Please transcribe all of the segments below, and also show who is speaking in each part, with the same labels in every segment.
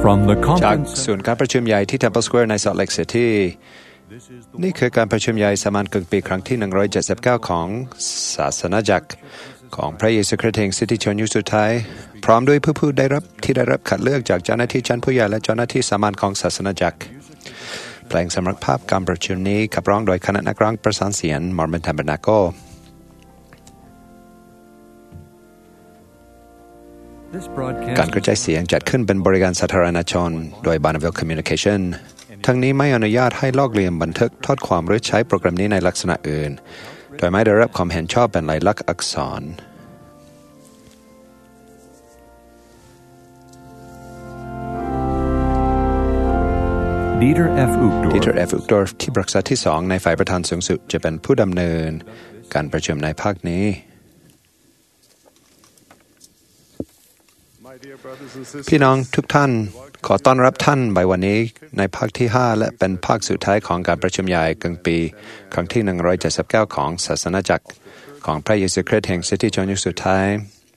Speaker 1: จากศูนย์การประชุมใหญ่ที่ Temple Square ใน Salt Lake City นี่คือการประชุมใหญ่สามัญกึ่งปีครั้งที่179ของศาสนาจักรของพระเยซูคริสต์แห่งสิทธิชนยุคสุดท้ายพร้อมด้วยผู้ได้รับคัดเลือกจากเจ้าหน้าที่ชั้นผู้ใหญ่และเจ้าหน้าที่สามัญของศาสนาจักรเพลงสำหรับภาพการประชุมนี้ขับร้องโดยคณะนักร้องประสานเสียง Mormon Tabernacleการกระจายเสียงจัดขึ้นเป็นบริการสาธารณชนโดย Bonneville Communication ทั้งนี้ไม่อนุญาตให้ลอกเลียนบันทึกทอดความหรือใช้โปรแกรมนี้ในลักษณะอื่นโดยไม่ได้รับความเห็นชอบเป็นลายลักษณ์อักษรDieter F. Uchtdorf ที่ปรึกษาที่2ในฝ่ายประธานสูงสุดจะเป็นผู้ดำเนินการประชุมในภาคนี้พี่น้องทุกท่านขอต้อนรับท่านในวันนี้ในภาคที่5และเป็นภาคสุดท้ายของการประชุมใหญ่กลางปีครั้งที่179ของศาสนาจักรของพระเยซูคริสต์แห่งสิทธิชนยุคสุดท้าย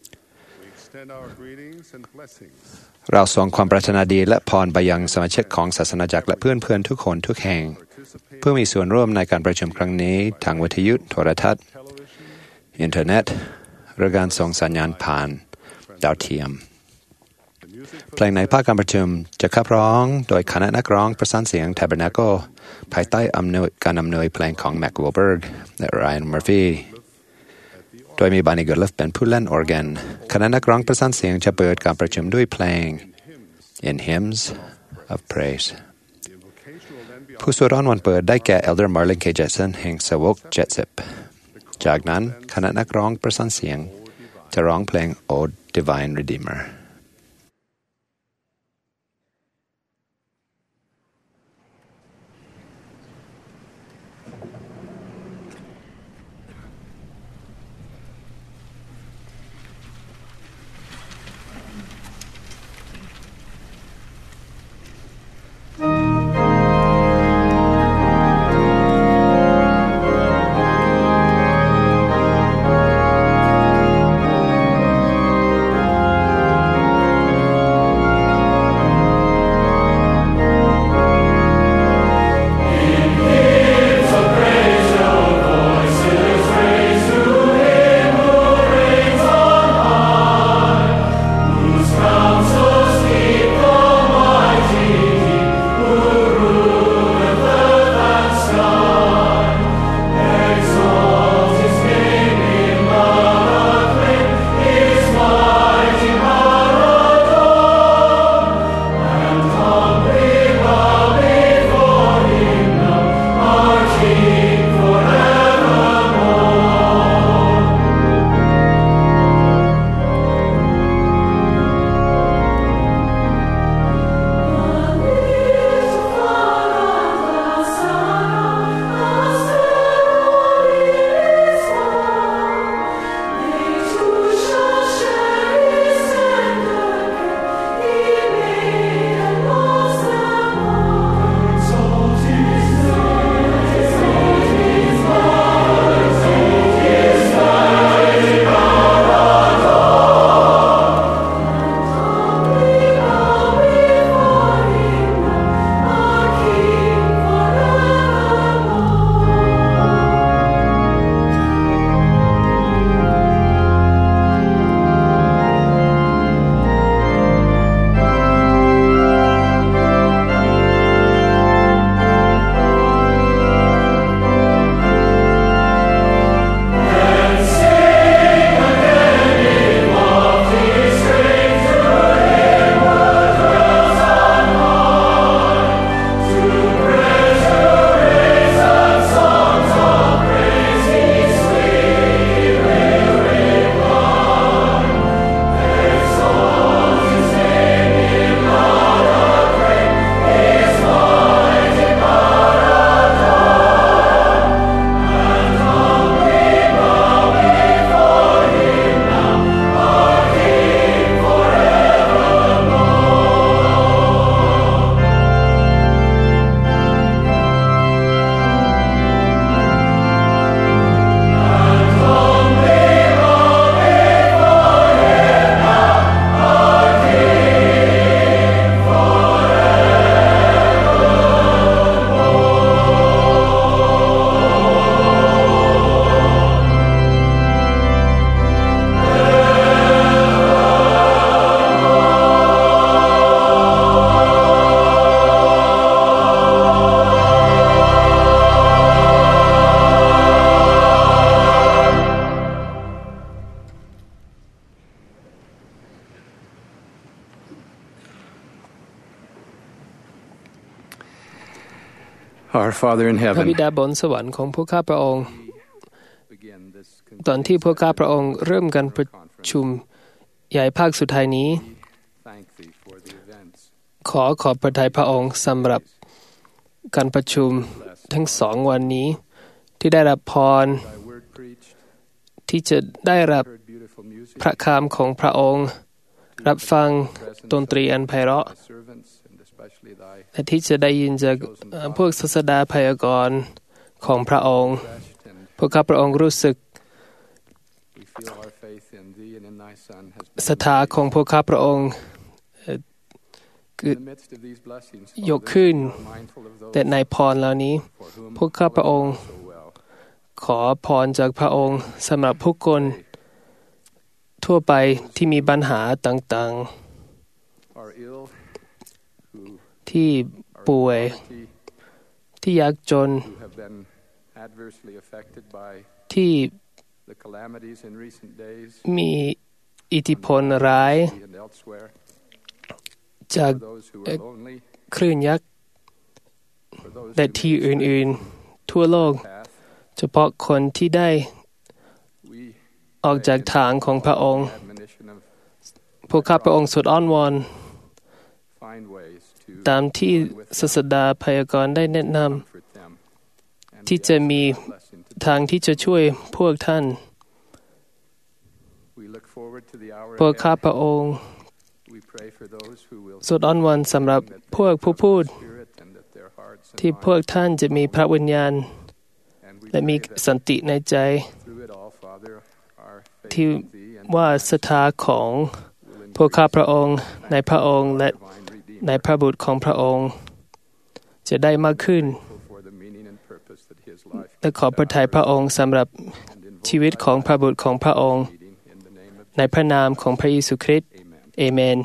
Speaker 1: เราส่งความปรารถนาดีและพรไปยังสมาชิกของศาสนาจักรและเพื่อนๆทุกคนทุกแห่งเพื่อมีส่วนร่วมในการประชุมครั้งนี้ทางวิทยุโทรทัศน์อินเทอร์เน็ตหรือการส่งสัญญาณผ่านดาวเทียมเพลงในภาคการประชุมจะขับร้องโดยคณะนักร้องประสานเสียง Tabernacle ภายใต้การอำนวยเพลงของ Mac Wilberg และ Ryan Murphy โดยมี Bonnie Goodliff เป็นผู้เล่นออร์แกนคณะนักร้องประสานเสียงจะเปิดการประชุมด้วยเพลง In Hymns of Praise ผู้สวดร้องวันเปิดได้แก่ Elder Marlin K. Jetson แห่งสาวก70จากนั้นคณะนักร้องประสานเสียงจะร้องเพลง O Divine Redeemer
Speaker 2: Father in
Speaker 3: พระ
Speaker 2: heaven,
Speaker 3: บิดาบนสวรรค์ของพวกข้าพระองค์ตอนที่พวกข้าพระองค์เริ่มการประชุมใหญ่ภาคสุดท้ายนี้ขอบพระทัยพระองค์สำหรับการประชุมทั้ง2 วันนี้ที่ได้รับพรที่จะได้รับพระคำของพระองค์รับฟังดนตรีอันไพเราะและที่จะได้ยินจากพวกศาสดาพยากรณ์ของพระองค์พวกข้าพระองค์รู้สึกศรัทธาของพวกข้าพระองค์ยกขึ้นแต่ในพรเหล่านี้พวกข้าพระองค์ขอพรจากพระองค์สำหรับผู้คนทั่วไปที่มีปัญหาต่างๆที่ป่วยที่ยากจนที่มีอิทธิพลร้ายจากคลื่นยักษ์และที่อื่นๆทั่วโลกเฉพาะคนที่ได้ออกจากทางของพระองค์พวกข้าพระองค์สุดอ้อนวอนตามที่ศาสดาพยากรณ์ได้แนะนำที่จะมีทางที่จะช่วยพวกท่านพวกข้าพระองค์สุดอ้อนวอนสำหรับพวกผู้พูดที่พวกท่านจะมีพระวิญญาณและมีสันติในใจที่ว่าศรัทธาของพวกข้าพระองค์ในพระองค์และในพระบุตรของพระองค์จะได้มากขึ้นและขอพระทัยพระองค์สำหรับชีวิตของพระบุตรของพระองค์ในพระนามของพระเยซูคริสต์เอเมน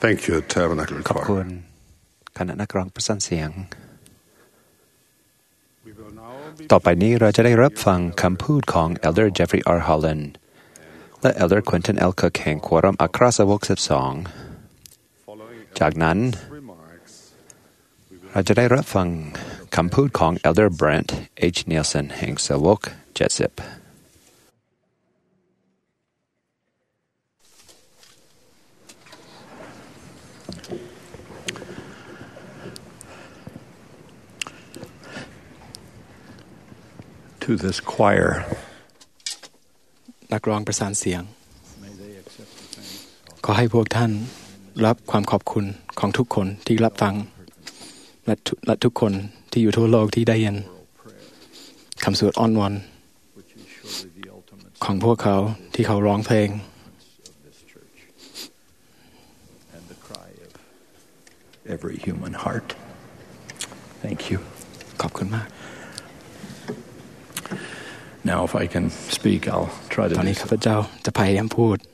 Speaker 2: Thank you, Tabernacle
Speaker 1: ขอบคุ
Speaker 2: Choir.
Speaker 1: ณคณะนักร้องประสานเสียง ต่อไปนี้เราจะได้รับฟังคำพูดของ Elder Jeffrey R. Holland และ Elder Quentin L. Cook แห่งควอรัมอัครสาวก12 จากนั้นเราจะได้รับฟังคำพูดของ Elder Brent H. Nielsen แห่งสาวก70
Speaker 4: To this choir,
Speaker 5: นักร้องประสานเสียงขอให้พวกท่านรับความขอบคุณของทุกคนที่รับฟังและทุกคนที่อยู่ทั่วโลกที่ได้ยินคำสวดอ้อนวอนของพวกเขาที่เขาร้องเพลง
Speaker 4: every human heart. Thank you.
Speaker 5: ขอบคุณมาก
Speaker 4: Now, if I can speak, I'll try to
Speaker 5: ตอน
Speaker 4: do
Speaker 5: นี้
Speaker 4: so.
Speaker 5: ข้าพเจ้าจะพยายามพูด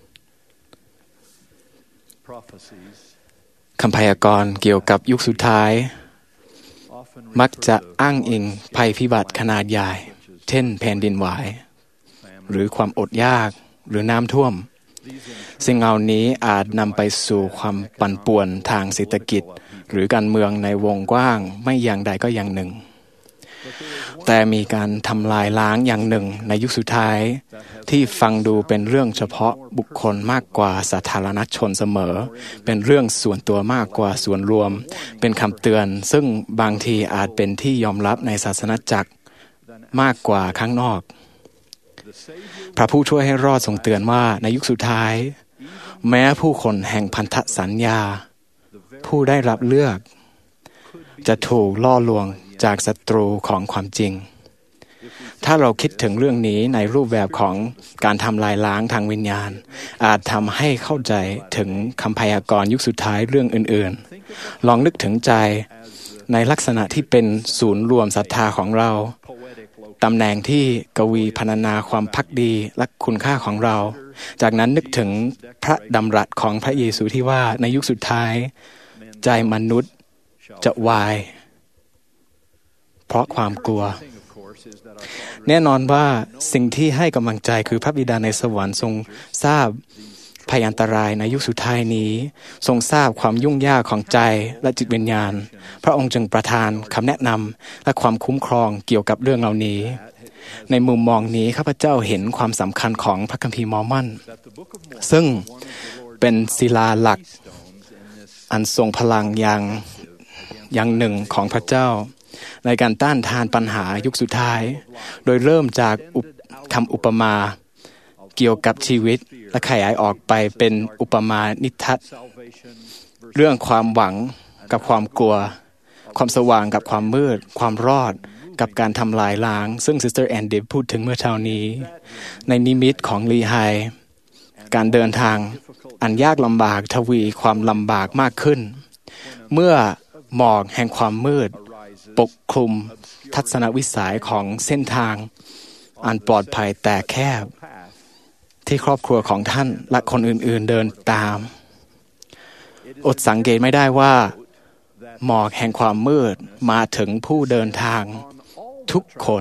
Speaker 5: คำพยากรณ์เกี่ยวกับยุคสุดท้ายมักจะอ้างอิงภัยพิบัติขนาดใหญ่เช่นแผ่นดินไหวหรือความอดอยากหรือน้ำท่วมสิ่งเหล่านี้อาจนำไปสู่ความปั่นป่วนทางเศรษฐกิจหรือการเมืองในวงกว้างไม่อย่างใดก็อย่างหนึ่งแต่มีการทำลายล้างอย่างหนึ่งในยุคสุดท้ายที่ฟังดูเป็นเรื่องเฉพาะบุคคลมากกว่าสาธารณชนเสมอเป็นเรื่องส่วนตัวมากกว่าส่วนรวมเป็นคำเตือนซึ่งบางทีอาจเป็นที่ยอมรับในศาสนจักรมากกว่าข้างนอกพระผู้ช่วยให้รอดทรงเตือนว่าในยุคสุดท้ายแม้ผู้คนแห่งพันธสัญญาผู้ได้รับเลือกจะถูกล่อลวงจากศัตรูของความจริงถ้าเราคิดถึงเรื่องนี้ในรูปแบบของการทำลายล้างทางวิญญาณอาจทำให้เข้าใจถึงคำพยากรณ์ยุคสุดท้ายเรื่องอื่นๆลองนึกถึงใจในลักษณะที่เป็นศูนย์รวมศรัทธาของเราตำแหน่งที่กวีพรรณนาความภักดีและคุณค่าของเราจากนั้นนึกถึงพระดำรัสของพระเยซูที่ว่าในยุคสุดท้ายใจมนุษย์จะวายเพราะความกลัวแน่นอนว่าสิ่งที่ให้กำลังใจคือพระบิดาในสวรรค์ทรงทราบภัยอันตรายในยุคสุดท้ายนี้ทรงทราบความยุ่งยากของใจและจิตวิญญาณพระองค์จึงประทานคำแนะนำและความคุ้มครองเกี่ยวกับเรื่องเหล่านี้ในมุมมองนี้ข้าพเจ้าเห็นความสำคัญของพระคัมภีร์มอร์มอนซึ่งเป็นศิลาหลักอันทรงพลังอย่างหนึ่งของพระเจ้าในการต้านทานปัญหายุคสุดท้ายโดยเริ่มจากคำอุปมาเกี่ยวกับชีวิตและขยายออกไปเป็นอุปมานิทัศน์เรื่องความหวังกับความกลัวความสว่างกับความมืดความรอดกับการทำลายล้างซึ่งซิสเตอร์แอนดิพูดถึงเมื่อเช้านี้ในนิมิตของลีไฮการเดินทางอันยากลำบากทวีความลำบากมากขึ้นเมื่อหมอกแห่งความมืดปกคลุมทัศนวิสัยของเส้นทางอันปลอดภัยแต่แคบที่ครอบครัวของท่านและคนอื่นๆเดินตามอดสังเกตไม่ได้ว่าหมอกแห่งความมืดมาถึงผู้เดินทางทุกคน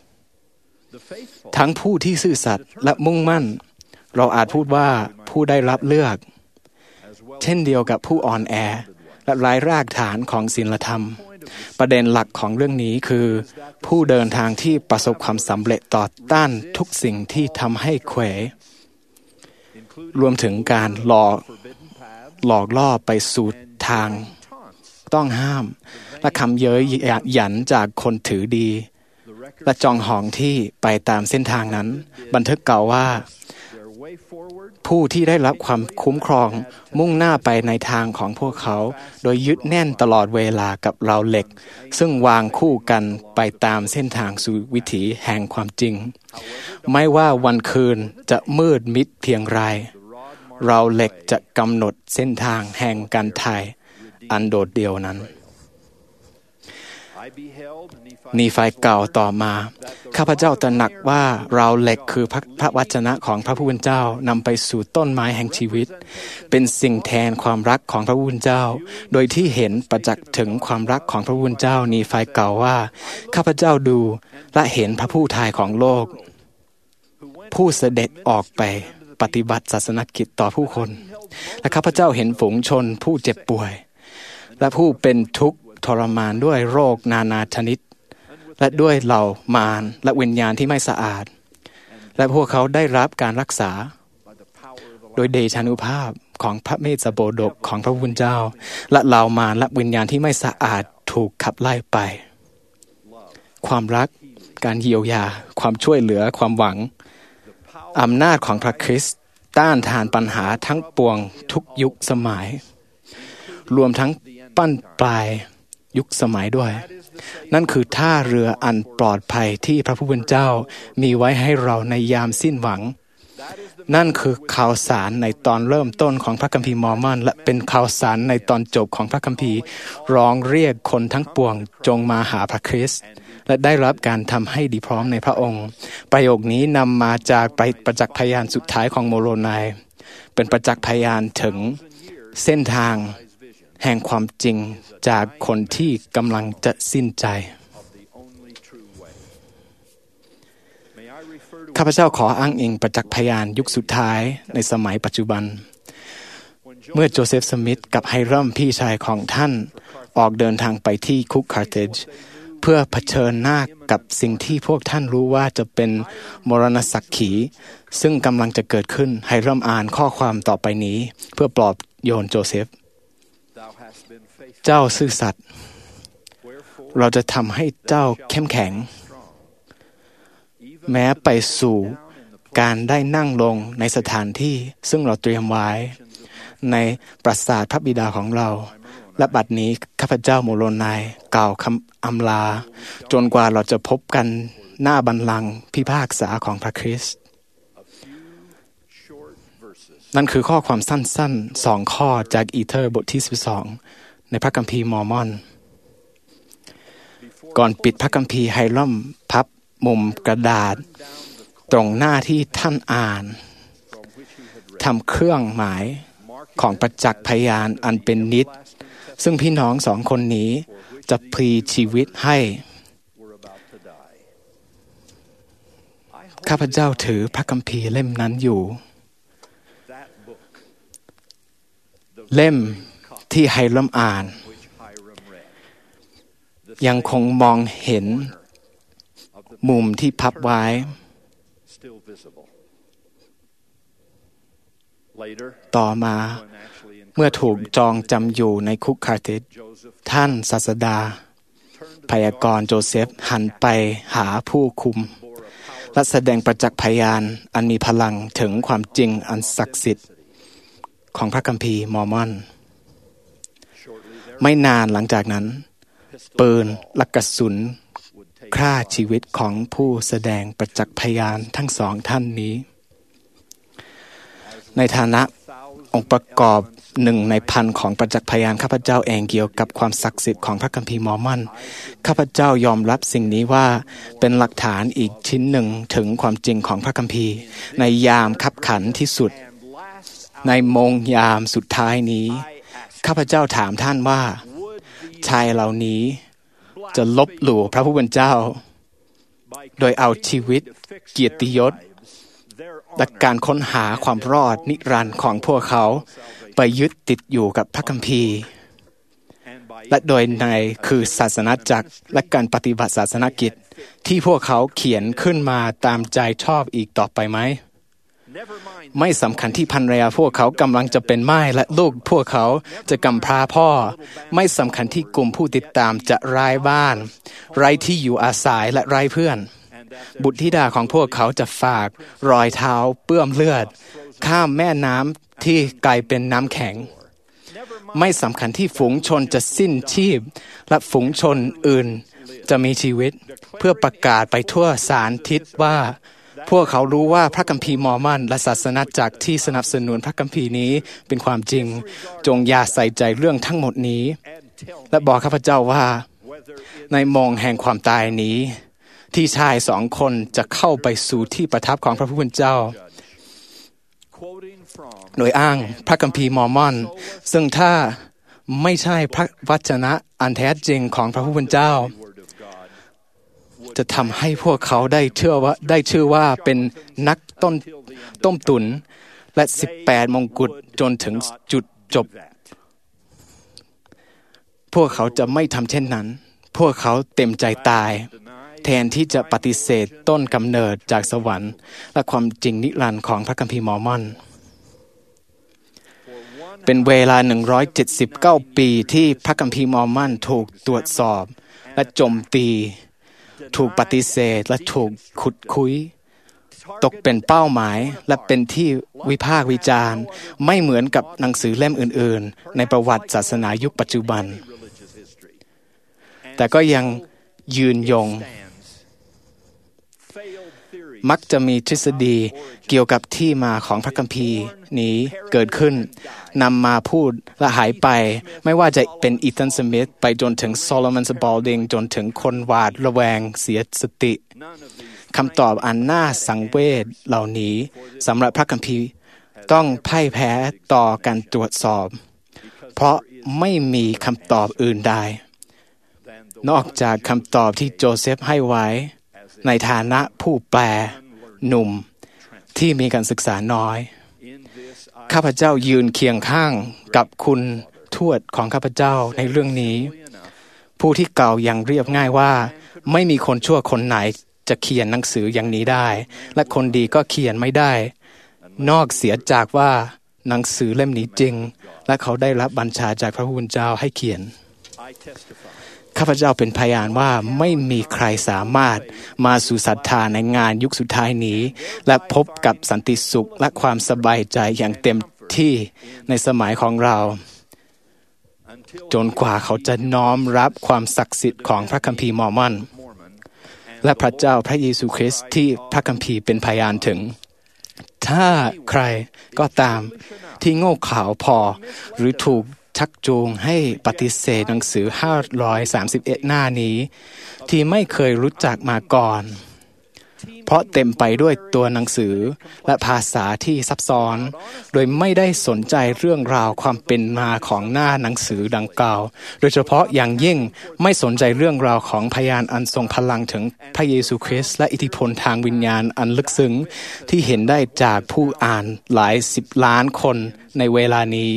Speaker 5: ทั้งผู้ที่ซื่อสัตย์และมุ่งมั่นเราอาจพูดว่าผู้ได้รับเลือกเช่นเดียวกับผู้อ่อนแอและไร้รากฐานของศีลธรรมประเด็นหลักของเรื่องนี้คือผู้เดินทางที่ประสบความสำเร็จต่อต้านทุกสิ่งที่ทำให้เขวรวมถึงการหลอกล่อไปสู่ทางต้องห้ามและคำเย้ยหยันจากคนถือดีและจองหองที่ไปตามเส้นทางนั้นบันทึกกล่าวว่าผู้ที่ได้รับความคุ้มครองมุ่งหน้าไปในทางของพวกเขาโดยยึดแน่นตลอดเวลากับราวเหล็กซึ่งวางคู่กันไปตามเส้นทางสู่วิถีแห่งความจริงไม่ว่าวันคืนจะมืดมิดเพียงไรราวเหล็กจะกำหนดเส้นทางแห่งการไถ่อันโดดเดี่ยวนั้นนีไฟเก่าต่อมาข้าพเจ้าตระหนักว่าเราเหล็กคือพระวจนะของพระผู้เป็นเจ้านำไปสู่ต้นไม้แห่งชีวิตเป็นสิ่งแทนความรักของพระผู้เป็นเจ้าโดยที่เห็นประจักษ์ถึงความรักของพระผู้เป็นเจ้านีไฟเก่าว่าข้าพเจ้าดูและเห็นพระผู้ทายของโลกผู้เสด็จออกไปปฏิบัติศาสนกิจต่อผู้คนและข้าพเจ้าเห็นฝูงชนผู้เจ็บป่วยและผู้เป็นทุกข์ทรมานด้วยโรคนานาชนิดและด้วยเหล่ามารและวิญญาณที่ไม่สะอาดและพวกเขาได้รับการรักษาโดยเดชานุภาพของพระเมสสโบดกของพระผู้เป็นเจ้าและเหล่ามารและวิญญาณที่ไม่สะอาดถูกขับไล่ไปความรักการเยียวยาความช่วยเหลือความหวังอำนาจของพระคริสต์ต้านทานปัญหาทั้งปวงทุกยุคสมัยรวมทั้งปั้นปลายยุคสมัยด้วยนั่นคือท่าเรืออันปลอดภัยที่พระผู้เป็นเจ้ามีไว้ให้เราในยามสิ้นหวังนั่นคือข่าวสารในตอนเริ่มต้นของพระคัมภีร์มอร์มอนและเป็นข่าวสารในตอนจบของพระคัมภีร์ร้องเรียกคนทั้งปวงจงมาหาพระคริสต์และได้รับการทำให้ดีพร้อมในพระองค์ประโยคนี้นำมาจากประจักษ์พยานสุดท้ายของโมโรไนเป็นประจักษ์พยานถึงเส้นทางแห่งความจริงจากคนที่กำลังจะสิ้นใจข้าพเจ้าขออ้างอิงประจักษ์พยานยุคสุดท้ายในสมัยปัจจุบันเมื่อโจเซฟสมิธกับไฮรัมพี่ชายของท่านออกเดินทางไปที่คุกคาร์เทจเพื่อเผชิญหน้ากับสิ่งที่พวกท่านรู้ว่าจะเป็นมรณสักขีซึ่งกำลังจะเกิดขึ้นไฮรัมอ่านข้อความต่อไปนี้เพื่อปลอบโยนโจเซฟเจ้าซื่อสัตย์เราจะทำให้เจ้าเข้มแข็งแม้ไปสู่การได้นั่งลงในสถานที่ซึ่งเราเตรียมไว้ในปราสาทพระบิดาของเราและบัดนี้ข้าพเจ้าโมโรไนกล่าวคำอำลาจนกว่าเราจะพบกันหน้าบัลลังก์พิพากษาของพระคริสต์นั่นคือข้อความสั้นๆ2ข้อจากอีเธอร์บทที่12ในพระคัมภีร์มอร์มอนก่อนปิดพระคัมภีร์ไฮรัมพับมุมกระดาษตรงหน้าที่ท่านอ่านทำเครื่องหมายของประจักษ์พยานอันเป็นนิจซึ่งพี่น้อง2คนนี้จะพลีชีวิตให้ข้าพเจ้าถือพระคัมภีร์เล่มนั้นอยู่เล่มที่ไฮรัมอ่านยังคงมองเห็นมุมที่พับไว้ต่อมาเมื่อถูกจองจำอยู่ในคุกคาร์เทจท่านศาสดาพยากรณ์โจเซฟหันไปหาผู้คุมและแสดงประจักษ์พยานอันมีพลังถึงความจริงอันศักดิ์สิทธิ์ของพระคัมภีร์มอร์มอนไม่นานหลังจากนั้นปืนและกระสุนฆ่าชีวิตของผู้แสดงประจักษ์พยานทั้งสองท่านนี้ในฐานะองค์ประกอบ1 ใน 1,000ของประจักษ์พยานข้าพเจ้าเองเกี่ยวกับความศักดิ์สิทธิ์ของพระคัมภีร์มอร์มอนข้าพเจ้ายอมรับสิ่งนี้ว่าเป็นหลักฐานอีกชิ้นหนึ่งถึงความจริงของพระคัมภีร์ในยามคับขันที่สุดในโมงยามสุดท้ายนี้ข้าพเจ้าถามท่านว่าชายเหล่านี้จะลบหลู่พระผู้เป็นเจ้าโดยเอาชีวิตเกียรติยศและการค้นหาความรอดนิรันดร์ของพวกเขาไปยึดติดอยู่กับพระคัมภีร์และโดยในคือศาสนาจักรและการปฏิบัติศาสนกิจที่พวกเขาเขียนขึ้นมาตามใจชอบอีกต่อไปไหมไม่สำคัญที่ภรรยาพวกเขากำลังจะเป็นม่ายและลูกพวกเขาจะกำพร้าพ่อไม่สำคัญที่กลุ่มผู้ติดตามจะไร้บ้านไร้ที่อยู่อาศัยและไร้เพื่อนบุตรธิดาของพวกเขาจะฝากรอยเท้าเปื้อนเลือดข้ามแม่น้ำที่กลายเป็นน้ำแข็งไม่สำคัญที่ฝูงชนจะสิ้นชีพและฝูงชนอื่นจะมีชีวิตเพื่อประกาศไปทั่วสารทิศว่าพวกเขารู้ว่าพระคัมภีร์มอร์มอนและศาสนาจักรที่สนับสนุนพระคัมภีร์นี้เป็นความจริงจงอย่าใส่ใจเรื่องทั้งหมดนี้และบอกข้าพเจ้าว่าในโมงแห่งความตายนี้ที่ชาย2 คนจะเข้าไปสู่ที่ประทับของพระผู้เป็นเจ้าโดยอ้างพระคัมภีร์มอร์มอนซึ่งถ้าไม่ใช่พระวจนะอันแท้จริงของพระผู้เป็นเจ้าจะทำให้พวกเขาได้ชื่อว่าเป็นนักต้มตุนและ18 มงกุฎจนถึงจุดจบพวกเขาจะไม่ทำเช่นนั้นพวกเขาเต็มใจตายแทนที่จะปฏิเสธต้นกำเนิดจากสวรรค์และความจริงนิรันดร์ของพระคัมภีร์มอร์มอนเป็นเวลา179 ปีที่พระคัมภีร์มอร์มอนถูกตรวจสอบและโจมตีถูกปฏิเสธและถูกขุดคุยตกเป็นเป้าหมายและเป็นที่วิพากษ์วิจารณ์ไม่เหมือนกับหนังสือเล่มอื่นๆในประวัติศาสนายุคปัจจุบันแต่ก็ยังยืนยงมักจะมีทฤษฎีเกี่ยวกับที่มาของพระคัมภีร์นี้เกิดขึ้นนำมาพูดและหายไปไม่ว่าจะเป็นอีธัน สมิธไปจนถึงโซโลมอน สปอลดิงจนถึงคนหวาดระแวงเสียสติคำตอบอันน่าสังเวชเหล่านี้สำหรับพระคัมภีร์ต้องพ่ายแพ้ต่อการตรวจสอบเพราะไม่มีคำตอบอื่นใดนอกจากคำตอบที่โจเซฟให้ไว้ในฐานะผู้แปลหนุ่มที่มีการศึกษาน้อยข้าพเจ้ายืนเคียงข้างกับคุณทวดของข้าพเจ้าในเรื่องนี้ผู้ที่กล่าวอย่างเรียบง่ายว่าไม่มีคนชั่วคนไหนจะเขียนหนังสืออย่างนี้ได้และคนดีก็เขียนไม่ได้นอกเสียจากว่าหนังสือเล่มนี้จริงและเขาได้รับบัญชาจากพระผู้เป็นเจ้าให้เขียนข้าพเจ้าเป็นพยานว่าไม่มีใครสามารถมาสู่ศรัทธาในงานยุคสุดท้ายนี้และพบกับสันติสุขและความสบายใจอย่างเต็มที่ในสมัยของเราจนกว่าเขาจะน้อมรับความศักดิ์สิทธิ์ของพระคัมภีร์มอร์มอนและพระเจ้าพระเยซูคริสต์ที่พระคัมภีร์เป็นพยานถึงถ้าใครก็ตามที่โง่เขลาพอหรือถูกชักจูงให้ปฏิเสธหนังสือ531หน้านี้ที่ไม่เคยรู้จักมาก่อนเพราะเต็มไปด้วยตัวหนังสือและภาษาที่ซับซ้อนโดยไม่ได้สนใจเรื่องราวความเป็นมาของหน้าหนังสือดังกล่าวโดยเฉพาะอย่างยิ่งไม่สนใจเรื่องราวของพยานอันทรงพลังถึงพระเยซูคริสต์และอิทธิพลทางวิญญาณอันลึกซึ้งที่เห็นได้จากผู้อ่านหลาย10 ล้านคนในเวลานี้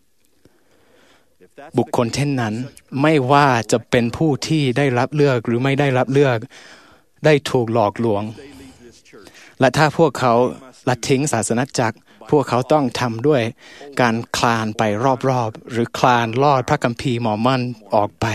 Speaker 5: บุคคลเช่นนั้นไม่ว่าจะเป็นผู้ที่ได้รับเลือกหรือไม่ได้รับเลือกได้ถูกหลอกลวงและถ้าพวกเขาละทิ้งศาสนจักรพวกเขาต้องทำด้วยการคลานไปรอบๆหรือคลานลอดพระคัมภีร์มอร์มอนออกไป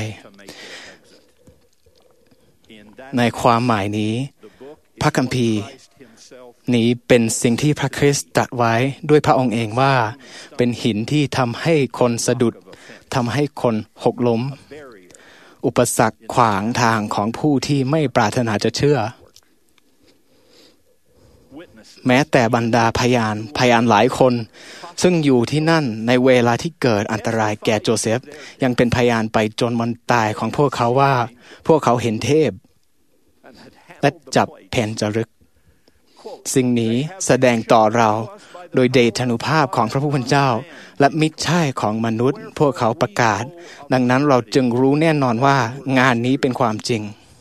Speaker 5: ในความหมายนี้พระคัมภีร์นี้เป็นสิ่งที่พระคริสต์ตรัสไว้ด้วยพระองค์เองว่าเป็นหินที่ทำให้คนสะดุดทำให้คนหกล้มอุปสรรคขวางทางของผู้ที่ไม่ปรารถนาจะเชื่อแม้แต่บรรดาพยานหลายคนซึ่งอยู่ที่นั่นในเวลาที่เกิดอันตรายแก่โจเซฟยังเป็นพยานไปจนวันตายของพวกเขาว่าพวกเขาเห็นเทพและจับแผ่นจารึกสิ่งนี้แสดงต่อเราโดยเดชานุภาพของพระผู้เป็นเจ้าและมิตรใช่ของมนุษย์พวกเขาประกาศดังนั้นเราจึงรู้แน่นอนว่างานนี้เป็นความจริง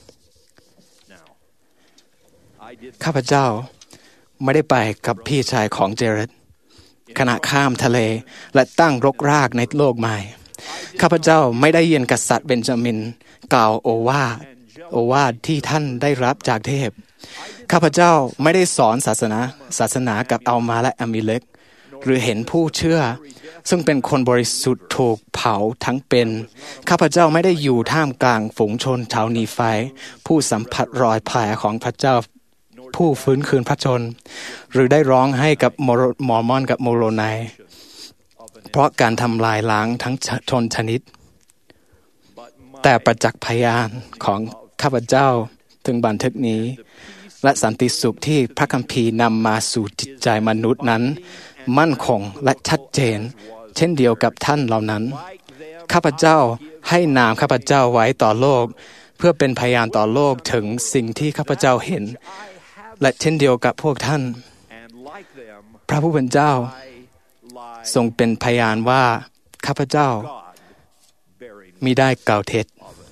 Speaker 5: ข้าพเจ้าไม่ได้ไปกับพี่ชายของเจเรตขณะข้ามทะเลและตั้งรกรากในโลกใหม่ข้าพเจ้าไม่ได้ยินกษัตริย์เบนจามินกล่าวโอวาทที่ท่านได้รับจากเทพข้าพเจ้าไม่ได้สอนศาสนากับอัลมาและอามิเลกหรือเห็นผู้เชื่อซึ่งเป็นคนบริสุทธิ์ถูกเผาทั้งเป็นข้าพเจ้าไม่ได้อยู่ท่ามกลางฝูงชนชาวนีไฟผู้สัมผัสรอยแผลของพระเจ้าผู้ฟื้นคืนพระชนหรือได้ร้องให้กับมอร์มอนกับโมโรไนเพราะการทำลายล้างทั้งชนชนิดแต่ประจักษ์พยานของข้าพเจ้าถึงบันทึกนี้และสันติสุขที่พระคัมภีร์นำมาสู่จิตใจมนุษย์นั้นมั่นคงและชัดเจนเช่นเดียวกับท่านเหล่านั้นข้าพเจ้าให้นามข้าพเจ้าไว้ต่อโลกเพื่อเป็นพยานต่อโลกถึงสิ่งที่ข้าพเจ้าเห็นและเช่นเดียวกับพวกท่านพระผู้เป็นเจ้าทรงเป็นพยานว่าข้าพเจ้ามิได้กล่าวเท็จ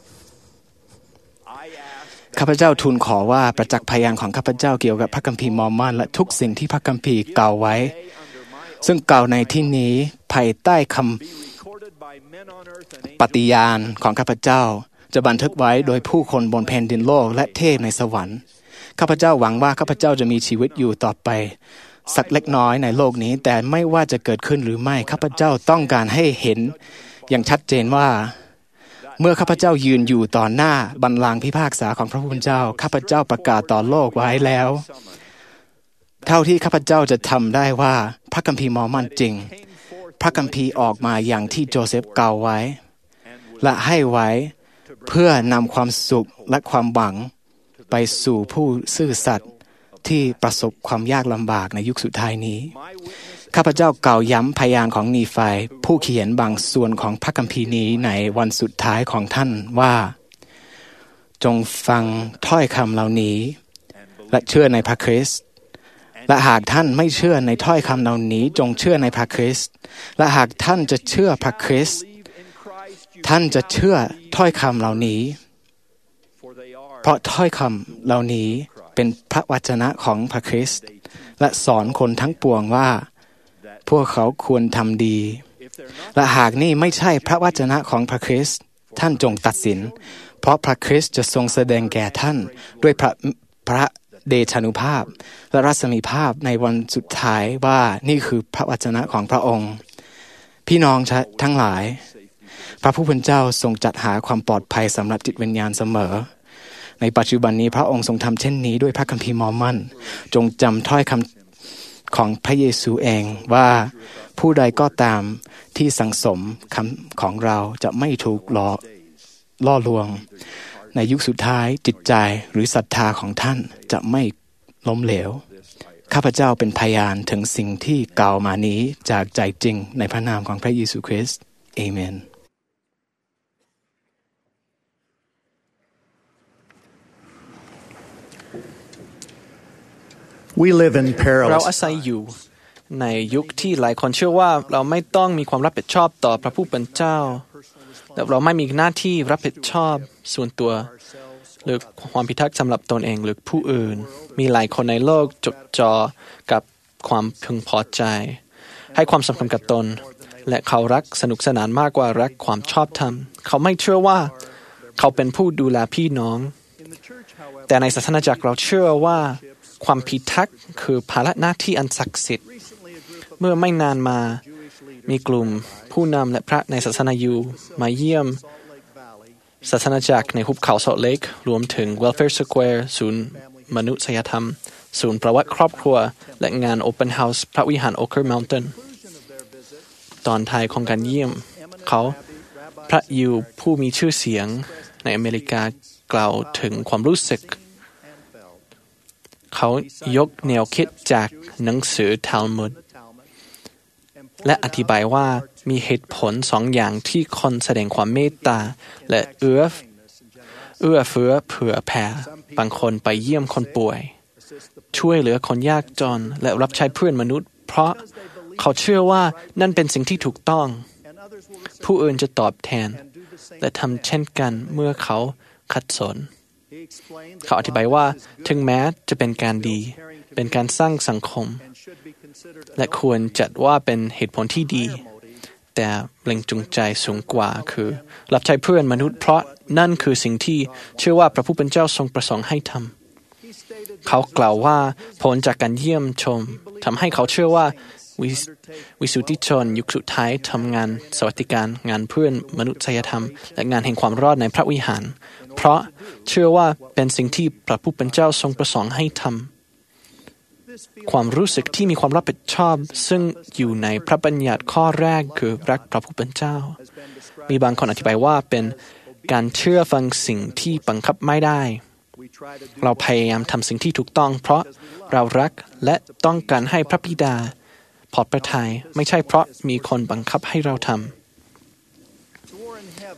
Speaker 5: ข้าพเจ้าทูลขอว่าประจักษ์พยานของข้าพเจ้าเกี่ยวกับพระคัมภีร์มอร์มอนและทุกสิ่งที่พระคัมภีร์กล่าวไว้ซึ่งกล่าวในที่นี้ภายใต้คำปฏิญาณของข้าพเจ้าจะบันทึกไว้โดยผู้คนบนแผ่นดินโลกและเทพในสวรรค์ข้าพเจ้าหวังว่าข้าพเจ้าจะมีชีวิตอยู่ต่อไปสักเล็กน้อยในโลกนี้แต่ไม่ว่าจะเกิดขึ้นหรือไม่ข้าพเจ้าต้องการให้เห็นอย่างชัดเจนว่าเมื่อข้าพเจ้ายืนอยู่ต่อหน้าบัลลังก์พิพากษาของพระผู้เป็นเจ้าข้าพเจ้าประกาศต่อโลกไว้แล้วเท่าที่ข้าพเจ้าจะทำได้ว่าพระคัมภีร์มอร์มอนจริงพระคัมภีร์ออกมาอย่างที่โจเซฟกล่าวไว้และให้ไว้เพื่อนำความสุขและความหวังไปสู่ผู้ซื่อสัตย์ที่ประสบความยากลำบากในยุคสุดท้ายนี้ข้าพเจ้ากล่าวย้ำพยานของนีไฟผู้เขียนบางส่วนของพระคัมภีร์นี้ในวันสุดท้ายของท่านว่าจงฟังถ้อยคำเหล่านี้และเชื่อในพระคริสต์และหากท่านไม่เชื่อในถ้อยคำเหล่านี้จงเชื่อในพระคริสต์และหากท่านจะเชื่อพระคริสต์ท่านจะเชื่อถ้อยคำเหล่านี้เพราะถ้อยคำเหล่านี้เป็นพระวจนะของพระคริสต์และสอนคนทั้งปวงว่าพวกเขาควรทำดีและหากนี่ไม่ใช่พระวจนะของพระคริสต์ท่านจงตัดสินเพราะพระคริสต์จะทรงแสดงแก่ท่านด้วยพระเดชานุภาพและรัศมีภาพในวันสุดท้ายว่านี่คือพระวจนะของพระองค์พี่น้องทั้งหลายพระผู้เป็นเจ้าทรงจัดหาความปลอดภัยสำหรับจิตวิญญาณเสมอในปัจจุบันนี้พระองค์ทรงทำเช่นนี้ด้วยพระคัมภีร์มอร์มอนจงจำถ้อยคำของพระเยซูเองว่าผู้ใดก็ตามที่สังสมคำของเราจะไม่ถูกล่อลวงในยุคสุดท้ายจิตใจหรือศรัทธาของท่านจะไม่ล้มเหลวข้าพเจ้าเป็นพยานถึงสิ่งที่กล่าวมานี้จากใจจริงในพระนามของพระเยซูคริสต์เอเมน
Speaker 3: เราอาศัยอยู่ในยุคที่หลายคนเชื่อว่าเราไม่ต้องมีความรับผิดชอบต่อพระผู้เป็นเจ้าและเราไม่มีหน้าที่รับผิดชอบส่วนตัวหรือความพิทักษ์สำหรับตนเองหรือผู้อื่นมีหลายคนในโลกจดจ่อกับความพึงพอใจให้ความสำคัญกับตนและเขารักสนุกสนานมากกว่ารักความชอบธรรมเขาไม่เชื่อว่าเขาเป็นผู้ดูแลพี่น้องแต่ในศาสนาจักรเราเชื่อว่าความพิทักษ์คือภาระหน้าที่อันศักดิ์สิทธิ์เมื่อไม่นานมามีกลุ่มผู้นำและพระในศาสนายูมาเยี่ยมศาสนาจักรในหุบเขาซอลต์เลครวมถึง Welfare Square ศูนย์มนุษยธรรมศูนย์ประวัติครอบครัวและงาน Open House พระวิหาร Oak Mountain ตอนท้ายของการเยี่ยมเขาพระยูผู้มีชื่อเสียงในอเมริกากล่าวถึงความรู้สึกเขายกแนวคิดจากหนังสือทัลมุดและอธิบายว่ามีเหตุผลสองอย่างที่คนแสดงความเมตตาและเอื้อเฟื้อเผื่อแผ่บางคนไปเยี่ยมคนป่วยช่วยเหลือคนยากจนและรับใช้เพื่อนมนุษย์เพราะเขาเชื่อว่านั่นเป็นสิ่งที่ถูกต้องผู้อื่นจะตอบแทนและทำเช่นกันเมื่อเขาขัดสนเขาอธิบายว่าถึงแม้จะเป็นการดีเป็นการสร้างสังคมและควรจัดว่าเป็นเหตุผลที่ดีแต่แรงจูงใจสูงกว่าคือรับใช้เพื่อนมนุษย์เพราะนั่นคือสิ่งที่เชื่อว่าพระผู้เป็นเจ้าทรงประสงค์ให้ทำเขากล่าวว่าผลจากการเยี่ยมชมทำให้เขาเชื่อว่าวิสุทธิชนยุคสุดท้ายทำงานสวัสดิการงานเพื่อนมนุษยธรรมและงานแห่งความรอดในพระวิหารเพราะเชื่อว่าเป็นสิ่งที่พระผู้เป็นเจ้าทรงประสงค์ให้ทำความรู้สึกที่มีความรับผิดชอบซึ่งอยู่ในพระบัญญัติข้อแรกคือรักพระผู้เป็นเจ้ามีบางคนอธิบายว่าเป็นการเชื่อฟังสิ่งที่บังคับไม่ได้เราพยายามทำสิ่งที่ถูกต้องเพราะเรารักและต้องการให้พระบิดาพอพระทัยไม่ใช่เพราะมีคนบังคับให้เราทำ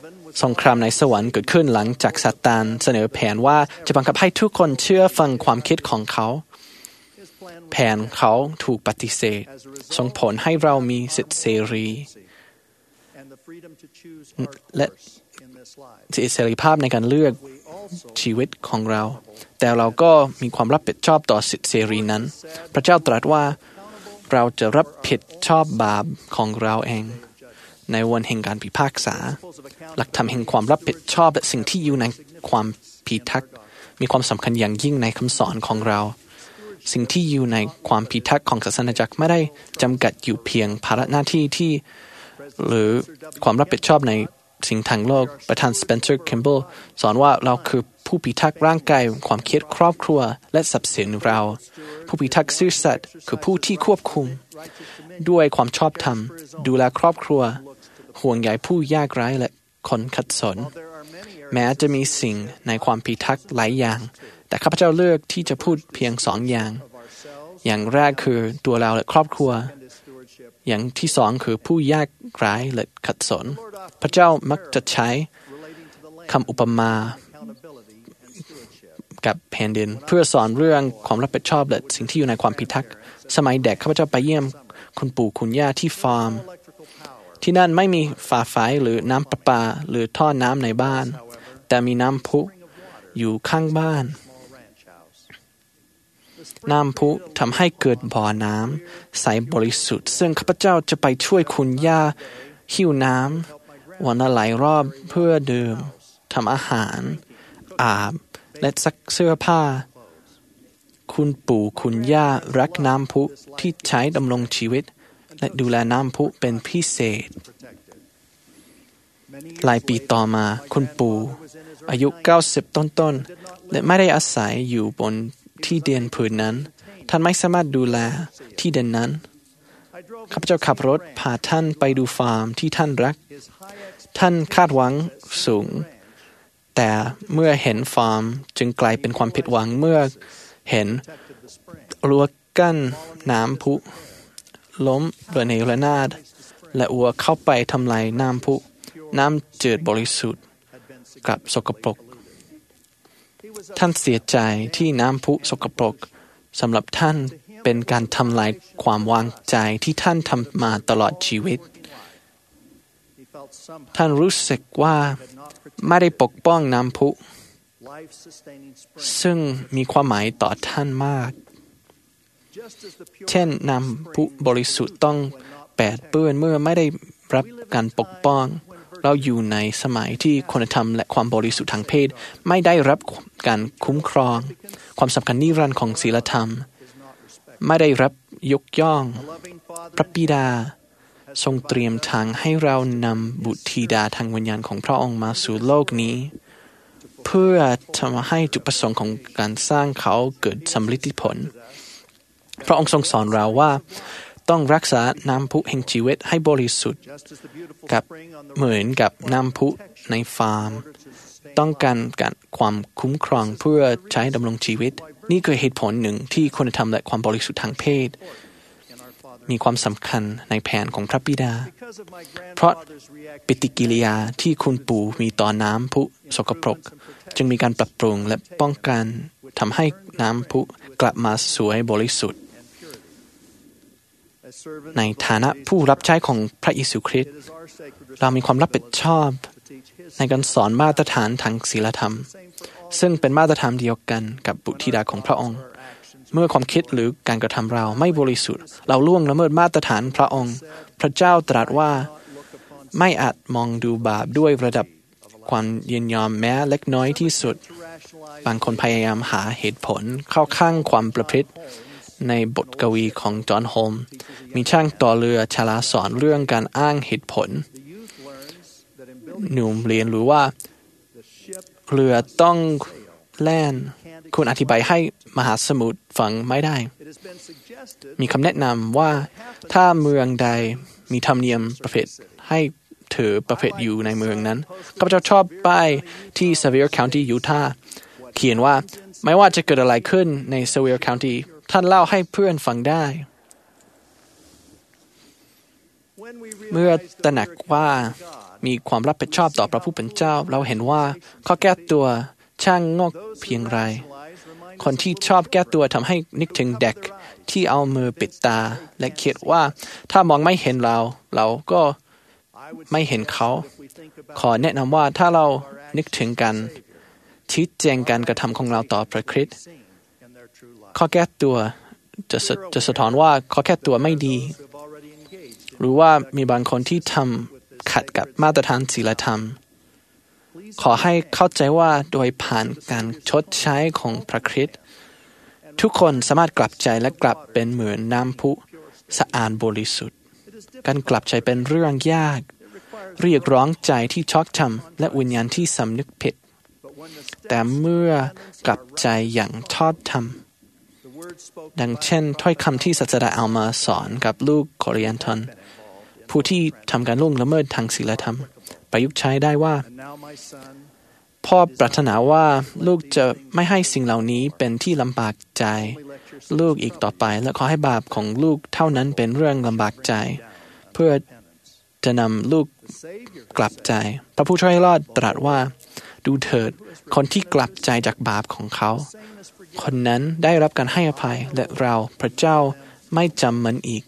Speaker 2: สงครามในสวรรค์เกิดขึ้นหลังจากซาตานเสนอแผนว่าจะบังคับให้ทุกคนเชื่อฟังความคิดของเขาแผนเขาถูกปฏิเสธส่งผลให้เรามีสิทธิเสรีและสิทธิเสรีภาพในการเลือกชีวิตของเราแต่เราก็มีความรับผิดชอบต่อสิทธิเสรีนั้นพระเจ้าตรัสว่าเราจะรับผิดชอบบาปของเราเองในวันแห่งการพิพากษาหลักธรรมแห่งความรับผิดชอบและสิ่งที่อยู่ในความพิทักษ์มีความสำคัญอย่างยิ่งในคำสอนของเราสิ่งที่อยู่ในความพิทักษ์ของศาสนาจักรไม่ได้จำกัดอยู่เพียงภาระหน้าที่ที่หรือความรับผิดชอบในสิ่งทางโลกประธานสเปนเซอร์คิมเบิลสอนว่าเราคือผู้พิทักษ์ร่างกายความคิดครอบครัวและทรัพย์สินเราผู้พิทักษ์ซื่อสัตย์คือผู้ที่ควบคุมด้วยความชอบธรรมดูแลครอบครัวห่วงใยผู้ยากไร้และคนขัดสนแม้จะมีสิ่งในความพิทักษ์หลายอย่างแต่ข้าพเจ้าเลือกที่จะพูดเพียง2 อย่างแรกคือตัวเราและครอบครัวอย่างที่2คือผู้ยากไร้และขัดสนพระเจ้ามักจะใช้คำอุปมากับแผ่นดินเพื่อสอนเรื่องความรับผิดชอบและสิ่งที่อยู่ในความพิทักษ์สมัยเด็กข้าพเจ้าไปเยี่ยมคุณปู่คุณย่าที่ฟาร์มที่นั่นไม่มีฝาไฟหรือน้ำประปาหรือท่อน้ำในบ้านแต่มีน้ำพุอยู่ข้างบ้านน้ำพุทำให้เกิดบ่อน้ำใสบริสุทธิ์ซึ่งข้าพเจ้าจะไปช่วยคุณย่าหิ้วน้ำวันละหลายรอบเพื่อดื่มทำอาหารอาบและซักเสื้อผ้าคุณปู่คุณย่ารักน้ำพุที่ใช้ดำรงชีวิตและดูแลน้ำพุเป็นพิเศษหลายปีต่อมาคุณปู่อายุ90ต้นและไม่ได้อาศัยอยู่บนที่ดินผืนนั้นท่านไม่สามารถดูแลที่ดินนั้นข้าพเจ้าขับรถพาท่านไปดูฟาร์มที่ท่านรักท่านคาดหวังสูงแต่เมื่อเห็นฟาร์มจึงกลายเป็นความผิดหวังเมื่อเห็นรั้วกั้นน้ำพุล้มระเนระนาดและวัวเข้าไปทำลายน้ำพุน้ำจืดบริสุทธิ์กลับสกปรกท่านเสียใจที่น้ำพุสกปรกสำหรับท่านเป็นการทำลายความวางใจที่ท่านทำมาตลอดชีวิตท่านรู้สึกว่าไม่ได้ปกป้องน้ำพุซึ่งมีความหมายต่อท่านมากเช่นน้ำพุบริสุทธิ์ต้องแปดเปื้อนเมื่อไม่ได้รับการปกป้องเราอยู่ในสมัยที่คุณธรรมและความบริสุทธิ์ทางเพศไม่ได้รับการคุ้มครองความสำคัญนิรันดร์ของศีลธรรมไม่ได้รับยกย่องพระบิดาทรงเตรียมทางให้เรานำบุตรธิดาทางวิญญาณของพระองค์มาสู่โลกนี้เพื่อทำให้จุดประสงค์ของการสร้างเขาเกิดสำฤทธิผลพระองค์ทรงสอนเราว่าต้องรักษาน้ำพุแห่งชีวิตให้บริสุทธิ์กับเหมือนกับน้ำพุในฟาร์มต้องการความคุ้มครองเพื่อใช้ดำรงชีวิตนี่คือเหตุผลหนึ่งที่คุณธรรมและความบริสุทธิ์ทางเพศมีความสำคัญในแผนของพระบิดาเพราะปฏิกิริยาที่คุณปู่มีต่อน้ำพุสกปรกจึงมีการปรับปรุงและป้องกันทำให้น้ำพุกลับมาสวยบริสุทธิ์ในฐานะผู้รับใช้ของพระเยซูคริสต์เรามีความรับผิดชอบในการสอนมาตรฐานทางศีลธรรมซึ่งเป็นมาตรฐานเดียวกันกับบุตรธิดาของพระองค์เมื่อความคิดหรือการกระทำเราไม่บริสุทธิ์เราล่วงละเมิดมาตรฐานพระองค์พระเจ้าตรัสว่าไม่อาจมองดูบาปด้วยระดับความยินยอมแม้เล็กน้อยที่สุดบางคนพยายามหาเหตุผลเข้าข้างความประพฤติในบทกวีของจอห์นโฮมมีช่างต่อเรือฉลาดสอนเรื่องการอ้างเหตุผลหนุ่มเรียนรู้ว่าเรือต้องแล่นคุณอธิบายให้มหาสมุทรฟังไม่ได้มีคำแนะนำว่าถ้าเมืองใดมีธรรมเนียมประเพณีให้ถือประเพณีอยู่ในเมืองนั้นข้าพเจ้าชอบป้ายที่ Sevier County ยูทาห์เขียนว่าไม่ว่าจะเกิดอะไรขึ้นใน Sevier County ท่านเล่าให้เพื่อนฟังได้เมื่อตระหนักว่ามีความรับผิดชอบต่อพระผู้เป็นเจ้าเราเห็นว่าข้อแก้ตัวช่างงอกเพียงไรคนที่ชอบแก้ตัวทำให้นึกถึงเด็กที่เอามือปิดตาและคิดว่าถ้ามองไม่เห็นเราก็ไม่เห็นเขาขอแนะนำว่าถ้าเรานึกถึงกันชี้แจงการกระทำของเราต่อพระคริสต์ข้อแก้ตัวจะสะท้อนว่าข้อแก้ตัวไม่ดีหรือว่ามีบางคนที่ทำขัดกับมาตรฐานศีลธรรมขอให้เข้าใจว่าโดยผ่านการชดใช้ของพระคริสต์ทุกคนสามารถกลับใจและกลับเป็นเหมือนน้ำพุสะอาดบริสุทธิ์การกลับใจเป็นเรื่องยากเรียกร้องใจที่ชอกช้ำและวิญญาณที่สำนึกผิดแต่เมื่อกลับใจอย่างทอดธรรมดังเช่นถ้อยคำที่ศาสดาเอามาสอนกับลูกโคริยันทอนผู้ที่ทำการล่วงละเมิดทางศีลธรรมประยุกต์ใช้ได้ว่าพ่อปรารถนาว่าลูกจะไม่ให้สิ่งเหล่านี้เป็นที่ลำบากใจลูกอีกต่อไปและขอให้บาปของลูกเท่านั้นเป็นเรื่องลำบากใจเพื่อจะนำลูกกลับใจพระผู้ช่วยรอดตรัสว่าดูเถิดคนที่กลับใจจากบาปของเขาคนนั้นได้รับการให้อภัยและเราพระเจ้าไม่จำมันอีก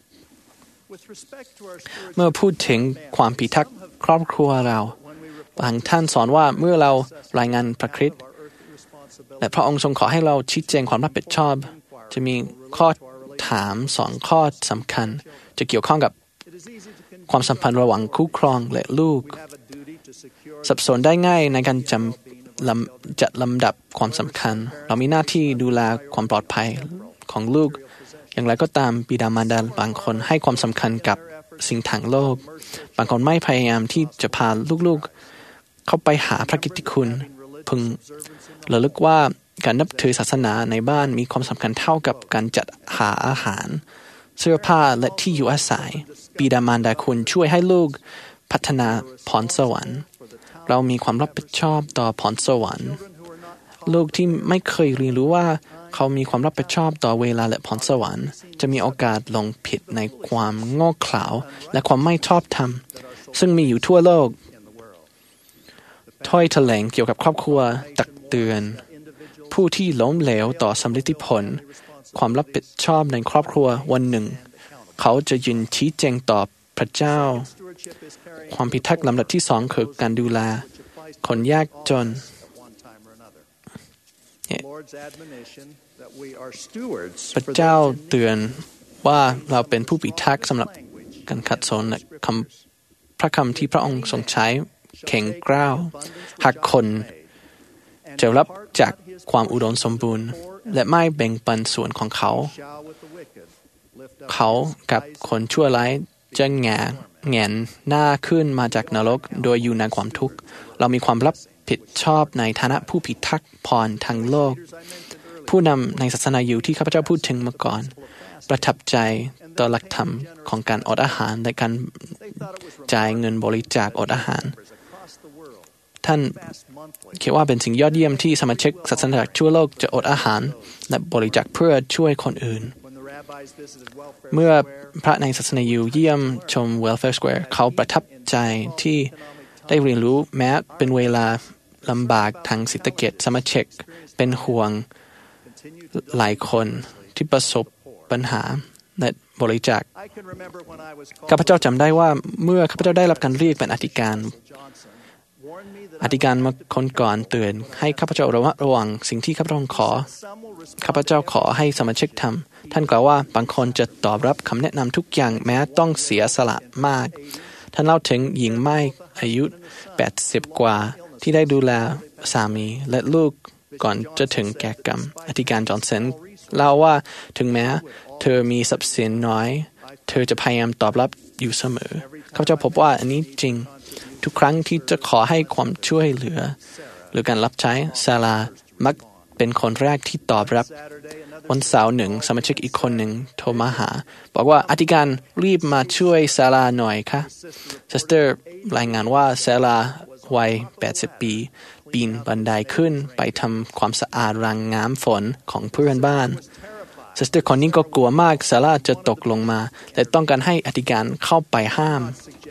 Speaker 2: เมื่อพูดถึงความพิทักษ์ครอบครัวเราบางท่านสอนว่าเมื่อเรารายงานพระคริสต์และพระองค์ทรงขอให้เราชี้แจงความรับผิดชอบจะมีข้อถาม2ข้อสำคัญจะเกี่ยวข้องกับความสัมพันธ์ระหว่างคู่ครองและลูกสับสนได้ง่ายในการจัดลำดับความสำคัญเรามีหน้าที่ดูแลความปลอดภัยของลูกอย่างไรก็ตามบิดามารดาบางคนให้ความสำคัญกับสิ่งทางโลกบางคนไม่พยายามที่จะพาลูกๆเข้าไปหาพระกิตติคุณพึงระลึกว่าการนับถือศาสนาในบ้านมีความสำคัญเท่ากับการจัดหาอาหารเสื้อผ้าและที่อยู่อาศัยบิดามารดาคุณช่วยให้ลูกพัฒนาพรสวรรค์เรามีความรับผิดชอบต่อพรสวรรค์ลูกที่ไม่เคยเรียนรู้ว่าเขามีความรับผิดชอบต่อเวลาและพรสวรรค์จะมีโอกาสหลงผิดในความโง่เขลาและความไม่ชอบธรรมซึ่งมีอยู่ทั่วโลกถ้อยแถลงเกี่ยวกับครอบครัวตักเตือนผู้ที่ล้มเหลวต่อสำลิดผลความรับผิดชอบในครอบครัววันหนึ่งเขาจะยืนชี้แจงต่อพระเจ้าความพิทักษ์ลำดับที่2คือการดูแลคนยากจนพระเจ้าเตือนว่าเราเป็นผู้พิทักษ์สำหรับการขัดสนและพระคำที่พระองค์ทรงใช้แข็งกร้าวหากคนจะรับจากความอุดมสมบูรณ์และไม่แบ่งปันส่วนของเขากับคนชั่วร้ายจะแงนหน้าขึ้นมาจากนรกโดยอยู่ในความทุกข์เรามีความรับผิดชอบในฐานะผู้พิทักษ์พรทางโลกผู้นำในศาสนายิวที่ข้าพเจ้าพูดถึงมาก่อนประทับใจต่อหลักธรรมของการอดอาหารและการจ่ายเงินบริจาคอดอาหารท่านคิดว่าเป็นสิ่งยอดเยี่ยมที่สมาชิกศาสนาจักรทั่วโลกจะอดอาหารและบริจาคเพื่อช่วยคนอื่นเมื่อพระในศาสนายิวเยี่ยมชม Welfare Square เขาประทับใจที่ได้เรียนรู้แม้เป็นเวลาลำบากทางเศรษฐกิจสมาชิกเป็นห่วงหลายคนที่ประสบปัญหาและบริจาคข้าพเจ้าจำได้ว่าเมื่อข้าพเจ้าได้รับการเรียกเป็นอธิการมาคนก่อนเตือนให้ข้าพเจ้าระวังสิ่งที่ข้าพเจ้าข้าพเจ้าขอให้สมาชิกทำท่านกล่าวว่าบางคนจะตอบรับคำแนะนำทุกอย่างแม้ต้องเสียสละมากท่านเล่าถึงหญิงไม้อายุ80กว่าที่ได้ดูแลสามีและลูกก่อนจะถึงแก่กรรมอธิการจอห์นสันเล่าว่าถึงแม้เธอมีทรัพย์สินน้อยเธอจะพยายามตอบรับอยู่เสมอข้าพเจ้าพบว่าอันนี้จริงทุกครั้งที่จะขอให้ความช่วยเหลือหรือการรับใช้ซารามักเป็นคนแรกที่ตอบรับวันเสาร์หนึ่งสมาชิกอีกคนหนึ่งโทรมาหาบอกว่าอธิการรีบมาช่วยซาราหน่อยค่ะซิสเตอร์รายงานว่าซาราวัย80ปีปีนบันไดขึ้นไปทำความสะอาดรางน้ำฝนของเพื่อนบ้านซิสเตอร์คนนี้ก็กลัวมากซาราจะตกลงมาและต้องการให้อธิการเข้าไปห้าม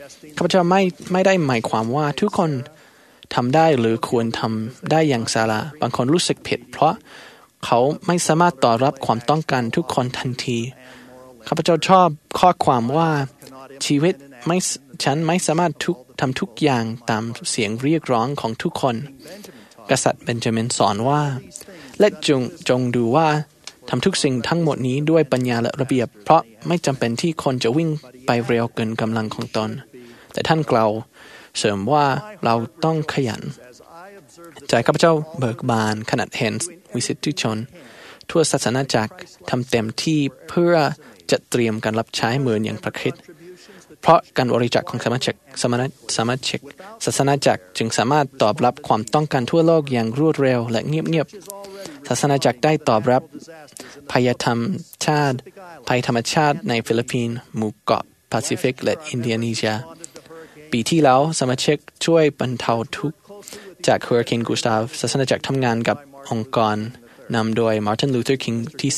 Speaker 2: ข้าพเจ้าไม่ได้หมายความว่าทุกคนทำได้หรือควรทำได้อย่างศาลาบางคนรู้สึกผิดเพราะเขาไม่สามารถตอบรับความต้องการทุกคนทันทีข้าพเจ้าชอบข้อความว่าชีวิตฉันไม่สามารถทำทุกอย่างตามเสียงเรียกร้องของทุกคนกษัตริย์เบนจามินสอนว่าและจงดูว่าทำทุกสิ่งทั้งหมดนี้ด้วยปัญญาและระเบียบเพราะไม่จำเป็นที่คนจะวิ่งไปเร็วเกินกำลังของตนแต่ท่านกล่าวเสริมว่าเราต้องขยันใจข้าพเจ้าเบิกบานขณะเห็นวิสิทธิชนทั่วศาสนาจักรทำเต็มที่เพื่อจะเตรียมการรับใช้เหมือนอย่างพระคริสต์เพราะการบริจาคของสมาชิกศาสนาจักรจึงสามารถตอบรับความต้องการทั่วโลกอย่างรวดเร็วและเงียบๆศาสนาจักรได้ตอบรับภัยธรรมชาติในฟิลิปปินส์หมู่เกาะแปซิฟิกและอินโดนีเซียปีที่แล้วสมาชิกช่วยบรรเทาทุกข์จากเฮอริเคนกูสตาฟศาสนาจักรทำงานกับองค์กรนำโดยมาร์ตินลูเทอร์คิงที่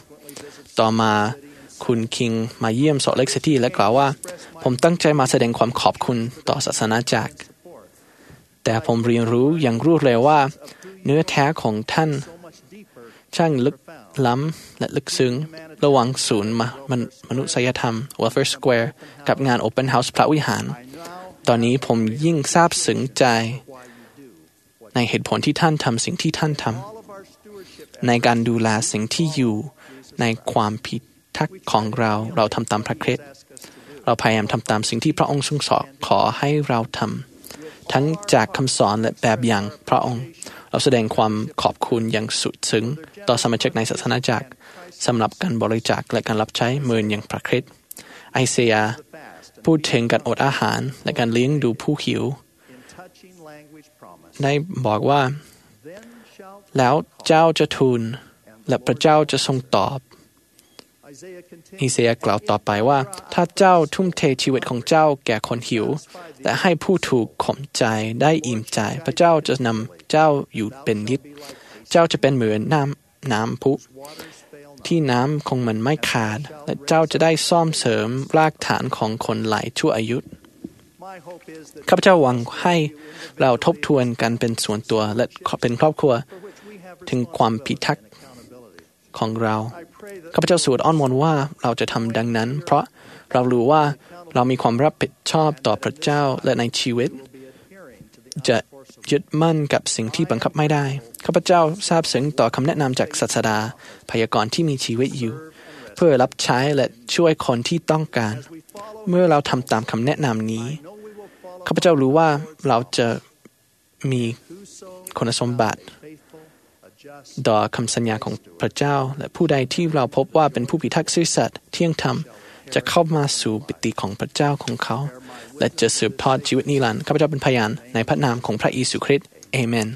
Speaker 2: 3ต่อมาคุณคิงมาเยี่ยมโซลเลกซิตี้และกล่าวว่าผมตั้งใจมาแสดงความขอบคุณต่อศาสนาจักรแต่ผมเรียนรู้อย่างรวดเร็วว่าเนื้อแท้ของท่านช่างลึกล้ำและลึกซึ้งระหว่างศูนย์มนุษยธรรม Welfare Square กับงาน Open House พระวิหารตอนนี้ผมยิ่งซาบซึ้งใจในเหตุผลที่ท่านทำสิ่งที่ท่านทำในการดูแลสิ่งที่อยู่ในความพิทักษ์ของเราทำตามพระคริสต์เราพยายามทำตามสิ่งที่พระองค์ทรงสอนขอให้เราทำทั้งจากคำสอนและแบบอย่างพระองค์เราแสดงความขอบคุณอย่างสุดซึ้งต่อสมาชิกในศาสนาจักรสำหรับการบริจาคและการรับใช้เหมือนอย่างพระคริสต์ไอเซยาพูดถึงการอดอาหารและการเลี้ยงดูผู้หิวได้บอกว่าแล้วเจ้าจะทูลและพระเจ้าจะทรงตอบอิเซยากล่าวต่อไปว่าถ้าเจ้าทุ่มเทชีวิตของเจ้าแก่คนหิวและให้ผู้ถูกข่มใจได้อิ่มใจพระเจ้าจะนำเจ้าอยู่เป็นนิจเจ้าจะเป็นเหมือนน้ำพุที่น้ำของมันไม่ขาดและเจ้าจะได้ซ่อมเสริมรากฐานของคนหลายชั่วอายุข้าพเจ้าหวังให้เราทบทวนกันเป็นส่วนตัวและเป็นครอบครัวถึงความพิทักษ์ของเราข้าพเจ้าสวดอ้อนวอนว่าเราจะทำดังนั้นเพราะเรารู้ว่าเรามีความรับผิดชอบต่อพระเจ้าและในชีวิตจะยึดมั่นกับสิ่งที่บังคับไม่ได้ข้าพเจ้าทราบซึ้งต่อคำแนะนำจากศาสดาพยากรณ์ที่มีชีวิตอยู่เพื่อรับใช้และช่วยคนที่ต้องการเมื่อเราทำตามคำแนะนำนี้ข้าพเจ้ารู้ว่าเราจะมีคุณสมบัติต่อคำสัญญาของพระเจ้าและผู้ใดที่เราพบว่าเป็นผู้พิทักษ์ซื่อสัตย์เที่ยงธรรมจะเข้ามาสู่ปิติของพระเจ้าของเขาและจะสืบทอดชีวิตนิรันดร์ข้าพเจ้าเป็นพยานในพระนามของพระเยซูคริสต์เอเมน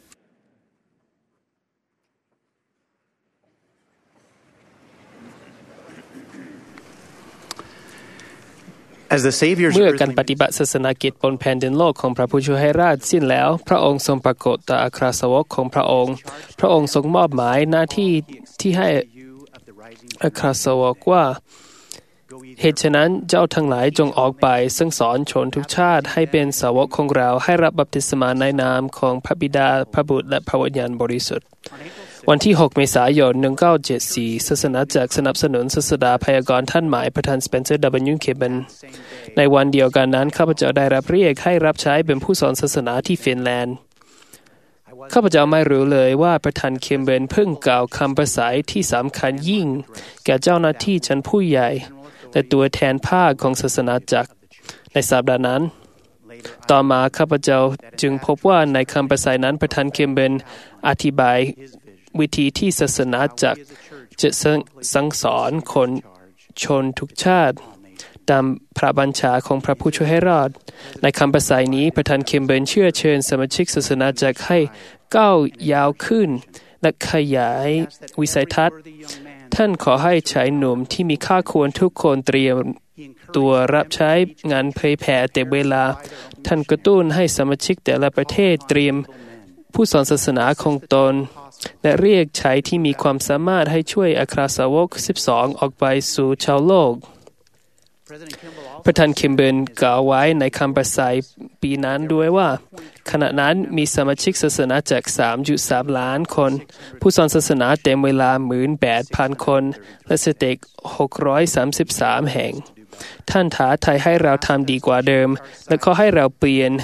Speaker 3: เมื่อการปฏิบัติศาสนกิจบนแผ่นดินโลกของพระผู้ช่วยให้ราชสิ้นแล้วพระองค์ทรงปรากฏต่ออัครสาวกของพระองค์พระองค์ทรงมอบหมายหน้าที่ที่ให้อัครสาวกว่าเหตุฉะนั้นเจ้าทั้งหลายจงออกไปซึ่งสอนชนทุกชาติให้เป็นสาวกของเราให้รับบัพติศมาในนามของพระบิดาพระบุตรและพระวิญญาณบริสุทธิ์วันที่6เมษายน1974ศาสนาจักรสนับสนุนศาสดาพยากรณ์ท่านหมายประธานสเปนเซอร์ W. เคเบนในวันเดียวกันนั้นข้าพเจ้าได้รับเรียกให้รับใช้เป็นผู้สอนศาสนาที่ฟินแลนด์ข้าพเจ้าไม่รู้เลยว่าประธานเคเบนเพิ่งกล่าวคำประสัยที่สำคัญยิ่งแก่เจ้าหน้าที่ชั้นผู้ใหญ่และตัวแทนภาคของศาสนาจักรในสัปดาห์นั้นต่อมาข้าพเจ้าจึงพบว่าในคำประสัยนั้นประธานเคเบนอธิบายวิธีที่ศาสนาจักรจะสั่งสอนคนชนทุกชาติตามพระบัญชาของพระผู้ช่วยให้รอดในคำประสัยนี้ประธานเคมเบนเชื่อเชิญสมาชิกศาสนาจักรให้ก้าวยาวขึ้นและขยายวิสัยทัศน์ท่านขอให้ชายหนุ่มที่มีค่าควรทุกคนเตรียมตัวรับใช้งานเผยแผ่แต่เวลาท่านกระตุ้นให้สมาชิกแต่ละประเทศเตรียมผู้สอนศาสนาของตนและเรียกชายที่มีความสามารถให้ช่วยอัครสาวก12ออกไปสู่ชาวโลกประธานคิมเบนกล่าวไว้ในคำปราศัยปีนั้นด้วยว่าขณะนั้นมีสมาชิกศาสนาจาก 3.3 ล้านคนผู้สอนศาสนาเต็มเวลา 18,000 คนและสเต็ก633 แห่งท่านท้าทายให้เราทำดีกว่าเดิมและขอให้เราเปลี่ยน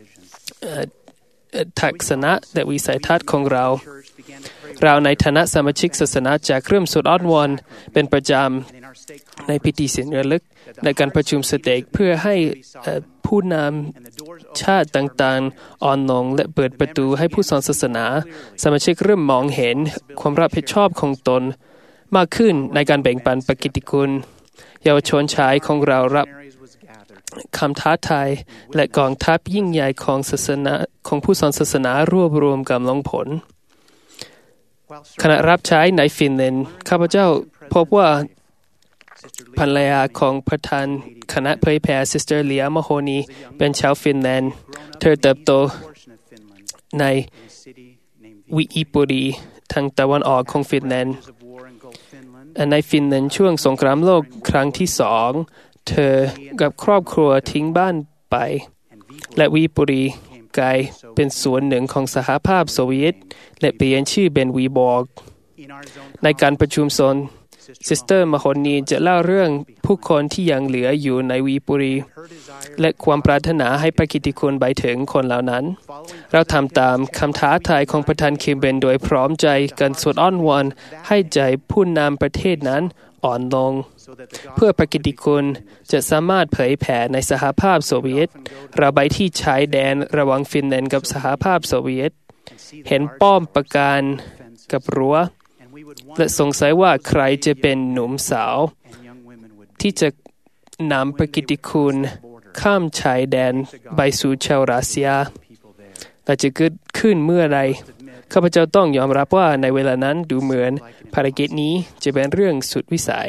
Speaker 3: ทัศนะและวิสัยทัศน์ของเราในฐานะสมาชิกศาสนาจากเริ่มสวดอ้อนวอนเป็นประจำในพิธีเสียงระลึกในการประชุมสเต็กเพื่อให้ผู้นำชาติต่างๆอ่อนลงและเปิดประตูให้ผู้สอนศาสนาสมาชิกเริ่มมองเห็นความรับผิดชอบของตนมากขึ้นในการแบ่งปันปกิตติคุณเยาวชนชายของเรารับคำท้าทายและกองทัพยิ่งใหญ่ของศาสนาของผู้สอนศาสนารวบรวมกำลังผลขณะรับใช้ในฟินแลนด์ข้าพเจ้าพบว่าภรรยาของประธานคณะเผยแผ่ซิสเตอร์เลียมโฮนีเป็นชาวฟินแลนด์เธอเติบโตในวิอิปุรีทางตะวันออกของฟินแลนด์ในฟินแลนด์ช่วงสงครามโลกครั้งที่2เธอกับครอบครัวทิ้งบ้านไปและวิปุรีกลายเป็นส่วนหนึ่งของสหภาพโซเวียตและเปลี่ยนชื่อเป็นวีบอร์กในการประชุมโซนซิสเตอร์มโหนีจะเล่าเรื่องผู้คนที่ยังเหลืออยู่ในวีปุรีและความปรารถนาให้พระกิตติคุณไปถึงคนเหล่านั้นเราทำตามคำท้าทายของประธานคิมเบนโดยพร้อมใจกันสวดอ้อนวอนให้ใจผู้นำประเทศนั้นอ่อนลงเพื่อพระกิตติคุณจะสามารถเผยแผ่ในสหภาพโซเวียตเราไปที่ชายแดนระหว่างฟินแลนด์กับสหภาพโซเวียตเห็นป้อมปราการกับรั้วและสงสัยว่าใครจะเป็นหนุ่มสาวที่จะนำพระกิตติคุณข้ามชายแดนไปสู่ชาวรัสเซียแต่จะเกิดขึ้นเมื่อไรข้าพเจ้าต้องยอมรับว่าในเวลานั้นดูเหมือนภารกิจนี้จะเป็นเรื่องสุดวิสัย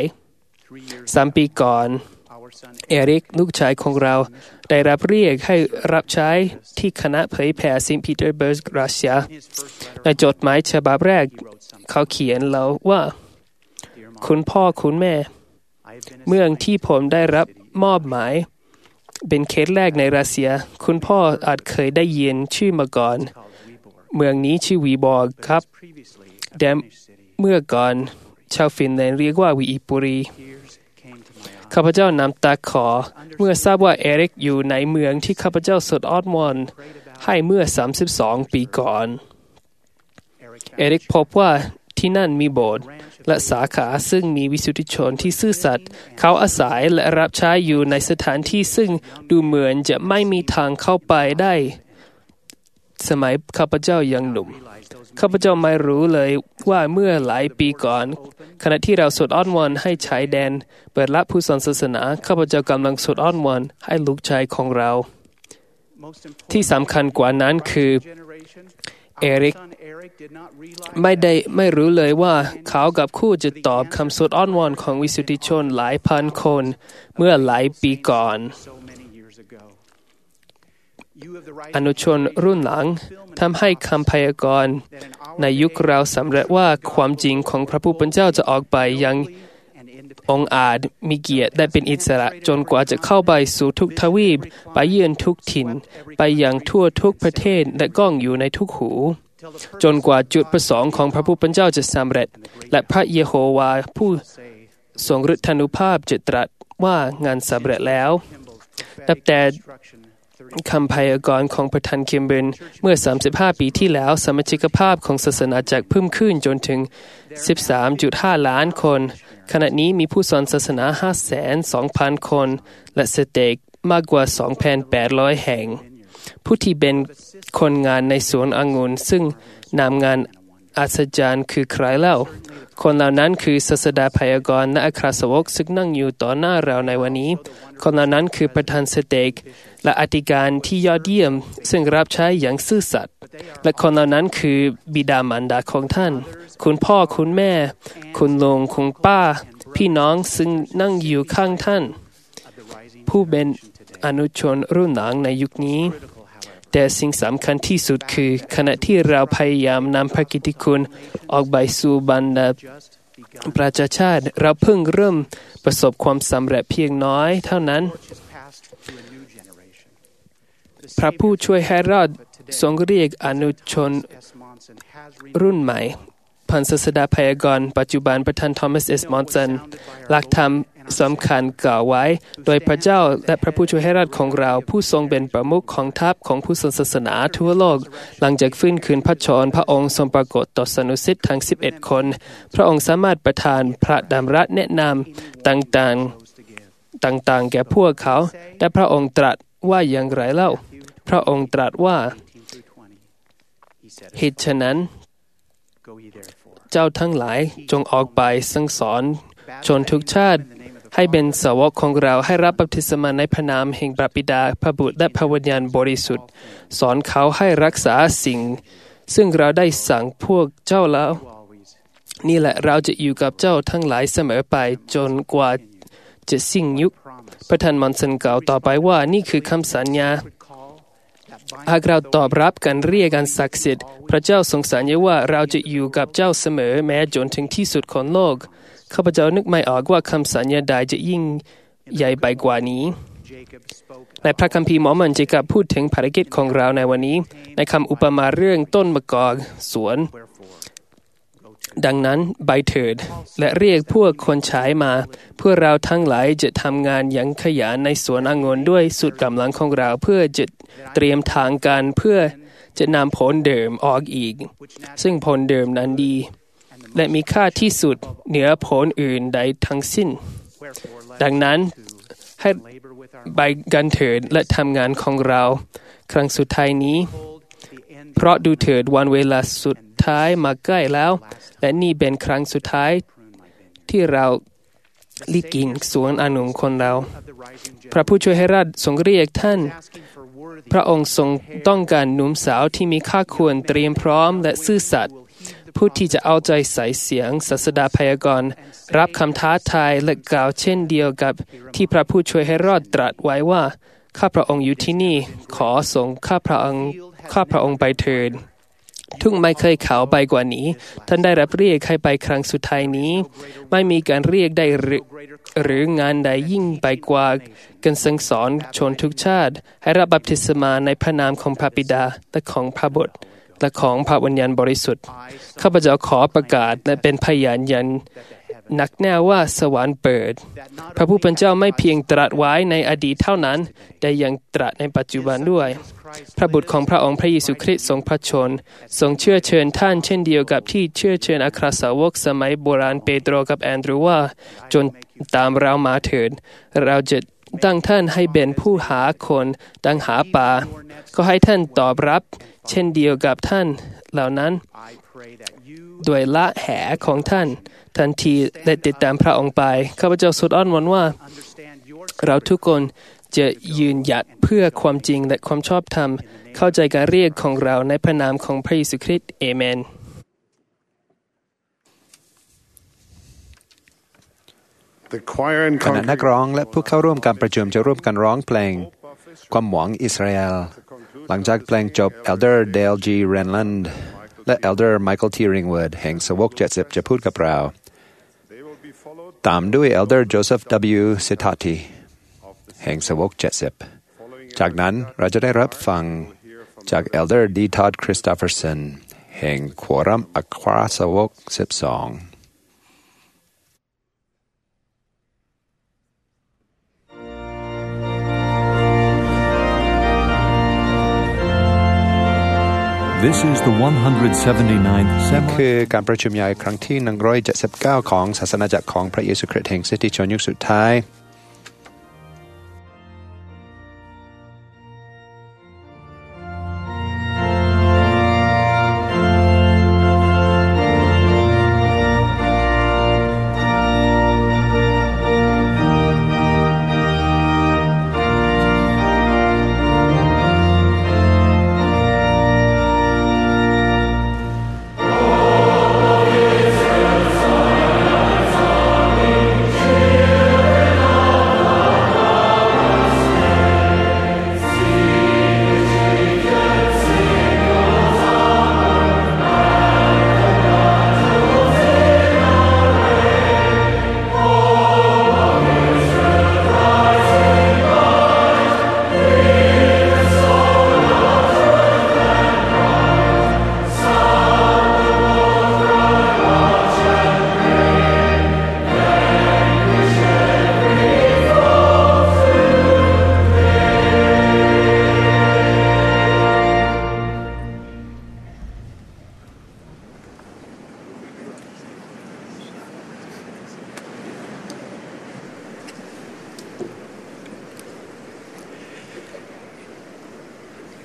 Speaker 3: 3 ปีก่อนเอริกลูกชายของเราได้รับเรียกให้รับใช้ที่คณะเผยแผ่ซินต์ปีเตอร์เบิร์กรัสเซียในจดหมายฉบับแรกเขาเขียนเราว่าคุณพ่อคุณแม่เมืองที่ผมได้รับมอบหมายเป็นเขตแรกในรัสเซียคุณพ่ออาจเคยได้ยินชื่อมาก่อนเมืองนี้ชื่อวีบอร์กครับแต่เมื่อก่อนชาวฟินแลนด์เรียกว่าวีอิปุรีข้าพเจ้าน้ำตาคลอเมื่อทราบว่าเอริกอยู่ในเมืองที่ข้าพเจ้าสวดอ้อนวอนให้เมื่อ32 ปีก่อนเอริกพบว่าที่นั่นมีโบสถ์และสาขาซึ่งมีวิสุทธิชนที่ซื่อสัตย์เขาอาศัยและรับใช้อยู่ในสถานที่ซึ่งดูเหมือนจะไม่มีทางเข้าไปได้สมัยข้าพเจ้ายังหนุ่มข้าพเจ้าไม่รู้เลยว่าเมื่อหลายปีก่อนขณะที่เราสวดอ้อนวอนให้ชายแดนเปิดรับผู้สอนศาสนาข้าพเจ้ากำลังสวดอ้อนวอนให้ลูกชายของเราที่สำคัญกว่านั้นคือเอริกไม่รู้เลยว่าเขากับคู่จะตอบคำสวดอ้อนวอนของวิสุทธิชนหลายพันคนเมื่อหลายปีก่อนอนุชนรุ่นหลังทำให้คำพยากรณ์ในยุคเราสำเร็จว่าความจริงของพระผู้เป็นเจ้าจะออกไปยังองค์อาจมีเกียรติได้เป็นอิสระจนกว่าจะเข้าไปสู่ทุกทวีปไปเยือนทุกถิ่นไปยังทั่วทุกประเทศและก้องอยู่ในทุกหูจนกว่าจุดประสงค์ของพระผู้เป็นเจ้าจะสำเร็จและพระเยโฮวาผู้ทรงฤทธานุภาพจะตรัสว่างานสำเร็จแล้วนับแต่คำพยากรณ์ของประธานคิมเบนเมื่อ35 ปีที่แล้วสมาชิกภาพของศาสนาจักรเพิ่มขึ้นจนถึง 13.5 ล้านคนขณะนี้มีผู้สอนศาสนา 502,000 คนและสเต็กมากกว่า 2,800 แห่งผู้ที่เป็นคนงานในสวนองุ่นซึ่งนำงานอัศจรรย์คือใครเล่าคนเหล่านั้นคือศาสดาพยากรณ์และอัครสาวกซึ่งนั่งอยู่ต่อหน้าเราในวันนี้คนเหล่านั้นคือประธานสเต็กและอธิการที่ยอดเยี่ยมซึ่งรับใช้อย่างซื่อสัตย์และคนเหล่านั้นคือบิดามารดาของท่านคุณพ่อคุณแม่คุณลุงคุณป้าพี่น้องซึ่งนั่งอยู่ข้างท่านผู้เป็นอนุชนรุ่นหลังในยุคนี้แต่สิ่งสำคัญที่สุดคือขณะที่เราพยายามนำพระกิตติคุณออกไปสู่บรรดาประชาชาติเราเพิ่งเริ่มประสบความสำเร็จเพียงน้อยเท่านั้นพระผู้ช่วยให้รอดทรงเรียกอนุชนรุ่นใหม่พันศาสดาพยากรณ์ปัจจุบันประธานทอมัส เอส มอนสันหลักธรรมสำคัญกล่าวไว้โดยพระเจ้าและพระผู้ช่วยให้รอดของเราผู้ทรงเป็นประมุขของทัพของผู้ศาสนาทั่วโลกหลังจากฟื้นคืนพระชนพระองค์ทรงปรากฏต่อสานุสิษย์ทั้ง11คนพระองค์สามารถประทานพระดำรัสแนะนำต่างแก่พวกเขาและพระองค์ตรัสว่าอย่างไรเล่าพระองค์ตรัสว่าเหตุฉะนั้นเจ้าทั้งหลายจงออกไปสั่งสอนชนทุกชาติให้เป็นสาวกของเราให้รับบัพติศมาในพระนามแห่งพระบิดาพระบุตรและพระวิญญาณบริสุทธิ์สอนเขาให้รักษาสิ่งซึ่งเราได้สั่งพวกเจ้าแล้วนี่แหละเราจะอยู่กับเจ้าทั้งหลายเสมอไปจนกว่าจะสิ้นยุคประธานมอนสันกล่าวต่อไปว่านี่คือคำสัญญาหากเราตอบรับการเรียกอันศักดิ์สิทธิ์พระเจ้าทรงสัญญาว่าเราจะอยู่กับเจ้าเสมอแม้จนถึงที่สุดของโลกข้าพเจ้านึกไม่ออกว่าคำสัญญาใดจะยิ่งใหญ่ไปกว่านี้ในพระคัมภีร์มอร์มอนเจคอบพูดถึงภารกิจของเราในวันนี้ในคำอุปมาเรื่องต้นมะกอกสวนดังนั้นไปเถิดและเรียกพวกคนใช้มาเพื่อเราทั้งหลายจะทำงานอย่างขยันในสวนองุ่นด้วยสุดกำลังของเราเพื่อจะเตรียมทางการเพื่อจะนำผลเดิมออกอีกซึ่งผลเดิมนั้นดีและมีค่าที่สุดเหนือผลอื่นใดทั้งสิ้นดังนั้นให้ไปกันเถิดและทำงานของเราครั้งสุดท้ายนี้เพราะดูเถิดวันเวลาสุดท้ายมาใกล้แล้วและนี่เป็นครั้งสุดท้ายที่เราลิกินสวนองุ่นคนเราพระผู้ช่วยให้รอดทรงเรียกท่านพระองค์ทรงต้องการหนุ่มสาวที่มีค่าควรเตรียมพร้อมและซื่อสัตย์ผู้ที่จะเอาใจใส่เสียงศาสดาพยากรณ์รับคำท้าทายและกล่าวเช่นเดียวกับที่พระผู้ช่วยให้รอดตรัสไว้ว่าข้าพระองค์อยู่ที่นี่ขอส่งข้าพระองค์ไปเถิดทุกไม่เคยข่าวไปกว่านี้ท่านได้รับเรียกให้ไปครั้งสุดท้ายนี้ไม่มีการเรียกได้หรืองานใดยิ่งไปกว่าการสั่งสอนชนทุกชาติให้รับบัพติศมาในพระนามของพระบิดาและของพระบุตรและของพระวิญญาณบริสุทธิ์ข้าพเจ้าขอประกาศและเป็นพยานยันหนักแน่ว่าสวรรค์เปิดพระผู้เป็นเจ้าไม่เพียงตรัสไว้ในอดีตเท่านั้นแต่ยังตรัสในปัจจุบันด้วยพระบุตรของพระองค์พระเยซูคริสต์ทรงพระชนทรงเชื้อเชิญท่านเช่นเดียวกับที่เชื้อเชิญอัครสาวกสมัยโบราณเปโตรกับแอนดรูว่าจนตามเรามาเถิดเราจะตั้งท่านให้เป็นผู้หาคนดังหาปลาก็ให้ท่านตอบรับเช่นเดียวกับท่านเหล่านั้นด้วยละแหของท่านทันทีและติดตามพระองค์ไปข้าพเจ้าสุดอ้อนวอนว่าเราทุกคนจะยืนหยัดเพื่อความจริงและความชอบธรรมเข้าใจการเรียกของเราในพระนามของพระเยซูคริสต์เอเมน
Speaker 1: ขณะนักร้องและผู้เข้าร่วมการประชุมจะร่วมกันร้องเพลงความหวังอิสราเอลหลังจากเพลงจบ Elder Dale G. Renland และ Elder Michael T. Ringwood แห่งสวก70จะพูดกับเราตามด้วย Elder Joseph W. Sitati แห่งสวก70จากนั้นเราจะได้รับฟังจาก Elder D. Todd Christopherson แห่งควอรัมอัครสวก12คือการประชุมใหญ่ครั้งที่179ของศาสนาจักรของพระเยซูคริสต์แห่งสิทธิชนยุคสุดท้าย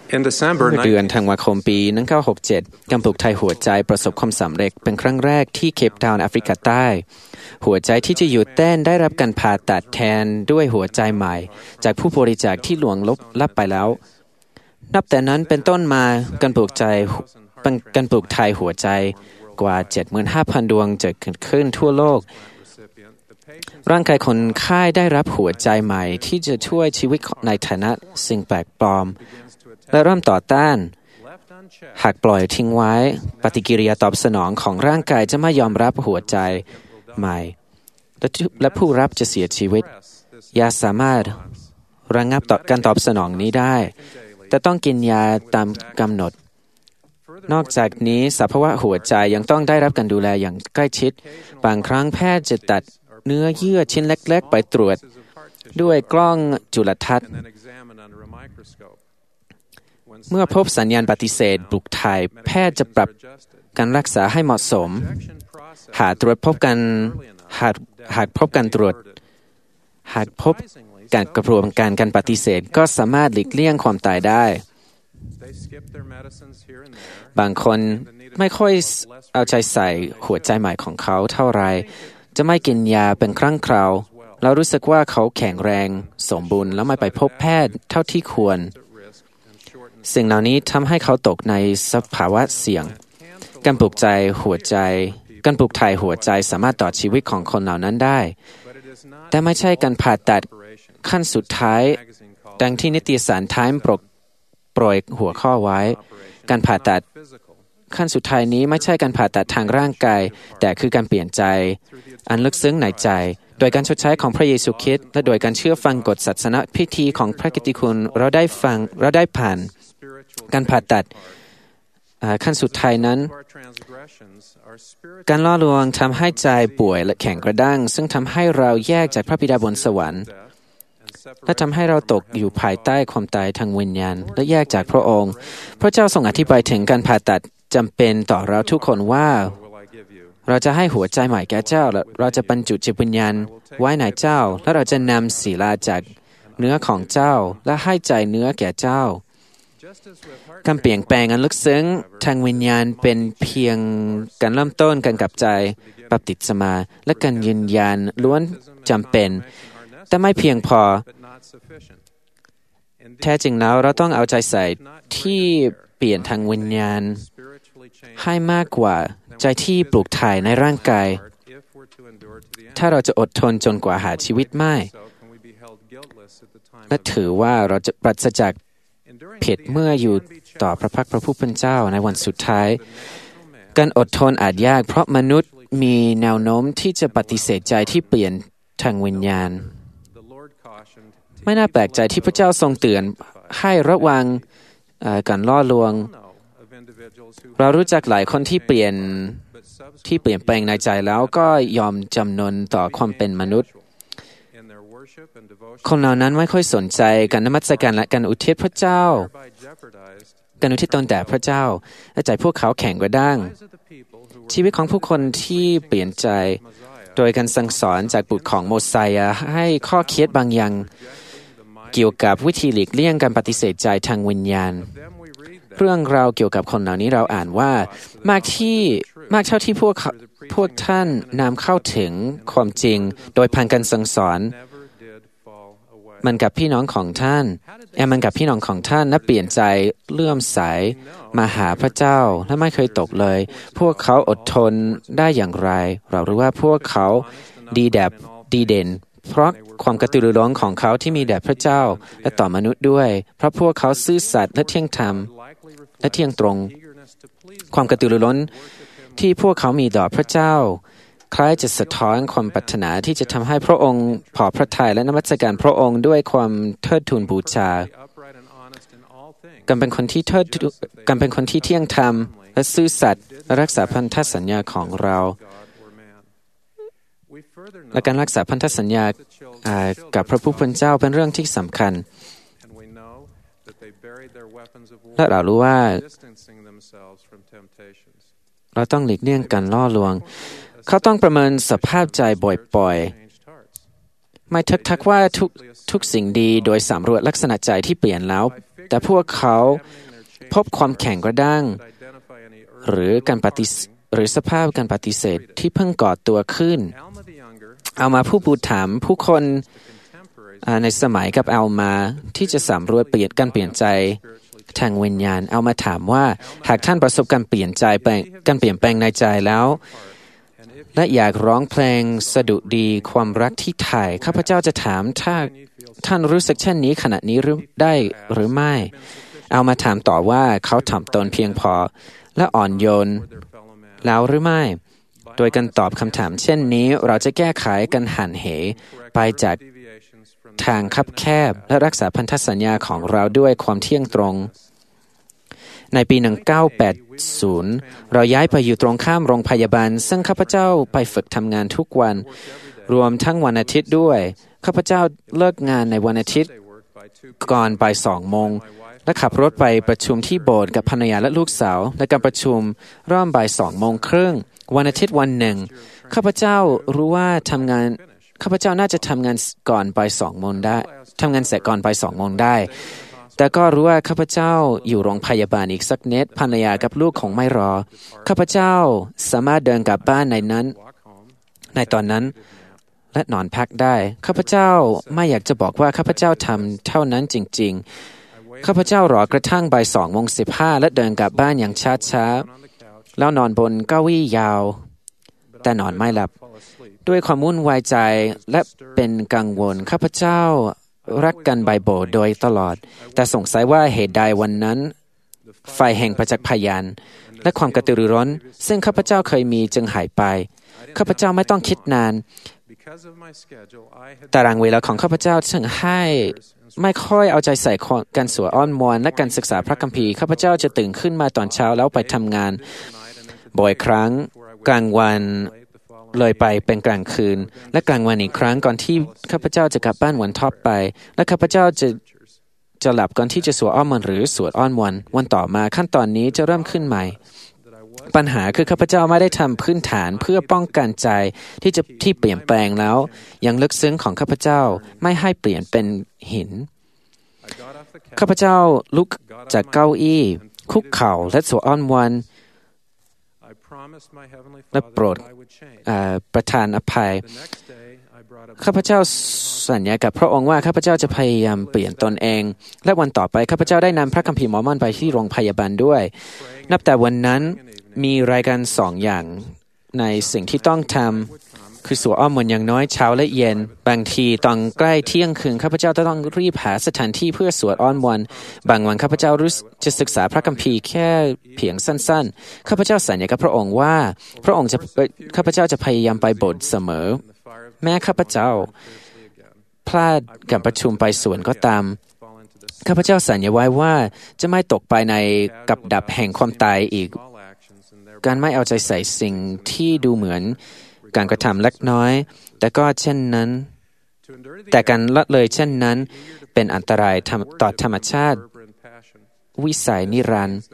Speaker 6: In December
Speaker 5: เดือนธันวาคมปี 1967 การปลูกไทยหัวใจประสบความสำเร็จเป็นครั้งแรกที่เคปทาวน์แอฟริกาใต้หัวใจที่จะหยุดเต้นได้รับการผ่าตัดแทนด้วยหัวใจใหม่จากผู้บริจาคที่หลวงลับไปแล้วนับแต่นั้นเป็นต้นมาการปลูกไทยหัวใจกว่า 75,000 ดวงจะเกิดขึ้นทั่วโลกร่างกายคนไข้ได้รับหัวใจใหม่ที่จะช่วยชีวิตในฐานะสิ่งแปลกปลอมและเริ่มต่อต้านหากปล่อยทิ้งไว้ปฏิกิริยาตอบสนองของร่างกายจะไม่ยอมรับหัวใจใหม่และผู้รับจะเสียชีวิตยาสามารถระงับการตอบสนองนี้ได้แต่ต้องกินยาตามกำหนดนอกจากนี้สภาวะหัวใจยังต้องได้รับการดูแลอย่างใกล้ชิดบางครั้งแพทย์จะตัดเนื้อเยื่อชิ้นเล็กๆไปตรวจด้วยกล้องจุลทรรศน์เมื่อพบสัญญาณปฏิเสธปลูกถ่ายแพทย์จะปรับการรักษาให้เหมาะสมหากพบการตรวจหากพบการกระบวนการปฏิเสธก็สามารถหลีกเลี่ยงความตายได้บางคนไม่ค่อยเอาใจใส่หัวใจใหม่ของเขาเท่าไรจะไม่กินยาเป็นครั้งคราวเรารู้สึกว่าเขาแข็งแรงสมบูรณ์แล้วไม่ไปพบแพทย์เท่าที่ควรสิ่งเหล่านี้ทำให้เขาตกในสภาวะเสี่ยงการปลูกไทยหัวใจสามารถต่อชีวิตของคนเหล่านั้นได้แต่ไม่ใช่การผ่าตัดขั้นสุดท้ายดังที่นิตยสารไทม์โปรยหัวข้อไว้การผ่าตัดขั้นสุดท้ายนี้ไม่ใช่การผ่าตัดทางร่างกายแต่คือการเปลี่ยนใจอันลึกซึ้งในใจโดยการชดใช้ของพระเยซูคริสต์และโดยการเชื่อฟังกฎศาสนพิธีของพระกิตติคุณเราได้ผ่านการผ่าตัดขั้นสุดท้ายนั้นการล่อลวงทำให้ใจป่วยและแข็งกระด้างซึ่งทำให้เราแยกจากพระบิดาบนสวรรค์และทำให้เราตกอยู่ภายใต้ความตายทางวิญญาณและแยกจากพระองค์พระเจ้าทรงอธิบายถึงการผ่าตัดจำเป็นต่อเราทุกคนว่าเราจะให้หัวใจใหม่แก่เจ้าและเราจะบรรจุจิตวิญญาณไว้ในเจ้าและเราจะนำศิลาจากเนื้อของเจ้าและให้ใจเนื้อแก่เจ้าการเปลี่ยนแปลงอันลึกซึ้งทางวิญญาณเป็นเพียงการเริ่มต้นการกลับใจบัพติศมาและการยืนยันล้วนจำเป็นแต่ไม่เพียงพอแท้จริงแล้วเราต้องเอาใจใส่ที่เปลี่ยนทางวิญญาณให้มากกว่าใจที่ปลูกถ่ายในร่างกายถ้าเราจะอดทนจนกว่าหาชีวิตไม่และถือว่าเราจะปราศจากผิดเมื่ออยู่ต่อพระพักพระผู้เป็นเจ้าในวันสุดท้ายการอดทนอาจยากเพราะมนุษย์มีแนวโน้มที่จะปฏิเสธใจที่เปลี่ยนทางวิญญาณไม่น่าแปลกใจที่พระเจ้าทรงเตือนให้ระวังการล่อลวงเรารู้จักหลายคนที่เปลี่ยนแปลงในใจแล้วก็ยอมจำนนต่อความเป็นมนุษย์คนเหล่านั้นไม่ค่อยสนใจการนมัสการและการอุทิศพระเจ้าการอุทิศตนแด่พระเจ้าและใจพวกเขาแข็งกระด้างชีวิตของผู้คนที่เปลี่ยนใจโดยการสั่งสอนจากบุตรของโมไซยะให้ข้อคิดบางอย่างเกี่ยวกับวิธีหลีกเลี่ยงการปฏิเสธใจทางวิญญาณเรื่องราวเกี่ยวกับคนเหล่านี้เราอ่านว่ามากเท่าที่พวกท่านนำเข้าถึงความจริงโดยผ่านการสั่งสอนมันกับพี่น้องของท่านและเปลี่ยนใจเลื่อมใสมาหาพระเจ้าและไม่เคยตกเลยพวกเขาอดทนได้อย่างไรเรารู้ว่าพวกเขาดีเด่นเพราะความกระตือรือร้นของเขาที่มีแด่พระเจ้าและต่อมนุษย์ด้วยเพราะพวกเขาซื่อสัตย์และเที่ยงธรรมและเที่ยงตรงความกระตือรือร้นที่พวกเขามีต่อพระเจ้าคล้ายจะสะท้อนความปรารถนาที่จะทำให้พระองค์พอพระทัยและนมัสการพระองค์ด้วยความเทิดทูนบูชาการเป็นคนที่เที่ยงธรรมและซื่อสัตย์และรักษาพันธสัญญาของเราและการรักษาพันธสัญญากับพระผู้เป็นเจ้าเป็นเรื่องที่สำคัญและเรารู้ว่าเราต้องหลีกเลี่ยงการล่อลวงเขาต้องประเมินสภาพใจบ่อยๆ
Speaker 6: ไม่ทักว่าทุกสิ่งดีโดยสำรวจลักษณะใจที่เปลี่ยนแล้วแต่พวกเขาพบความแข็งกระด้างหรือสภาพการปฏิเสธที่เพิ่งก่อตัวขึ้นเอามาผู้บูถามผู้คนในสมัยกับเอามาที่จะสำรวจการเปลี่ยนใจทางวิญญาณเอามาถามว่าหากท่านประสบการเปลี่ยนแปลงในใจแล้วและอยากร้องเพลงสดุดีความรักที่ไถ่ข้าพเจ้าจะถามถ้าท่านรู้สึกเช่นนี้ขณะนี้ได้หรือไม่เอามาถามต่อว่าเขาถ่อมตนเพียงพอและอ่อนโยนแล้วหรือไม่โดยการตอบคำถามเช่นนี้เราจะแก้ไขการหันเหไปจากทางคับแคบและรักษาพันธสัญญาของเราด้วยความเที่ยงตรงในปี 1980 เราย้ายไปอยู่ตรงข้ามโรงพยาบาลซึ่งข้าพเจ้าไปฝึกทำงานทุกวันรวมทั้งวันอาทิตย์ด้วยข้าพเจ้าเลิกงานในวันอาทิตย์ก่อนบ่าย 2 โมงและขับรถไปประชุมที่โบสถ์กับภรรยาและลูกสาวและการประชุมเริ่มบ่าย 2 โมงครึ่งวันอาทิตย์วันหนึ่งข้าพเจ้ารู้ว่าข้าพเจ้าน่าจะทำงานก่อนบ่าย 2 โมงได้ทำงานเสร็จก่อนบ่าย 2 โมงได้แต่ก็รู้ว่าข้าพเจ้าอยู่โรงพยาบาลอีกสักนิดภรรยากับลูกคงไม่รอข้าพเจ้าสามารถเดินกลับบ้านในตอนนั้นและนอนพักได้ข้าพเจ้าไม่อยากจะบอกว่าข้าพเจ้าทำเท่านั้นจริงๆข้าพเจ้ารอกระทั่งบ่าย 2:15 และเดินกลับบ้านอย่างช้าๆแล้วนอนบนเก้าอี้ยาวแต่นอนไม่หลับด้วยความวุ่นวายใจและเป็นกังวลข้าพเจ้ารักกันไบเบิลโดยตลอดแต่สงสัยว่าเหตุใดวันนั้นไฟแห่งประจักษ์พยานและความกระตือรือร้นซึ่งข้าพเจ้าเคยมีจึงหายไปข้าพเจ้าไม่ต้องคิดนานตารางเวลาของข้าพเจ้าซึ่งให้ไม่ค่อยเอาใจใส่การสวดอ้อนวอนและการศึกษาพระคัมภีร์ข้าพเจ้าจะตื่นขึ้นมาตอนเช้าแล้วไปทำงานบ่อยครั้งกลางวันเลยไปเป็นกลางคืนและกลางวันอีกครั้งก่อนที่ข้าพเจ้าจะกลับบ้านวันท็อปไปและข้าพเจ้าจะหลับก่อนที่จะสวดอ้อนวอนหรือสวดอ้อนวอนวันต่อมาขั้นตอนนี้จะเริ่มขึ้นใหม่ปัญหาคือข้าพเจ้าไม่ได้ทำพื้นฐานเพื่อป้องกันใจที่เปลี่ยนแปลงแล้วยังลึกซึ้งของข้าพเจ้าไม่ให้เปลี่ยนเป็นหินข้าพเจ้าลุกจากเก้าอี้คุกเข่าและสวดอ้อนวอนและโปรดประทานอภัยข้าพเจ้าสัญญากับพระองค์ว่าข้าพเจ้าจะพยายามเปลี่ยนตนเองและวันต่อไปข้าพเจ้าได้นำพระคัมภีร์มอร์มอนไปที่โรงพยาบาลด้วยนับแต่วันนั้นมีรายการ2 อย่างในสิ่งที่ต้องทำคือสวดอ้อนวอนอย่างน้อยเช้าและเย็นบางทีตอนใกล้เที่ยงคืนข้าพเจ้าต้องรีบหาสถานที่เพื่อสวดอ้อนวอนบางวันข้าพเจ้าจะศึกษาพระคัมภีร์แค่เพียงสั้นๆข้าพเจ้าสัญญากับพระองค์ว่าข้าพเจ้าจะพยายามไปโบสถ์เสมอแม้ข้าพเจ้าพลาดการประชุมไปสวนก็ตามข้าพเจ้าสัญญาไว้ว่าจะไม่ตกไปในกับดักแห่งความตายอีกการไม่เอาใจใส่สิ่งที่ดูเหมือนการกระทำเล็กน้อยแต่การละเลยเช่นนั้นเป็นอันตรายต่อธรรมชาติวิสัยนิรันดร์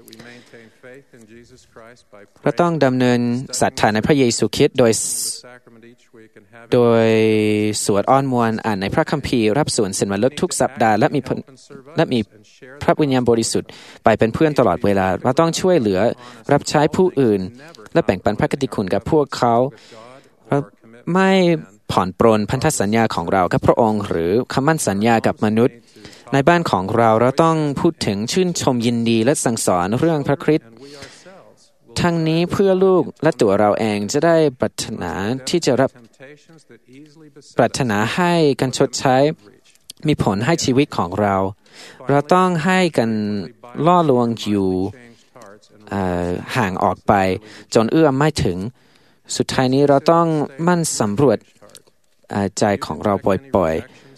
Speaker 6: เราต้องดำเนินศรัทธาในพระเยซูคริสต์โดยสวดอ้อนวอนอ่านในพระคัมภีร์รับส่วนสินวันเลิกทุกสัปดาห์และมีพระวิญญาณบริสุทธิ์ไปเป็นเพื่อนตลอดเวลาเราต้องช่วยเหลือรับใช้ผู้อื่นและแบ่งปันพระกิตติคุณกับพวกเขาเราไม่ผ่อนปรนพันธสัญญาของเรากับพระองค์หรือคำมั่นสัญญากับมนุษย์ในบ้านของเราต้องพูดถึงชื่นชมยินดีและสั่งสอนเรื่องพระคริสต์ทั้งนี้เพื่อลูกและตัวเราเองจะได้ปรารถนาที่จะรับปรารถนาให้การชดใช้มีผลให้ชีวิตของเราต้องให้กันล่อลวงอยู่ห่างออกไปจนเอื้อมไม่ถึงสุดท้ายนี้เราต้องมั่นสำรวจใจของเราบ่อย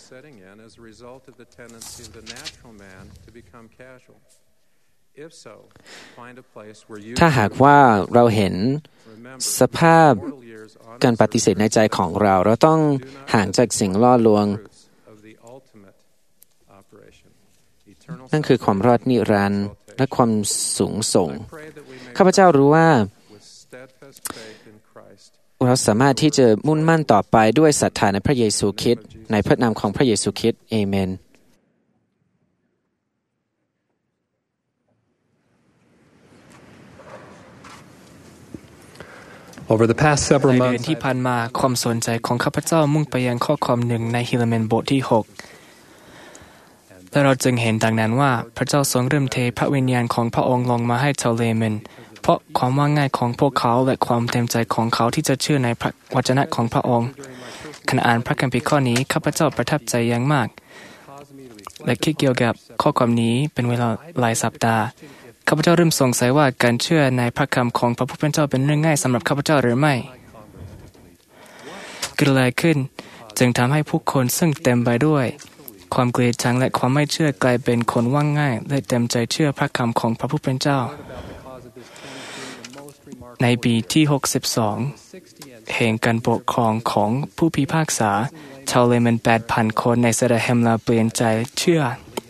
Speaker 6: ๆถ้าหากว่าเราเห็นสภาพการปฏิเสธในใจของเราต้องห่างจากสิ่งล่อลวงนั่นคือความรอดนิรันดร์และความสูงส่งข้าพเจ้ารู้ว่าเราสามารถที่จะมุ่งมั่นต่อไปด้วยศรัทธาในพระเยซูคริสต์ในพระนามของพระเยซูคริสต์เอเมน
Speaker 3: ในเดือนที่ผ่านมาความสนใจของข้าพเจ้ามุ่งไปยังข้อความหนึ่งในฮิลเมนบทที่ 6และเราจึงเห็นดังนั้นว่าพระเจ้าทรงเริ่มเทพระวิญญาณของพระองค์ลงมาให้ชาวเลเมนเพราะความว่าง่ายของพวกเขาและความเต็มใจของเขาที่จะเชื่อในพระวจนะของพระองค์ขณะอ่านพระคัมภีร์ข้อนี้ข้าพเจ้าประทับใจอย่างมากและคิดเกี่ยวกับข้อความนี้เป็นเวลาหลายสัปดาห์ข้าพเจ้าเริ่มสงสัยว่าการเชื่อในพระคำของพระผู้เป็นเจ้าเป็นเรื่องง่ายสำหรับข้าพเจ้าหรือไม่เกิดอะไรขึ้นจึงทำให้ผู้คนซึ่งเต็มไปด้วยความเกลียดชังและความไม่เชื่อกลายเป็นคนว่าง่ายและเต็มใจเชื่อพระคำของพระผู้เป็นเจ้าในปีที่ 62แห่งการปกครองของผู้พิพากษาชาวเลเมน 8,000 คนในเซเดเฮมลาเปลี่ยนใจเชื่อ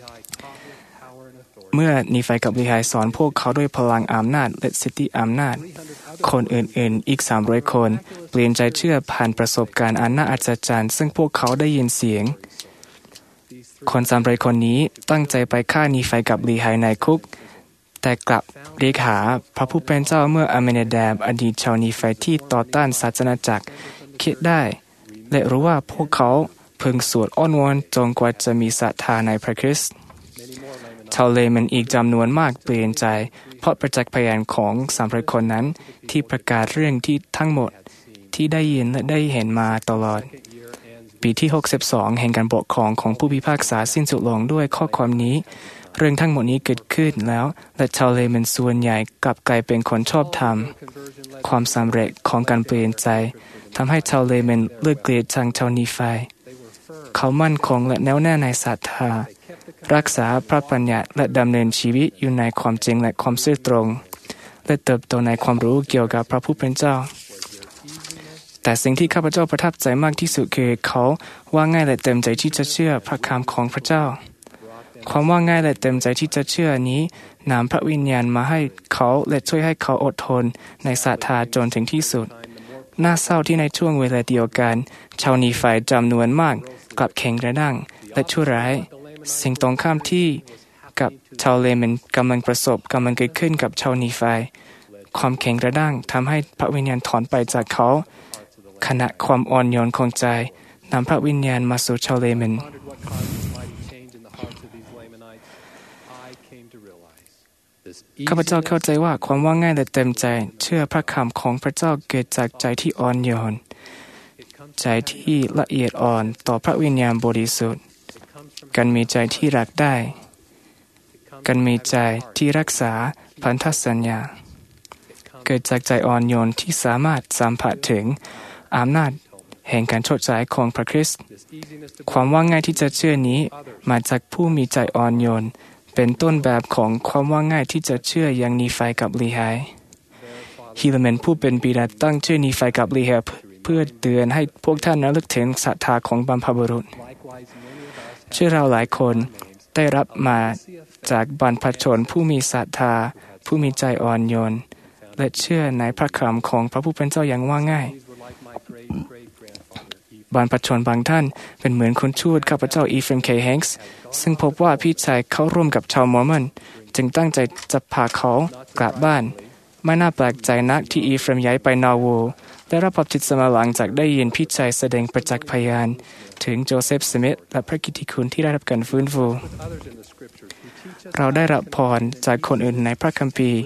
Speaker 3: เมื่อนีไฟกับลีไฮสอนพวกเขาด้วยพลังอำนาจและสิทธิอำนาจคนอื่นๆอีก300คนเปลี่ยนใจเชื่อผ่านประสบการณ์อันน่าอัศจรรย์ซึ่งพวกเขาได้ยินเสียงคน300คนนี้ตั้งใจไปฆ่านีไฟกับลีไฮในคุกแต่กลับเรียกหาพระผู้เป็นเจ้าเมื่ออเมเนแดบอดีตชาวนีไฟที่ต่อต้านศาสนาจักรคิดได้และรู้ว่าพวกเขาเพิ่งสวดอ้อนวอนจนกว่าจะมีศรัทธาในพระคริสต์ชาวเลเมนอีกจำนวนมากเปลี่ยนใจเพราะประจักษ์พยานของ300คนนั้นที่ประกาศเรื่องที่ทั้งหมดที่ได้ยินและได้เห็นมาตลอดปีที่ 62แห่งการปกครองของผู้พิพากษาสิ้นสุดลงด้วยข้อความนี้เรื่องทั้งหมดนี้เกิดขึ้นแล้วและชาวเลเมนส่วนใหญ่กลับกลายเป็นคนชอบธรรมความสำเร็จของการเปลี่ยนใจทำให้ชาวเลเมนเลิกเกลียดชังชาวนีไฟเขามั่นคงและแน่วแน่ในศรัทธารักษาพระบัญญัติและดำเนินชีวิตอยู่ในความจริงและความซื่อตรงและเติบโตในความรู้เกี่ยวกับพระผู้เป็นเจ้าแต่สิ่งที่ข้าพเจ้าประทับใจมากที่สุดคือเขาว่าง่ายและเต็มใจที่จะเชื่อพระคำของพระเจ้าความว่าง่ายและเต็มใจที่จะเชื่อนี้นำพระวิญญาณมาให้เขาและช่วยให้เขาอดทนในศรัทธาจนถึงที่สุดน่าเศร้าที่ในช่วงเวลาเดียวกันชาวนีไฟจำนวนมากกลับแข็งกระด้างและชั่วร้ายสิ่งตรงข้ามที่กับชาวเลเมนกำลังเกิดขึ้นกับชาวนีไฟความแข็งกระด้างทำให้พระวิญญาณถอนไปจากเขาขณะความอ่อนโยนของใจนำพระวิญญาณมาสู่ชาวเลเมนข้าพเจ้าเข้าใจว่าความว่าง่ายและเต็มใจเชื่อพระคำของพระเจ้าเกิดจากใจที่อ่อนโยนใจที่ละเอียดอ่อนต่อพระวิญญาณบริสุทธิ์การมีใจที่รักได้การมีใจที่รักษาพันธสัญญาเกิดจากใจอ่อนโยนที่สามารถสัมผัสถึงอำนาจแห่งการชดใช้ของพระคริสต์ความว่าง่ายที่จะเชื่อนี้มาจากผู้มีใจอ่อนโยนเป็นต้นแบบของความว่าง่ายที่จะเชื่ออย่างนีไฟกับลีไฮฮิลเมนผู้เป็นบิดาตั้งชื่อนีไฟกับลีไฮเพื่อเตือนให้พวกท่านระลึกถึงศรัทธาของบรรพบุรุษชื่อเราหลายคนได้รับมาจากบรรพชนผู้มีศรัทธาผู้มีใจอ่อนโยนและเชื่อในพระคำของพระผู้เป็นเจ้าอย่างว่าง่ายบรรพชนบางท่านเป็นเหมือนคนชูดข้าพเจ้าอีเฟรม เค แฮงส์ซึ่งพบว่าพี่ชายเข้าร่วมกับชาวมอร์มอนจึงตั้งใจจะพาเขากลับบ้านไม่น่าแปลกใจนักที่อีเฟรมย้ายไปนอร์โวได้รับบัพติศมาหลังจากได้ยินพี่ชายแสดงประจักษ์พยานถึงโจเซฟ สมิธและพระกิตติคุณที่ได้รับการฟื้นฟูเราได้รับพรจากคนอื่นในพระคัมภีร์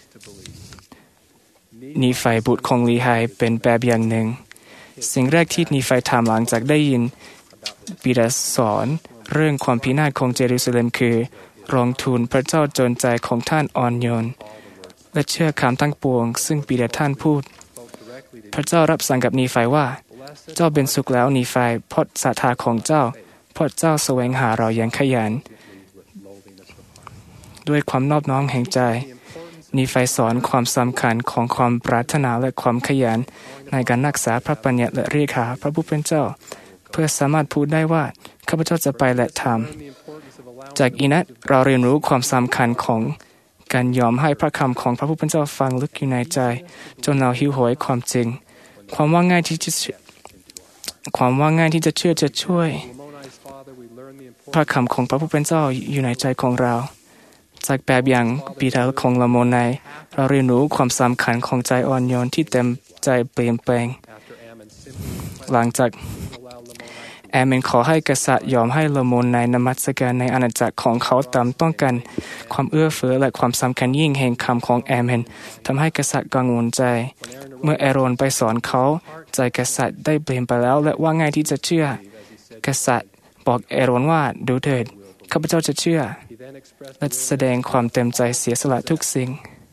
Speaker 3: นีไฟบุตรของลีไฮเป็นแบบอย่างหนึ่งสิ่งแรกที่นีไฟทำหลังจากได้ยินบิดาสอนเรื่องความพินาศของเยรูซาเล็มคือร้องทูลพระเจ้าจนใจของท่านอ่อนโยนและเชื่อคำทั้งปวงซึ่งบิดาท่านพูดพระเจ้ารับสั่งกับนีไฟว่าเจ้าเป็นสุขแล้วนีไฟเพราะศรัทธาของเจ้าเพราะเจ้าแสวงหาเราอย่างขยันด้วยความนอบน้อมแห่งใจนีไฟสอนความสำคัญของความปรารถนาและความขยันในการรักษาพระบัญญัติและเรียกหาพระผู้เป็นเจ้าเพื่อสามารถพูดได้ว่าข้าพเจ้าจะไปและทำจากอีนัทเราเรียนรู้ความสำคัญของการยอมให้พระคำของพระผู้เป็นเจ้าฟังลึกอยู่ในใจจนเราหิวโหยความจริงความว่าง่ายที่จะเชื่อจะช่วยพระคำของพระผู้เป็นเจ้าอยู่ในใจของเราจากแบบอย่างบิดาของละโมไนเราเรียนรู้ความสำคัญของใจอ่อนโยนที่เต็มใจเปลี่ยนแปลงหลังจากแอมเมนขอให้กษัตริย์ยอมให้ละโมไนนมัสการในอาณาจักรของเขาตามต้องการความเอื้อเฟื้อและความสำคัญยิ่งแห่งคำของแอมเมนทำให้กษัตริย์กังวลใจเมื่อแอโรนไปสอนเขาใจกษัตริย์ได้เปลี่ยนไปแล้วและว่าง่ายที่จะเชื่อกษัตริย์บอกแอโรนว่าดูเถิดข้าพเจ้าจะเชื่อและแสดงความเต็มใจเสียสละทุกสิ่ง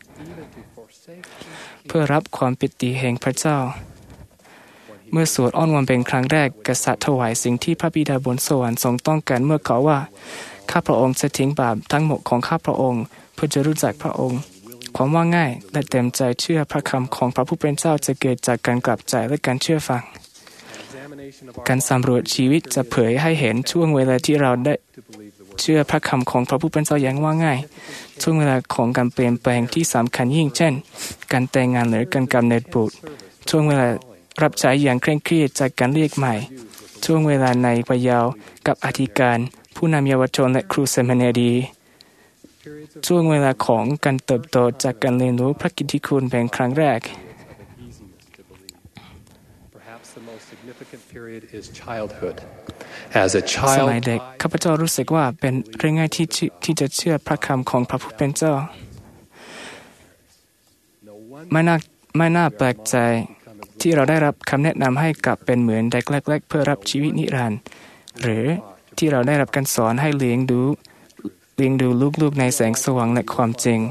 Speaker 3: เพื่อรับความปิติแห่งพระเจ้าเมื่อสวดอ้อนวอนเป็นครั้งแรกกษัตริย์ถวายสิ่งที่พระบิดาบนสวรรค์ทรงต้องการเมื่อเขาว่าข้าพระองค์จะทิ้งบาปทั้งหมดของข้าพระองค์เพื่อจะรู้จักพระองค์ความว่าง่ายและเต็มใจเชื่อพระคำของพระผู้เป็นเจ้าจะเกิดจากการกลับใจและการเชื่อฟังการสำรวจชีวิตจะเผยให้เห็นช่วงเวลาที่เราได้เชื่อพระคำของพระผู้เป็นเจ้าอย่างว่าง่ายช่วงเวลาของการเปลี่ยนแปลงที่สำคัญยิ่งเช่นการแต่งงานหรือการกำเนิดบุตรช่วงเวลารับใช้อย่างเคร่งเครียดจากการเรียกใหม่ช่วงเวลาในวัยเยาว์กับอธิการผู้นำเยาวชนและครูเซมินารีช่วงเวลาของการเติบโตจากการเรียนรู้พระกิตติคุณเป็นครั้งแรกสมัยเด็กข้าพเจ้ารู้สึกว่าเป็นเรื่องง่ายที่จะเชื่อพระคำของพระผู้เป็นเจ้าไม่น่าแปลกใจที่เราได้รับคำแนะนำให้กลับเป็นเหมือนเด็กเล็กๆเพื่อรับชีวิตนิรันดร์หรือที่เราได้รับการสอนให้เลี้ยงดูลูกๆในแสงสว่างและความจริง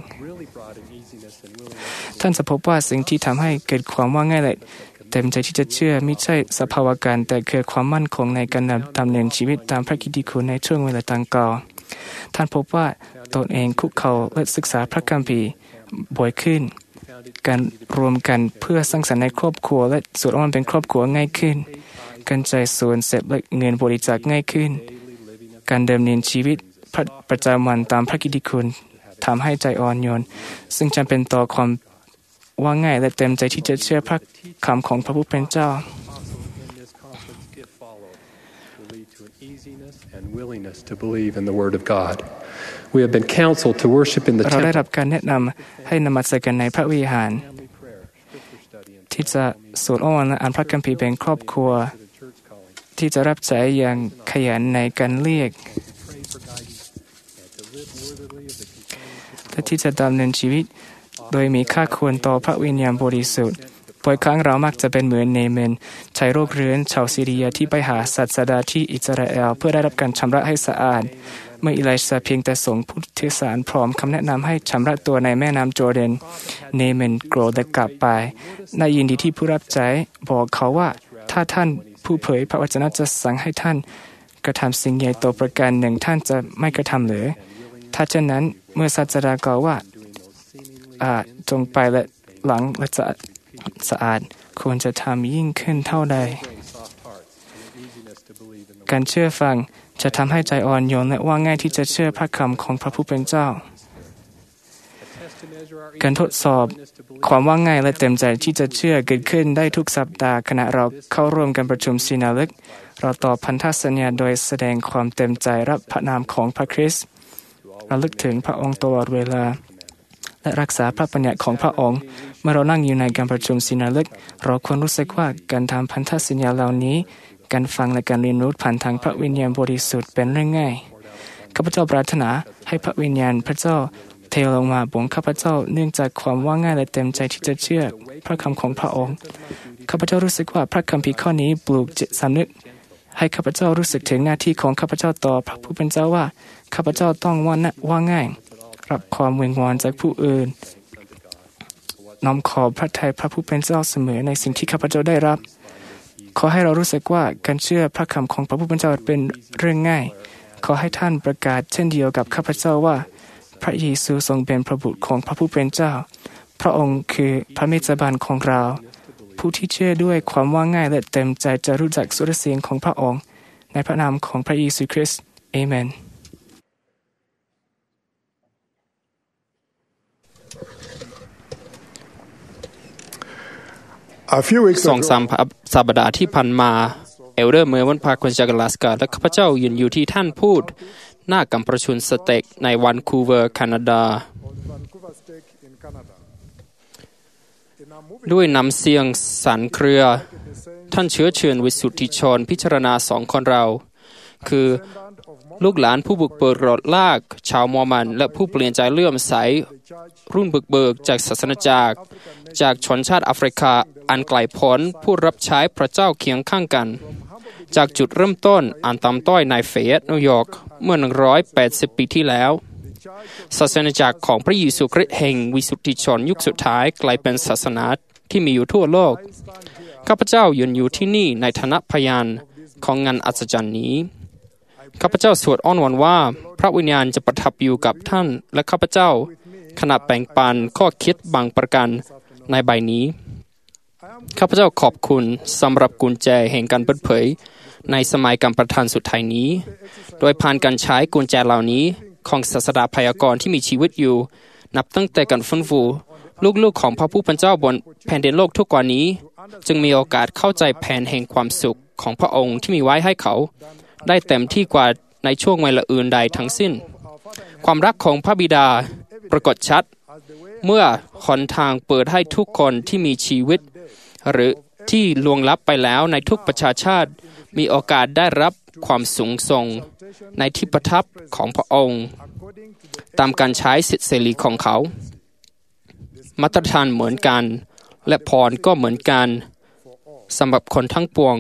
Speaker 3: ท่านจะพบว่าสิ่งที่ทำให้เกิดความว่าง่ายและเต็มใจที่จะเชื่อไม่ใช่สภาวะการแต่คือความมั่นคงในการดำเนินชีวิตตามพระกิตติคุณในช่วงเวลาต่างกล่าวท่านพบว่าตนเองคุกเข่าและศึกษาพระคัมภีร์บ่อยขึ้นการรวมกันเพื่อสร้างสรรค์ในครอบครัวและสวดอ้อนเป็นครอบครัวง่ายขึ้นการจ่ายส่วนเสร็จและเงินบริจาคง่ายขึ้นการดำเนินชีวิตประจำวันตามพระกิตติคุณทำให้ใจอ่อนโยนซึ่งจำเป็นต่อความว่าง่ายและเต็มใจที่จะเชื่อพระคำของพระผู้เป็นเจ้าเราได้รับการแนะนำให้นมัสการในพระวิหารที่จะสวดอ้อนและอ่านพระคัมภีร์เป็นครอบครัวที่จะรับใช้อย่างขยันในการเรียกและที่จะดำเนินชีวิตโดยมีค่าควรต่อพระวิญญาณบริสุทธิ์บ่อยครั้งเรามักจะเป็นเหมือนเนเมนชายโรคเรื้อนชาวซีเรียที่ไปหาศาสดาที่อิสราเอลเพื่อได้รับการชำระให้สะอาดเมื่ออิไลชาเพียงแต่ส่งผู้เทศานพร้อมคำแนะนำให้ชำระตัวในแม่น้ำจอร์แดนเนเมนโกรธและกลับไปน่ายินดีที่ผู้รับใช้บอกเขาว่าถ้าท่านผู้เผยพระวจนะจะสั่งให้ท่านกระทำสิ่งใหญ่โตประการหนึ่งท่านจะไม่กระทำหรือถ้าเช่นนั้นเมื่อศาสดากล่าวว่าจงไปและหลังและจะสะอาดควรจะทำยิ่งขึ้นเท่าใดการเชื่อฟังจะทำให้ใจอ่อนโยนและว่าง่ายที่จะเชื่อพระคำของพระผู้เป็นเจ้าการทดสอบความว่าง่ายและเต็มใจที่จะเชื่อเกิดขึ้นได้ทุกสัปดาห์ขณะเราเข้าร่วมการประชุมซีนาลึกเราตอบพันธสัญญาโดยแสดงความเต็มใจรับพระนามของพระคริสต์ระลึกถึงพระองค์ตลอดเวลาและรักษาพระบัญญัติของพระองค์เมื่อเรานั่งอยู่ในการประชุมซีนาลึกเราควรรู้สึกว่าการทำพันธสัญญาเหล่านี้การฟังและการเรียนรู้ผ่านทางพระวิญญาณบริสุทธิ์เป็นเรื่องง่ายข้าพเจ้าปรารถนาให้พระวิญญาณพระเจ้าเทลงมาบนข้าพเจ้าเนื่องจากความว่าง่ายและเต็มใจที่จะเชื่อพระคำของพระองค์ข้าพเจ้ารู้สึกว่าพระคัมภีร์ข้อนี้ปลูกจิตสำนึกให้ข้าพเจ้ารู้สึกถึงหน้าที่ของข้าพเจ้าต่อพระผู้เป็นเจ้าว่าข้าพเจ้าต้องว่าง่ายรับความวิงวอนจากผู้อื่นน้อมขอพระทัยพระผู้เป็นเจ้าเสมอในสิ่งที่ข้าพเจ้าได้รับขอให้เรารู้สึกว่าการเชื่อพระคำของพระผู้เป็นเจ้าเป็นเรื่องง่ายขอให้ท่านประกาศเช่นเดียวกับข้าพเจ้าว่าพระเยซูทรงเป็นพระบุตรของพระผู้เป็นเจ้าพระองค์คือพระเมสบาลของเราผู้ที่เชื่อด้วยความว่าง่ายและเต็มใจจะรู้จักสุรเสียงของพระองค์ในพระนามของพระเยซูคริสต์เอเมน
Speaker 2: สองสามสัปดาห์ที่ผ่านมาเอลเดอร์เมอร์วันพาคนจากอลาสกาและข้าพเจ้ายืนอยู่ที่ท่านพูดหน้าการประชุมสเต็กในวันคูเวอร์แคนาดาด้วยน้ำเสียงสั่นเครือท่านเชื้อเชิญวิสุทธิชนพิจารณาสองคนเราคือลูกหลานผู้บุกเบิกรถลากชาวมอร์มันและผู้เปลี่ยนใจเลื่อมใสรุ่นบุกเบิกจากศาสนาจักรจากชนชาติแอฟริกาอันไกลโพ้นผู้รับใช้พระเจ้าเคียงข้างกันจากจุดเริ่มต้นอันต่ำต้อยในเฟสนิวยอร์กเมื่อ180 ปีที่แล้วศาสนาจักรของพระเยซูคริสต์แห่งวิสุทธิชนยุคสุดท้ายกลายเป็นศาสนาที่มีอยู่ทั่วโลกข้าพเจ้ายืนอยู่ที่นี่ในฐานะพยานของงานอัศจรรย์นี้ข้าพเจ้าสวดอ้อนวอนว่าพระวิญญาณจะประทับอยู่กับท่านและข้าพเจ้าขณะแบ่งปันข้อคิดบางประการในใบนี้ข้าพเจ้าขอบคุณสำหรับกุญแจแห่งการเปิดเผยในสมัยการประทานสุดท้ายนี้โดยผ่านการใช้กุญแจเหล่านี้ของศาสดาพยากรณ์ที่มีชีวิตอยู่นับตั้งแต่การฟื้นฟูลูกๆของพระผู้เป็นเจ้าบนแผ่นดินโลกทุกวันนี้จึงมีโอกาสเข้าใจแผนแห่งความสุขของพระองค์ที่มีไว้ให้เขาได้เต็มที่กว่าในช่วงเวลาอื่นใดทั้งสิ้นความรักของพระบิดาปรากฏชัดเมื่อหนทางเปิดให้ทุกคนที่มีชีวิตหรือที่ล่วงลับไปแล้วในทุกประชาชาติมีโอกาสได้รับความสูงส่งในที่ประทับของพระองค์ตามการใช้สิทธิเสรีของเขามาตรฐานเหมือนกันและพรก็เหมือนกันสำหรับคนทั้งปวง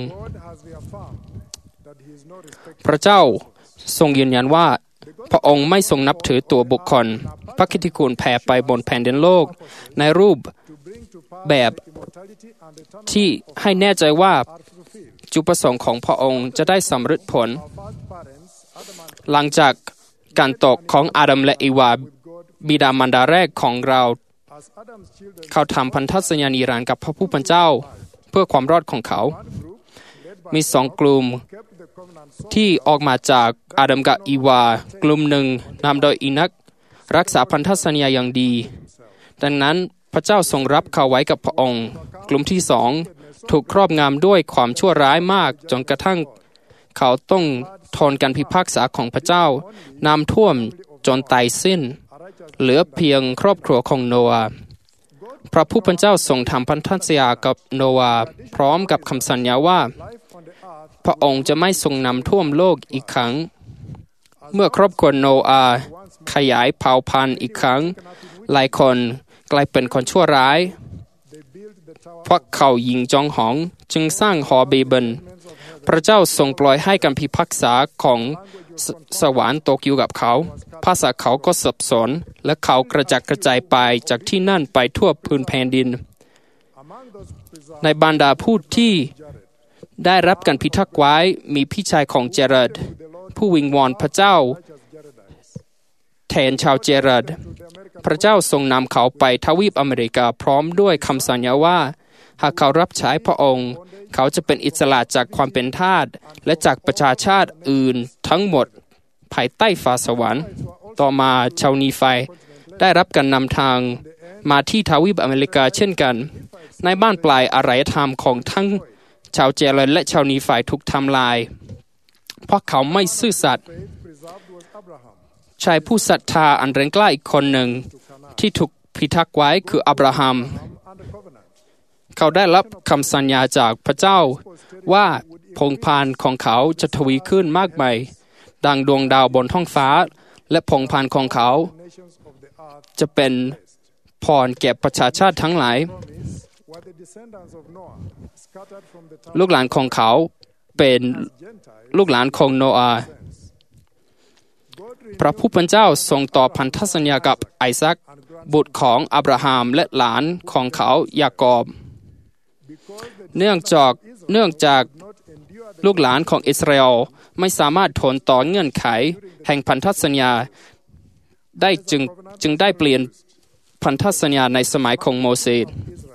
Speaker 2: พระเจ้าทรงยืนยันว่าพระองค์ไม่ทรงนับถือตัวบุคคลพระกิตติคุณแผ่ไปบนแผ่นดินโลกในรูปแบบที่ให้แน่ใจว่าจุดประสงค์ของพระองค์จะได้สำเร็จผลหลังจากการตกของอาดัมและอีวาบิดามารดาแรกของเราเขาทำพันธสัญญานิรันดร์กับพระผู้เป็นเจ้าเพื่อความรอดของเขามีสองกลุ่มที่ออกมาจากอาดัมกับอีวากลุ่มหนึ่งนำโดยอีนักรักษาพันธสัญญาอย่างดีดังนั้นพระเจ้าทรงรับเขาไว้กับพระองค์กลุ่มที่สองถูกครอบงำด้วยความชั่วร้ายมากจนกระทั่งเขาต้องทนการพิพากษาของพระเจ้าน้ำท่วมจนตายสิ้นเหลือเพียงครอบครัวของโนอาห์พระผู้เป็นเจ้าทรงทำพันธสัญญากับโนอาห์พร้อมกับคำสัญญาว่าพระองค์จะไม่ทรงนำท่วมโลกอีกครั้งเมื่อครอบครัวโนอาห์ขยายเผ่าพันธุ์อีกครั้งหลายคนกลายเป็นคนชั่วร้ายเพราะเขายิงจองหองจึงสร้างหอเบเบิลพระเจ้าทรงปล่อยให้การพิพากษาของสวรรค์ตกอยู่กับเขาภาษาเขาก็สับสนและเขากระจัดกระจายไปจากที่นั่นไปทั่วพื้นแผ่นดินในบรรดาผู้ที่ได้รับการพิทักษ์ไว้มีพี่ชายของเจเรดผู้วิงวอนพระเจ้าแทนชาวเจเรดพระเจ้าทรงนำเขาไปทวีปอเมริกาพร้อมด้วยคำสัญญาว่าหากเขารับใช้พระองค์เขาจะเป็นอิสระจากความเป็นทาสและจากประชาชาติอื่นทั้งหมดภายใต้ฟ้าสวรรค์ต่อมาชาวนีไฟได้รับการนำทางมาที่ทวีปอเมริกาเช่นกันในบ้านปลายอารยธรรมของทั้งชาวเจเรนและชาวนีไฟถูกทำลายเพราะเขาไม่ซื่อสัตย์ชายผู้ศรัทธาอันแรงกล้าอีกคนหนึ่งที่ถูกพิทักษ์ไว้คืออับราฮัมเขาได้รับคำสัญญาจากพระเจ้าว่าพงศ์พันธุ์ของเขาจะทวีขึ้นมากมายดังดวงดาวบนท้องฟ้าและพงศ์พันธุ์ของเขาจะเป็นพรแก่ประชาชาติทั้งหลายลูกหลานของเขาเป็นลูกหลานของโนอาห์พระผู้เป็นเจ้าทรงต่อพันธสัญญากับไอซักบุตรของอับราฮัมและหลานของเขายากอบเนื่องจากลูกหลานของอิสราเอลไม่สามารถทนต่อเงื่อนไขแห่งพันธสัญญาได้จึงได้เปลี่ยนพันธสัญญาในสมัยของโมเสส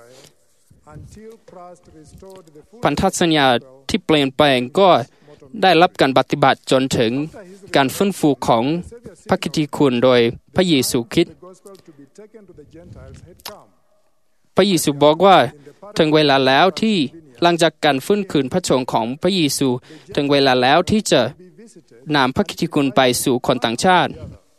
Speaker 2: พันธสัญญาที่เปลี่ยนแปลงก็ได้รับการปฏิบัติจนถึงการฟื้นฟูของพระกิตติคุณโดยพระเยซูคริสต์พระเยซูบอกว่า
Speaker 3: ถึงเวลาแล้วที่หลังจากการฟื้นคืนพระชนของพระเยซูถึงเวลาแล้วที่จะนำพระกิตติคุณไปสู่คนต่างชาติ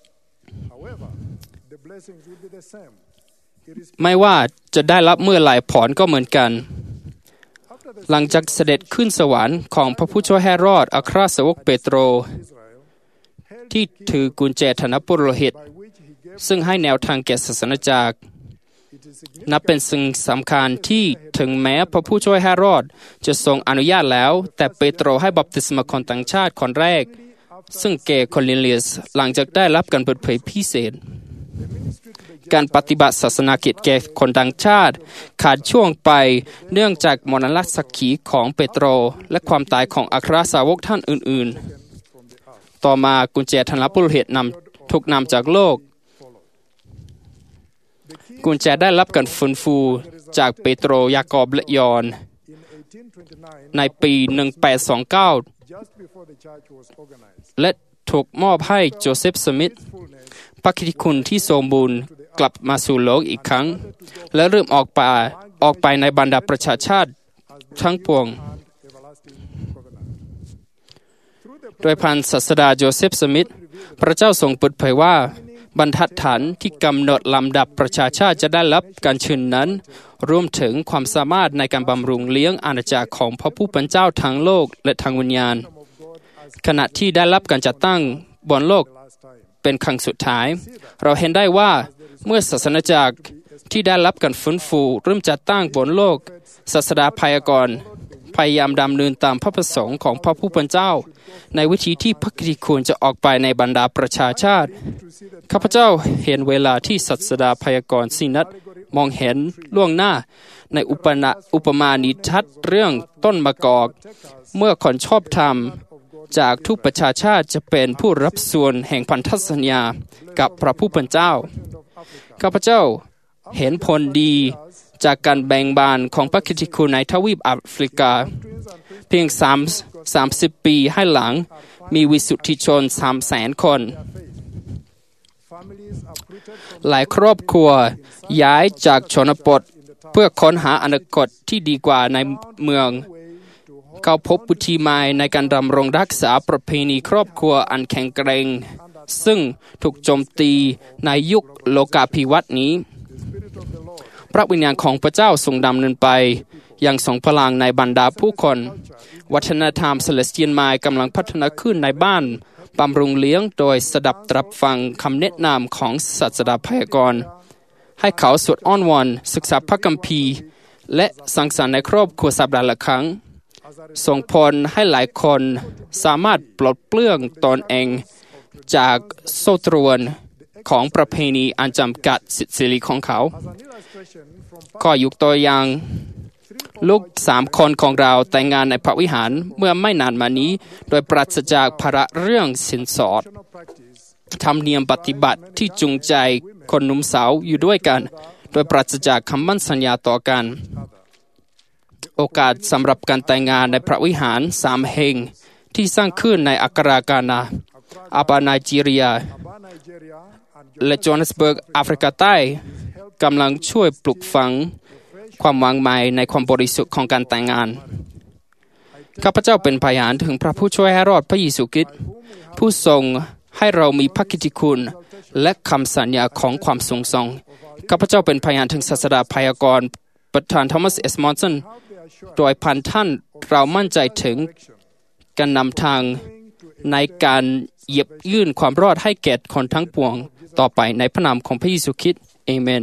Speaker 3: ไม่ว่าจะได้รับเมื่อไหร่ผลก็เหมือนกันหลังจากเสด็จขึ้นสวรรค์ของพระผู้ช่วยให้รอดอัครสาวกเปโตรที่ถือกุญแจฐานะปุโรหิตซึ่งให้แนวทางแก่ศาสนาจักรนับเป็นสิ่งสำคัญที่ถึงแม้พระผู้ช่วยให้รอดจะทรงอนุญาตแล้วแต่เปโตรให้บัพติศมาคนต่างชาติคนแรกซึ่งแก่คอร์เนเลียสหลังจากได้รับการเปิดเผยพิเศษการปฏิบัติศาสนากิจแก่คนต่างชาติขาดช่วงไปเนื่องจากมรณสักขีของเปโตรและความตายของอัครสาวกท่านอื่นๆต่อมากุญแจฐานะปุโรหิตถูกนำจากโลกกุญแจได้รับการฟื้นฟูจากเปโตรยากอบและยอห์นในปี1829และถูกมอบให้โจเซฟสมิธพระกิตติคุณที่สมบูรณ์กลับมาสู่โลกอีกครั้งและเริ่มออกไปในบรรดาประชาชาติทั้งปวงโดยพันศาสดาโจเซฟสมิธพระเจ้าทรงเปิดเผยว่าบรรทัดฐานที่กำหนดลำดับประชาชาติจะได้รับการเชิญนั้นรวมถึงความสามารถในการบำรุงเลี้ยงอาณาจักรของพระผู้เป็นเจ้าทางโลกและทางวิญญาณขณะที่ได้รับการจัดตั้งบนโลกเป็นครั้งสุดท้ายเราเห็นได้ว่าเมื่อศาสนาจักรที่ได้รับการฟื้นฟูเริ่มจัดตั้งบนโลกศาสดาพยากรณ์พยายามดำเนินตามพระประสงค์ของพระผู้เป็นเจ้าในวิธีที่พระกิตติคุณจะออกไปในบรรดาประชาชาติข้าพเจ้าเห็นเวลาที่ศาสดาพยากรณ์4 นัดมองเห็นล่วงหน้าในอุปมานิทัศน์เรื่องต้นมะกอกเมื่อคนชอบธรรมจากทุกประชาชาติจะเป็นผู้รับส่วนแห่งพันธสัญญากับพระผู้เป็นเจ้าข้าพเจ้าเห็นผลดีจากการแบ่งบานของพระกิตติคุณในทวีปแอฟริกาเพียง30 ปีให้หลังมีวิสุทธิชน 300,000 คนหลายครอบครัวย้ายจากชนบทเพื่อค้นหาอนาคตที่ดีกว่าในเมืองเขาพบวิธีใหม่ในการดำรงรักษาประเพณีครอบครัวอันแข็งแกร่งซึ่งถูกโจมตีในยุคโลกาภิวัตน์นี้พระวิญญาณของพระเจ้าทรงดำเนินไปอย่างทรงพลังในบรรดาผู้คนวัฒนธรรมเซเลสเตียนใหม่กำลังพัฒนาขึ้นในบ้านบำรุงเลี้ยงโดยสดับตรับฟังคำแนะนำของศาสดาพยากรณ์ให้เขาสวดอ้อนวอนศึกษาพระคัมภีร์และสังสรรค์ในครอบครัวสัปดาห์ละครั้งส่งผลให้หลายคนสามารถปลดเปลื้องตนเองจากโซ่ตรวนของประเพณีอันจำกัดสิทธิเสรีของเขาก็ยกตัวอย่างลูก3 คนของเราแต่งงานในพระวิหารเมื่อไม่นานมานี้โดยปราศจากภาระเรื่องสินสอดธรรมเนียมปฏิบัติที่จูงใจคนหนุ่มสาวอยู่ด้วยกันโดยปราศจากคำมั่นสัญญาต่อกันโอกาสสำหรับการแต่งงานในพระวิหาร3 แห่งที่สร้างขึ้นในอัครากานาอาบาไนจีเรียและโจฮันเนสเบิร์กแอฟริกาใต้กำลังช่วยปลุกฝังความหวังใหม่ในความบริสุทธิ์ของการแต่งงานข้าพเจ้าเป็นพยานถึงพระผู้ช่วยให้รอดพระเยซูคริสต์ผู้ทรงให้เรามีพระกิตติคุณและคำสัญญาของความทรงข้าพเจ้าเป็นพยานถึงศาสดาพยากรณ์ประธานทอมัส เอส มอนสันโดยพันท่านเรามั่นใจถึงการนำทางในการเหยียบยื่นความรอดให้แก่คนทั้งปวงต่อไปในพระนามของพระเยซูคริสต์เอเมน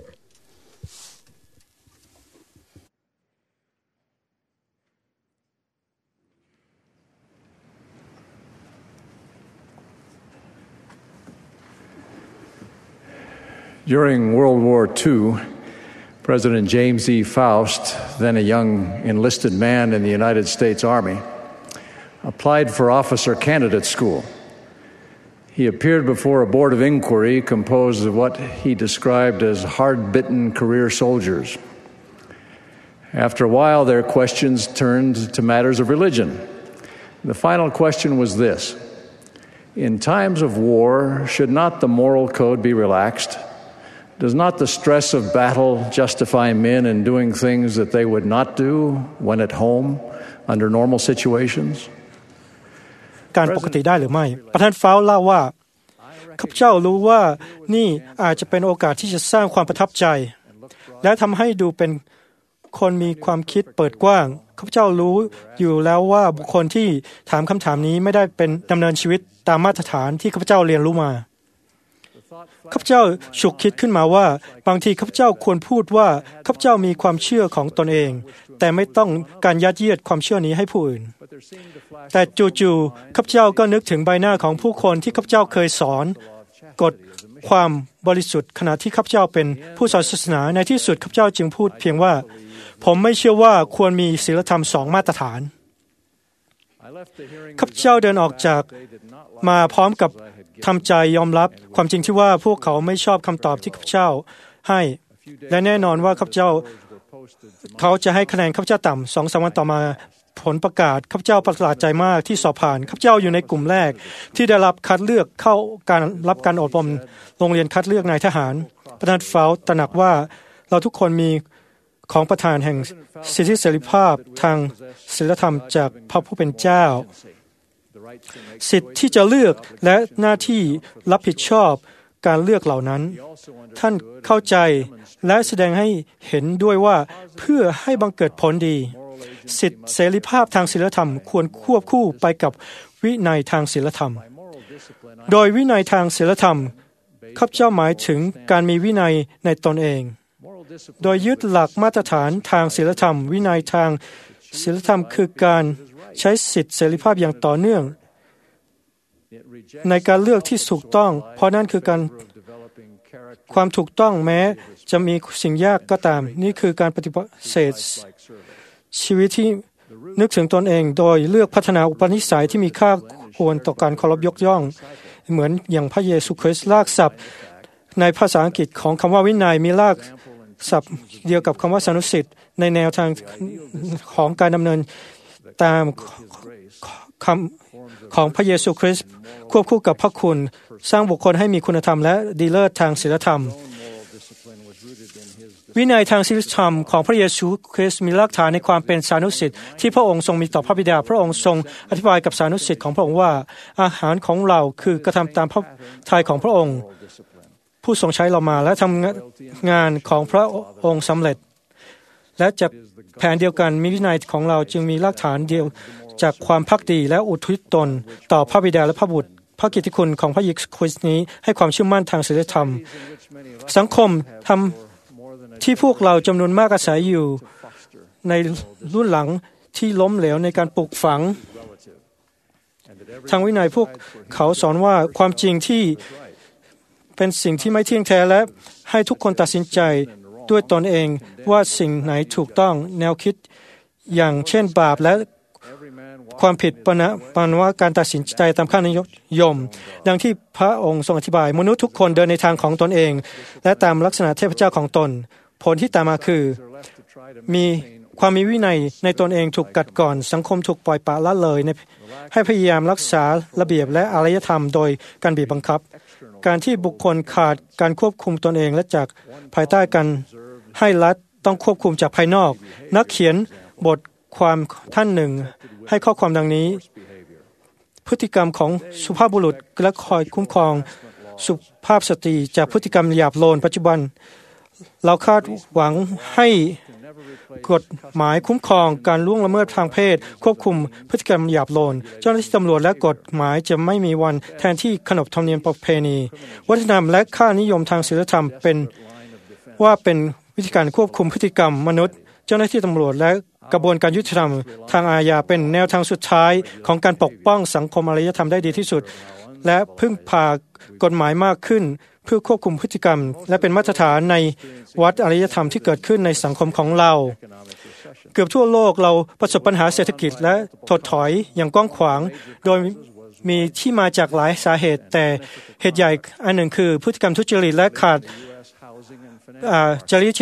Speaker 4: During World War II, President James E. Faust, then a young enlisted man in the United States Army, applied for officer candidate school. He appeared before a board of inquiry composed of what he described as hard-bitten career soldiers. After a while, their questions turned to matters of religion. The final question was this: in times of war, should not the moral code be relaxed? Does not the stress of battle justify men in doing things that they would not do when at home under normal situations?
Speaker 7: การปกติได้หรือไม่ประธานฟาวเล่าว่าข้าพเจ้ารู้ว่านี่อาจจะเป็นโอกาสที่จะสร้างความประทับใจและทำให้ดูเป็นคนมีความคิดเปิดกว้างข้าพเจ้ารู้อยู่แล้วว่าบุคคลที่ถามคำถามนี้ไม่ได้เป็นดำเนินชีวิตตามมาตรฐานที่ข้าพเจ้าเรียนรู้มาข้าพเจ้าฉุกคิดขึ้นมาว่าบางทีข้าพเจ้าควรพูดว่าข้าพเจ้ามีความเชื่อของตนเองแต่ไม่ต้องการยัดเยียดความเชื่อนี้ให้ผู้อื่นแต่จู่ๆข้าพเจ้าก็นึกถึงใบหน้าของผู้คนที่ข้าพเจ้าเคยสอนกฎความบริสุทธิ์ขณะที่ข้าพเจ้าเป็นผู้สอนศาสนาในที่สุดข้าพเจ้าจึงพูดเพียงว่าผมไม่เชื่อว่าควรมีศีลธรรม2มาตรฐานข้าพเจ้าเดินออกจากมาพร้อมกับทำใจยอมรับความจริงที่ว่าพวกเขาไม่ชอบคำตอบที่ข้าพเจ้าให้และแน่นอนว่าข้าพเจ้าเขาจะให้คะแนนข้าพเจ้าต่ำ2-3 วันต่อมาผลประกาศข้าพเจ้าประหลาดใจมากที่สอบผ่านข้าพเจ้าอยู่ในกลุ่มแรกที่ได้รับคัดเลือกเข้ารับการอบรมโรงเรียนคัดเลือกนายทหารประธานฟาวตระหนักว่าเราทุกคนมีของประธานแห่งสิทธิเสรีภาพทางศีลธรรมจากพระผู้เป็นเจ้าสิทธิที่จะเลือกและหน้าที่รับผิดชอบการเลือกเหล่านั้นท่านเข้าใจและแสดงให้เห็นด้วยว่าเพื่อให้บังเกิดผลดีสิทธิเสรีภาพทางศีลธรรมควรควบคู่ไปกับวินัยทางศีลธรรมโดยวินัยทางศีลธรรมข้าพเจ้าหมายถึงการมีวินัยในตนเองโดยยึดหลักมาตรฐานทางศีลธรรมวินัยทางศีลธรรมคือการใช้สิทธิเสรีภาพอย่างต่อเนื่องในการเลือกที่ถูกต้องเพราะนั่นคือการความถูกต้องแม้จะมีสิ่งยากก็ตามนี่คือการปฏิเสธชีวิตที่นึกถึงตนเองโดยเลือกพัฒนาอุปนิสัยที่มีค่าควรต่อการเคารพยกย่องเหมือนอย่างพระเยซูคริสต์รากศัพท์ในภาษาอังกฤษของคำว่าวินัยมีรากศัพท์เดียวกับคำว่าสานุสิทธิ์ในแนวทางของการดำเนินตามคำของพระเยซูคริสต์ควบคู่กับพระคุณสร้างบุคคลให้มีคุณธรรมและดีเลิศทางศีลธรรมวินัยทางศีลธรรมของพระเยซูคริสต์มีรากฐานในความเป็นสานุสิทธิ์ที่พระองค์ทรงมีต่อพระบิดาพระองค์ทรงอธิบายกับสานุสิทธิ์ของพระองค์ว่าอาหารของเราคือกระทำตามพระทัยของพระองค์ผู้ทรงใช้เรามาและทำงานของพระองค์สำเร็จและจากแผนเดียวกันมีวินัยของเราจึงมีรากฐานเดียวจากความภักดีและอุทิศตนต่อพระบิดาและพระบุตรพระกิตติคุณของพระเยซูคริสต์นี้ให้ความเชื่อมั่นทางศีลธรรมสังคมทำที่พวกเราจำนวนมากอาศัยอยู่ในรุ่นหลังที่ล้มเหลวในการปลูกฝังทางวินัยพวกเขาสอนว่าความจริงที่เป็นสิ่งที่ไม่เที่ยงแท้และให้ทุกคนตัดสินใจด้วยตนเองว่าสิ่งไหนถูกต้องแนวคิดอย่างเช่นบาปและความผิดปนว่าการตัดสินใจตามค่านิยมดังที่พระองค์ทรงอธิบายมนุษย์ทุกคนเดินในทางของตนเองและตามลักษณะเทพเจ้าของตนผลที่ตามมาคือมีความมีวินัยในตนเองถูกกัดก่อนสังคมถูกปล่อยปละละเลยให้พยายามรักษาระเบียบและอารยธรรมโดยการบีบบังคับการที่บุคคลขาดการควบคุมตนเองและจากภายใต้การให้รัฐต้องควบคุมจากภายนอกนักเขียนบทความท่านหนึ่งให้ข้อความดังนี้พฤติกรรมของสุภาพบุรุษและคอยคุ้มครองสุภาพสตรีจากพฤติกรรมหยาบโลนปัจจุบันเราคาดหวังให้กฎหมายคุ้มครองการล่วงละเมิดทางเพศควบคุมพฤติกรรมหยาบโลนเจ้าหน้าที่ตำรวจและกฎหมายจะไม่มีวันแทนที่ขนบธรรมเนียมประเพณีวัฒนธรรมและค่านิยมทางศีลธรรมเป็นวิธีการควบคุมพฤติกรรมมนุษย์เจ้าหน้าที่ตำรวจและกระบวนการยุติธรรมทางอาญาเป็นแนวทางสุดท้ายของการปกป้องสังคมอารยธรรมได้ดีที่สุดและพึ่งพากฎหมายมากขึ้นเพื่อควบคุมพฤติกรรมและเป็นมาตรฐานในวัดอารยธรรมที่เกิดขึ้นในสังคมของเราเกือบทั่วโลกเราประสบปัญหาเศรษฐกิจและถดถอยอย่างกว้างขวางโดยมีที่มาจากหลายสาเหตุแต่เหตุใหญ่อันหนึ่งคือพฤติกรรมทุจริตและขาดจริย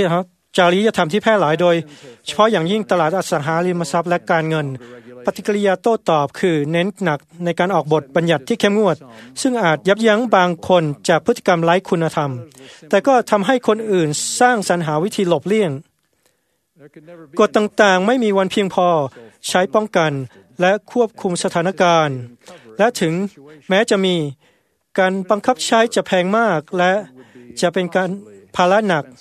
Speaker 7: จริยธรรมที่แพร่หลายโดยเฉพาะอย่างยิ่งตลาดอสังหาริมทรัพย์และการเงินปฏิกิริยาโต้ตอบคือเน้นหนักในการออกบทบัญญัติที่เข้มงวดซึ่งอาจยับยั้งบางคนจากพฤติกรรมไร้คุณธรรมแต่ก็ทำให้คนอื่นสร้างสรรหาวิธีหลบเลี่ยงกฎต่างๆไม่มีวันเพียงพอใช้ป้องกันและควบคุมสถานการณ์และถึงแม้จะมีการบังคับใช้จะแพงมากและจะเป็นการภาระหนัก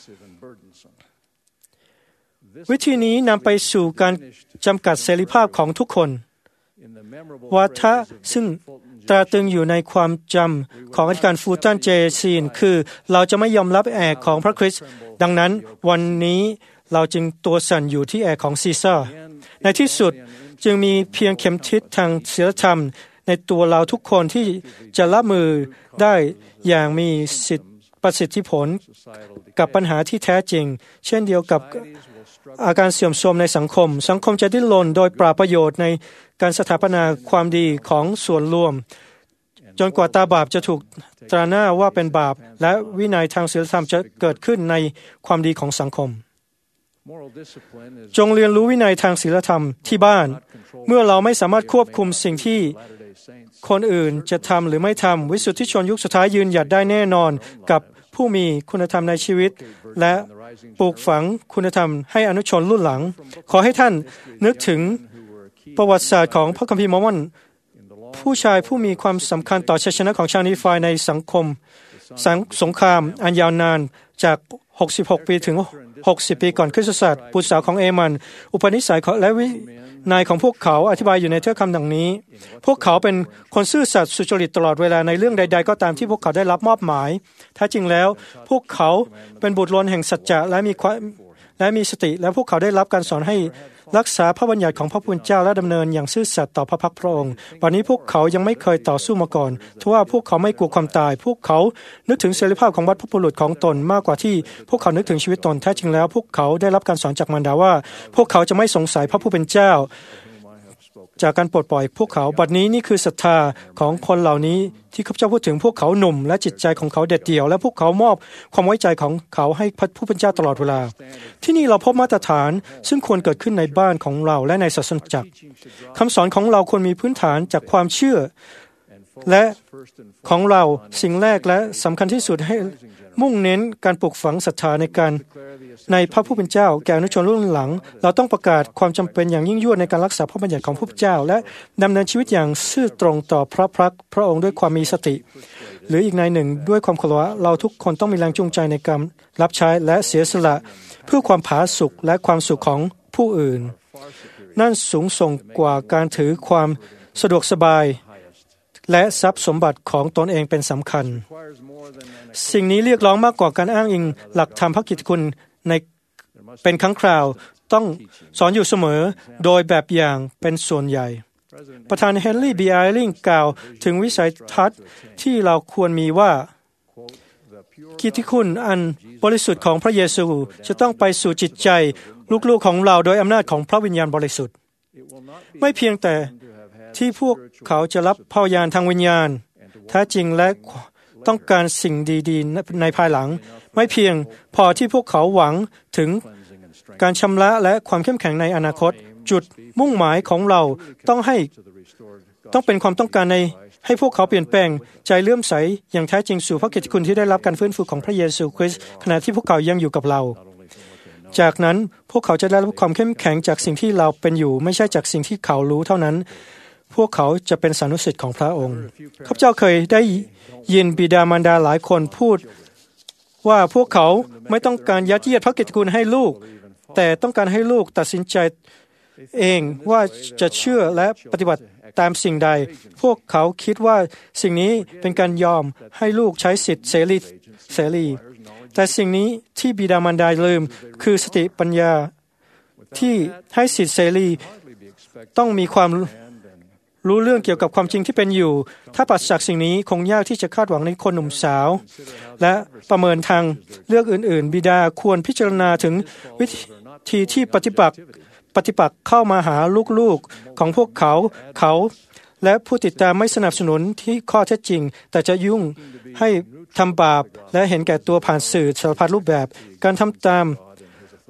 Speaker 7: วิธีนี้นำไปสู่การจำกัดเสรีภาพของทุกคนวาทะซึ่งตราตรึงอยู่ในความจำของอธิการฟูตันเจซีนคือเราจะไม่ยอมรับแอกของพระคริสต์ดังนั้นวันนี้เราจึงตัวสั่นอยู่ที่แอกของซีซ่าในที่สุดจึงมีเพียงเข็มทิศทางศีลธรรมในตัวเราทุกคนที่จะรับมือได้อย่างมีประสิทธิผลกับปัญหาที่แท้จริงเช่นเดียวกับอาการเสื่อมโทรมในสังคมจะดิ้นรนโดยปราประโยชน์ในการสถาปนาความดีของส่วนรวมจนกว่าตาบาปจะถูกตราหน้าว่าเป็นบาปและวินัยทางศีลธรรมจะเกิดขึ้นในความดีของสังคมจงเรียนรู้วินัยทางศีลธรรมที่บ้านเมื่อเราไม่สามารถควบคุมสิ่งที่คนอื่นจะทำหรือไม่ทำวิสุทธิชนยุคสุดท้ายยืนหยัดได้แน่นอนกับผู้มีคุณธรรมในชีวิตและปลูกฝังคุณธรรมให้อนุชนรุ่นหลังขอให้ท่านนึกถึงประวัติศาสตร์ของพระคัมภีร์มอร์มอนผู้ชายผู้มีความสำคัญต่อชัยชนะของชาวนิฟายในสังคมสงครามอันยาวนานจาก66ปีถึง60ปีก่อนคริสตศักราชบุตรสาวของเอมันอุปนิสัยและวินัยของพวกเขาอธิบายอยู่ในถ้อยคำดังนี้พวกเขาเป็นคนซื่อสัตย์สุจริตตลอดเวลาในเรื่องใดๆก็ตามที่พวกเขาได้รับมอบหมายแท้จริงแล้วพวกเขาเป็นบุตรหลานแห่งสัจจะและมีสติและพวกเขาได้รับการสอนให้รักษาพระบัญญัติของพระผู้เป็นเจ้าและดำเนินอย่างซื่อสัตย์ต่อพระพักพระองค์วันนี้พวกเขายังไม่เคยต่อสู้มาก่อนทว่าพวกเขาไม่กลัวความตายพวกเขานึกถึงเสรีภาพของบรรพบุรุษของตนมากกว่าที่พวกเขานึกถึงชีวิตตนแท้จริงแล้วพวกเขาได้รับการสอนจากมารดาว่าพวกเขาจะไม่สงสัยพระผู้เป็นเจ้าจากการปลดปล่อยพวกเขาบัดนี้นี่คือศรัทธาของคนเหล่านี้ที่ข้าพเจ้าพูดถึงพวกเขาหนุ่มและจิตใจของเขาเด็ดเดี่ยวและพวกเขามอบความไว้ใจของเขาให้พระผู้เป็นเจ้าตลอดเวลาที่นี่เราพบมาตรฐานซึ่งควรเกิดขึ้นในบ้านของเราและในศาสนาจักรคำสอนของเราควรมีพื้นฐานจากความเชื่อและของเราสิ่งแรกและสำคัญที่สุดให้มุ่งเน้นการปลูกฝังศรัทธาในพระผู้เป็นเจ้าแก่อนุชนรุ่นหลังเราต้องประกาศความจำเป็นอย่างยิ่งยวดในการรักษาพระบัญญัติของพระผู้เป็นเจ้าและดำเนินชีวิตอย่างซื่อตรงต่อพระพักพระองค์ด้วยความมีสติหรืออีกในหนึ่งด้วยความเคารพเราทุกคนต้องมีแรงจูงใจในการรับใช้และเสียสละเพื่อความผาสุกและความสุขของผู้อื่นนั่นสูงส่งกว่าการถือความสะดวกสบายและทรัพย์สมบัติของตนเองเป็นสำคัญสิ่งนี้เรียกร้องมากกว่าการอ้างอิงหลักธรรมพระกิตติคุณในเป็นครั้งคราวต้องสอนอยู่เสมอโดยแบบอย่างเป็นส่วนใหญ่ประธานเฮนรี่บีไอริงกล่าวถึงวิสัยทัศน์ที่เราควรมีว่ากิตติคุณอันบริสุทธิ์ของพระเยซูจะต้องไปสู่จิตใจลูกๆของเราโดยอำนาจของพระวิญญาณบริสุทธิ์ไม่เพียงแต่ที่พวกเขาจะรับพยานทางวิญญาณแท้จริงและต้องการสิ่งดีๆในภายหลังไม่เพียงพอที่พวกเขาหวังถึงการชำระและความเข้มแข็งในอนาคตจุดมุ่งหมายของเราต้องเป็นความต้องการให้พวกเขาเปลี่ยนแปลงใจเลื่อมใสอย่างแท้จริงสู่พระกิตติคุณที่ได้รับการฟื้นฟูของพระเยซูคริสต์ขณะที่พวกเขายังอยู่กับเราจากนั้นพวกเขาจะได้รับความเข้มแข็งจากสิ่งที่เราเป็นอยู่ไม่ใช่จากสิ่งที่เขารู้เท่านั้นพวกเขาจะเป็นสานุสิทธิ์ของพระองค์ข้าพเจ้าเคยได้ยินบิดามารดาหลายคนพูดว่าพวกเขาไม่ต้องการยัดเยียดพระกิตติคุณให้ลูกแต่ต้องการให้ลูกตัดสินใจเองว่าจะเชื่อและปฏิบัติตามสิ่งใดพวกเขาคิดว่าสิ่งนี้เป็นการยอมให้ลูกใช้สิทธิเสรีแต่สิ่งนี้ที่บิดามารดาลืมคือสติปัญญาที่ให้สิทธิเสรีต้องมีความรู้เรื่องเกี่ยวกับความจริงที่เป็นอยู่ถ้าปราศจากสิ่งนี้คงยากที่จะคาดหวังในคนหนุ่มสาวและประเมินทางเลือกอื่นๆบิดาควรพิจารณาถึงวิธีที่ปฏิปักษ์เข้ามาหาลูกๆของพวกเขาและผู้ติดตามไม่สนับสนุนที่ข้อเท็จจริงแต่จะยุ่งให้ทำบาปและเห็นแก่ตัวผ่านสื่อสารพัดรูปแบบการทำตาม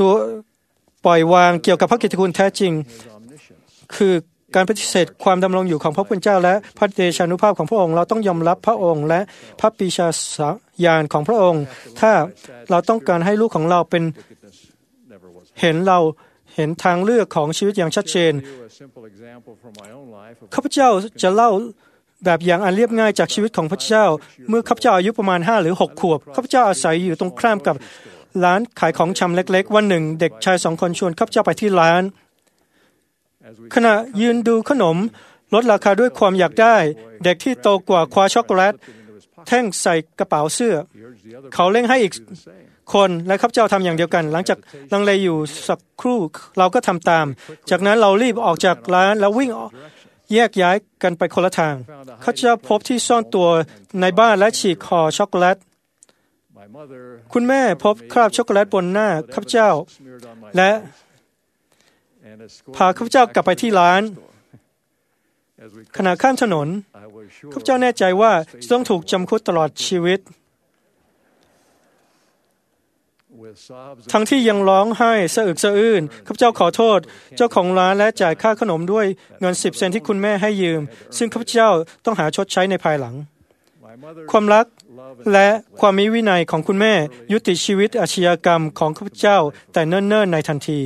Speaker 7: ตัวปล่อยวางเกี่ยวกับพระกิตติคุณแท้จริงคือการปฏิเสธความดำรงอยู่ของพระผู้เป็นเจ้าและพระเดชานุภาพของพระองค์เราต้องยอมรับพระองค์และพระปีชาญาณของพระองค์ถ้าเราต้องการให้ลูกของเราเป็นเห็นทางเลือกของชีวิตอย่างชัดเจนข้าพเจ้าจะเล่าแบบอย่างอันเรียบง่ายจากชีวิตของพระเจ้าเมื่อข้าพเจ้าอายุประมาณ5 หรือ 6 ขวบข้าพเจ้าอาศัยอยู่ตรงข้ามกับร้านขายของชำเล็กๆวันหนึ่งเด็กชาย2 คนชวนข้าพเจ้าไปที่ร้านขณะยืนดูขนมลดราคาด้วยความอยากได้เด็กที่โตกว่าคว้าช็อกโกแลตแท่งใส่กระเป๋าเสื้อเขาเร่งให้อีกคนและข้าพเจ้าทำอย่างเดียวกันหลังจากลังเลอยู่สักครู่เราก็ทำตามจากนั้นเรารีบออกจากร้านแล้ววิ่งแยกย้ายกันไปคนละทางข้าพเจ้าพบที่ซ่อนตัวในบ้านและฉีกห่อช็อกโกแลตคุณแม่พบคราบช็อกโกแลตบนหน้าข้าพเจ้าและพาข้าพเจ้ากลับไปที่ร้านขณะข้ามถนนข้าพเจ้าแน่ใจว่าจะต้องถูกจำคุกตลอดชีวิตทั้งที่ยังร้องไห้สะอึกสะอื้นข้าพเจ้าขอโทษเจ้าของร้านและจ่ายค่าขนมด้วยเงิน10 เซนต์ที่คุณแม่ให้ยืมซึ่งข้าพเจ้าต้องหาชดใช้ในภายหลังความรักและความมีวินัยของคุณแม่ยุติชีวิตอาชญากรรมของข้าพเจ้าแต่เนิ่นๆในทันที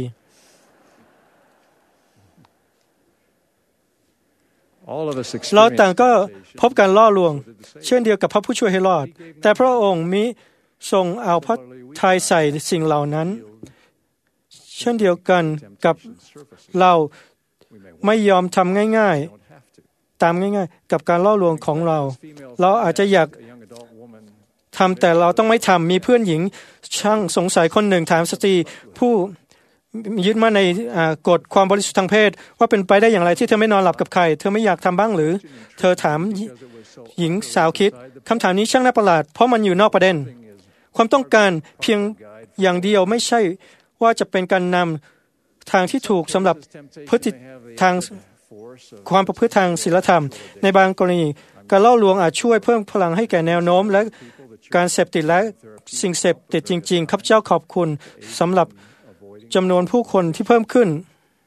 Speaker 7: เราต่างก็พบการล่อลวงเช่นเดียวกับพระผู้ช่วยให้รอดแต่พระองค์มิทรงเอาพระทัยใส่สิ่งเหล่านั้นเช่นเดียวกันกับเราไม่ยอมทำง่ายๆตามง่ายๆกับการล่อลวงของเราอาจจะอยากทำแต่เราต้องไม่ทำมีเพื่อนหญิงช่างสงสัยคนหนึ่งถามสตรีผู้ยึดมั่นในกฎความบริสุทธิ์ทางเพศว่าเป็นไปได้อย่างไรที่เธอไม่นอนหลับกับใครเธอไม่อยากทำบ้างหรือเธอถามหญิงสาวคิดคำถามนี้ช่างน่าประหลาดเพราะมันอยู่นอกประเด็นความต้องการเพียงอย่างเดียวไม่ใช่ว่าจะเป็นการนำทางที่ถูกสำหรับพฤติทางความประพฤติทางศีลธรรมในบางกรณีการล่อลวงอาจช่วยเพิ่มพลังให้แก่แนวโน้มและการเสพติดและสิ่งเสพติดจริงๆข้าพเจ้าขอบคุณสำหรับจำนวนผู้คนที่เพิ่มขึ้น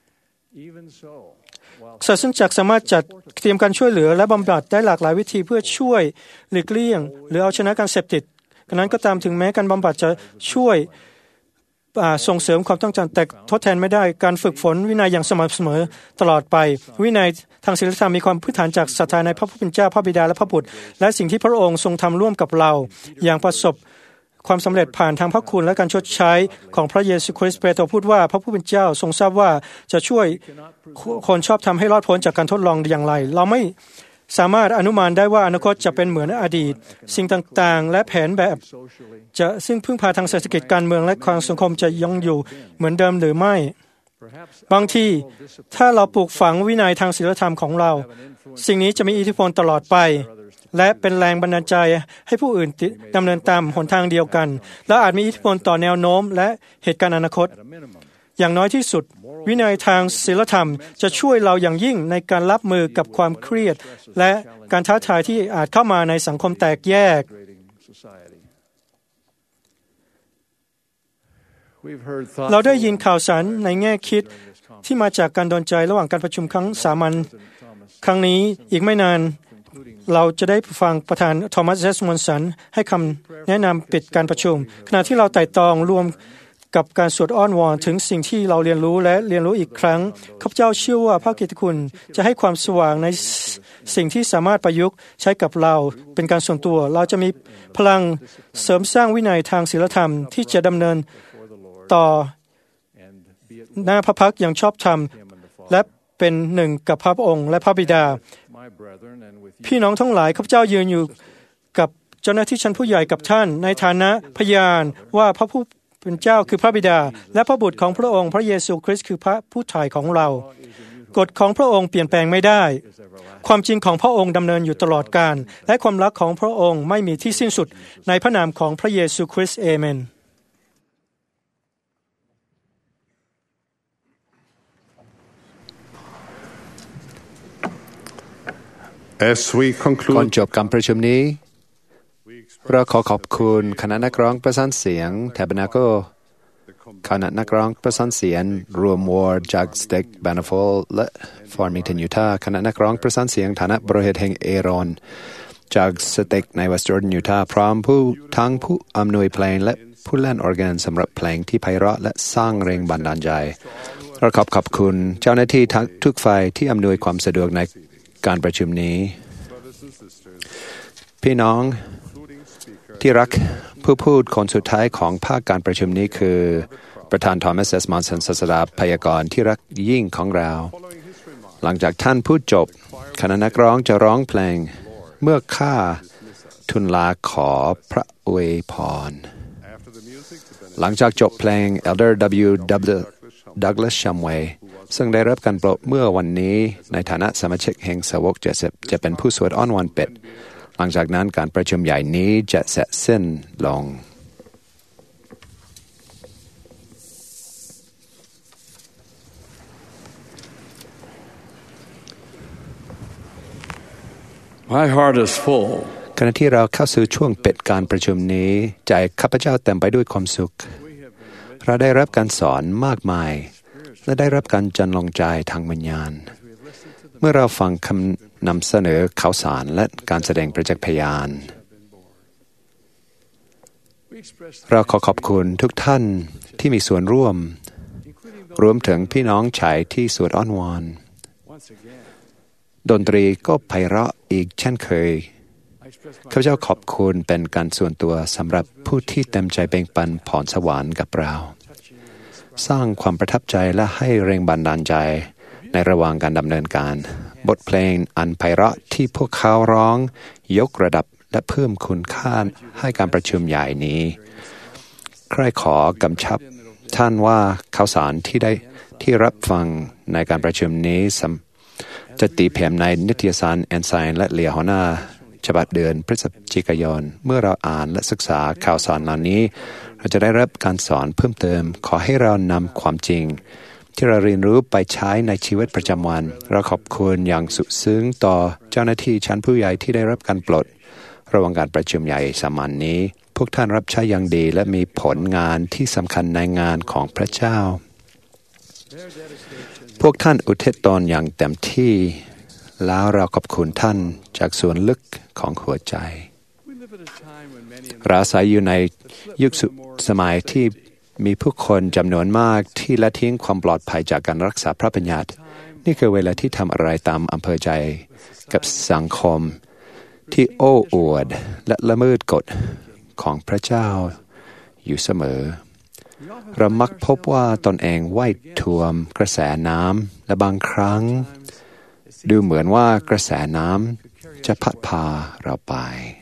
Speaker 7: ศาสนาจักรสามารถจัดเตรียมการช่วยเหลือและบำบัดได้หลากหลายวิธีเพื่อช่วยหลีกเลี่ยงหรือเอาชนะการเสพติดดังนั้นก็ตามถึงแม้การบำบัดจะช่วยส่งเสริมความต้องการแต่ทดแทนไม่ได้การฝึกฝนวินัยอย่างสม่ำเสมอตลอดไปวินัยทางศีลธรรมมีความพื้นฐานจากศรัทธาในพระผู้เป็นเจ้าพระบิดาและพระบุตรและสิ่งที่พระองค์ทรงทำร่วมกับเราอย่างประสบความสำเร็จผ่านทางพระคุณและการชดใช้ของพระเยซูคริสต์เปโตรพูดว่าพระผู้เป็นเจ้าทรงทราบว่าจะช่วยคนชอบทำให้รอดพ้นจากการทดลองอย่างไรเราไม่สามารถอนุมานได้ว่าอนาคตจะเป็นเหมือนอดีตสิ่งต่างๆและแผนแบบจะซึ่งพึ่งพาทางเศรษฐกิจการเมืองและความสังคมจะยังอยู่เหมือนเดิมหรือไม่บางทีถ้าเราปลูกฝังวินัยทางศีลธรรมของเราสิ่งนี้จะมีอิทธิพลตลอดไปและเป็นแรงบันดาลใจให้ผู้อื่นดำเนินตามหนทางเดียวกันและอาจมีอิทธิพลต่อแนวโน้มและเหตุการณ์อนาคตอย่างน้อยที่สุดวินัยทางศีลธรรมจะช่วยเราอย่างยิ่งในการรับมือกับความเครียดและการท้าทายที่อาจเข้ามาในสังคมแตกแยกเราได้ยินข่าวสารในแง่คิดที่มาจากการดลใจระหว่างการประชุมครั้งสามัญครั้งนี้อีกไม่นานเราจะได้ฟังประธานโทมัส เอส มอนสันให้คำแนะนำปิดการประชุมขณะที่เราไต่ตองรวมกับการสวดอ้อนวอนถึงสิ่งที่เราเรียนรู้และเรียนรู้อีกครั้งข้าพเจ้าเชื่อว่าพระกิตติคุณจะให้ความสว่างในสิ่งที่สามารถประยุกต์ใช้กับเราเป็นการส่วนตัวเราจะมีพลังเสริมสร้างวินัยทางศีลธรรมที่จะดำเนินต่อหน้าพระพักอย่างชอบธรรมและเป็นหนึ่งกับพระองค์และพระบิดาพี่น้องทั้งหลายข้าพเจ้ายืนอยู่กับเจ้าหน้าที่ชั้นผู้ใหญ่กับท่านในฐานะพยานว่าพระผู้เป็นเจ้าคือพระบิดาและพระบุตรของพระองค์พระเยซูคริสต์คือพระผู้ไถ่ของเรากฎของพระองค์เปลี่ยนแปลงไม่ได้ความจริงของพระองค์ดำเนินอยู่ตลอดกาลและความรักของพระองค์ไม่มีที่สิ้นสุดในพระนามของพระเยซูคริสต์เอเมน
Speaker 1: ก่อนจบการประชุมนี้เราขอขอบคุณคณะนักร้องประสานเสียง Tabernacle คณะนักร้องประสานเสียงรวมวอร์จากสเต็กแบนฟอลและฟอร์มิงตันยูทาห์คณะนักร้องประสานเสียงฐานะบริหารแห่งเอรอนจากสเต็กในเวสต์จอร์แดนยูทาห์พร้อมทั้งผู้อำนวยเพลงและผู้เล่นออร์แกนสำหรับเพลงที่ไพเราะและสร้างแรงบันดาลใจเราขอบคุณเจ้าหน้าที่ทุกฝ่ายที่อำนวยความสะดวกในการประชุมนี้พี่น้องที่รักผู้พูดคนสุดท้ายของภาคการประชุมนี้คือประธานทอมัส เอส มอนสันศาสดาพยากรณ์ที่รักยิ่งของเราหลังจากท่านพูดจบคณะนักร้องจะร้องเพลงเมื่อข้าทูลลาขอพระอวยพรหลังจากจบเพลง Elder W. Douglas Shumway ซึ่งได้รับการโปรดเมื่อวันนี้ในฐานะสมาชิกแห่งสาวกจะเป็นผู้สวดอ้อนวอนเป็ดหลังจากนั้นการประชุมใหญ่นี้จะเสร็จสิ้นลง
Speaker 4: My heart is full.
Speaker 1: ขณะที่เราเข้าสู่ช่วงปิดการประชุมนี้ใจข้าพเจ้าเต็มไปด้วยความสุขเราได้รับการสอนมากมายและได้รับการจันลงใจทางวิญญาณเมื่อเราฟังคำนำเสนอข่าวสารและการแสดงประจักษ์พยานเราขอขอบคุณทุกท่านที่มีส่วนร่วมรวมถึงพี่น้องชายที่สวดอ้อนวอนดนตรีก็ไพเราะอีกเช่นเคยข้าพเจ้าขอบคุณเป็นการส่วนตัวสำหรับผู้ที่เต็มใจแบ่งปันพรสวรรค์กับเราสร้างความประทับใจและให้แรงบันดาลใจในระหว่างการดำเนินการบทเพลงอันไพเราะที่พวกเขาร้องยกระดับและเพิ่มคุณค่าให้การประชุมใหญ่นี้ใครขอกำชับท่านว่าข่าวสารที่รับฟังในการประชุมนี้จะตีพิมพ์ในนิตยสารแอนไซน์และเลียฮอนาฉบับเดือนพฤศจิกายนเมื่อเราอ่านและศึกษาข่าวสารเหล่านี้เราจะได้รับการสอนเพิ่มเติมขอให้เรานำความจริงที่เราเรียนรู้ไปใช้ในชีวิตประจำวันเราขอบคุณอย่างสุดซึ้งต่อเจ้าหน้าที่ชั้นผู้ใหญ่ที่ได้รับการปลดระหว่างการประชุมใหญ่สามัญนี้พวกท่านรับใช้อย่างดีและมีผลงานที่สำคัญในงานของพระเจ้าพวกท่านอุทิศตนอย่างเต็มที่แล้วเราขอบคุณท่านจากส่วนลึกของหัวใจเราอาศัยอยู่ในยุคสมัยที่มีผู้คนจำนวนมากที่ละทิ้งความปลอดภัยจากการรักษาพระบัญญัตินี่คือเวลาที่ทำอะไรตามอำเภอใจกับสังคมที่โอ้อวดและละเมิดกฎของพระเจ้าอยู่เสมอเรามักพบว่าตนเองว่ายท่วมกระแสน้ำและบางครั้งดูเหมือนว่ากระแสน้ำจะพัดพาเราไป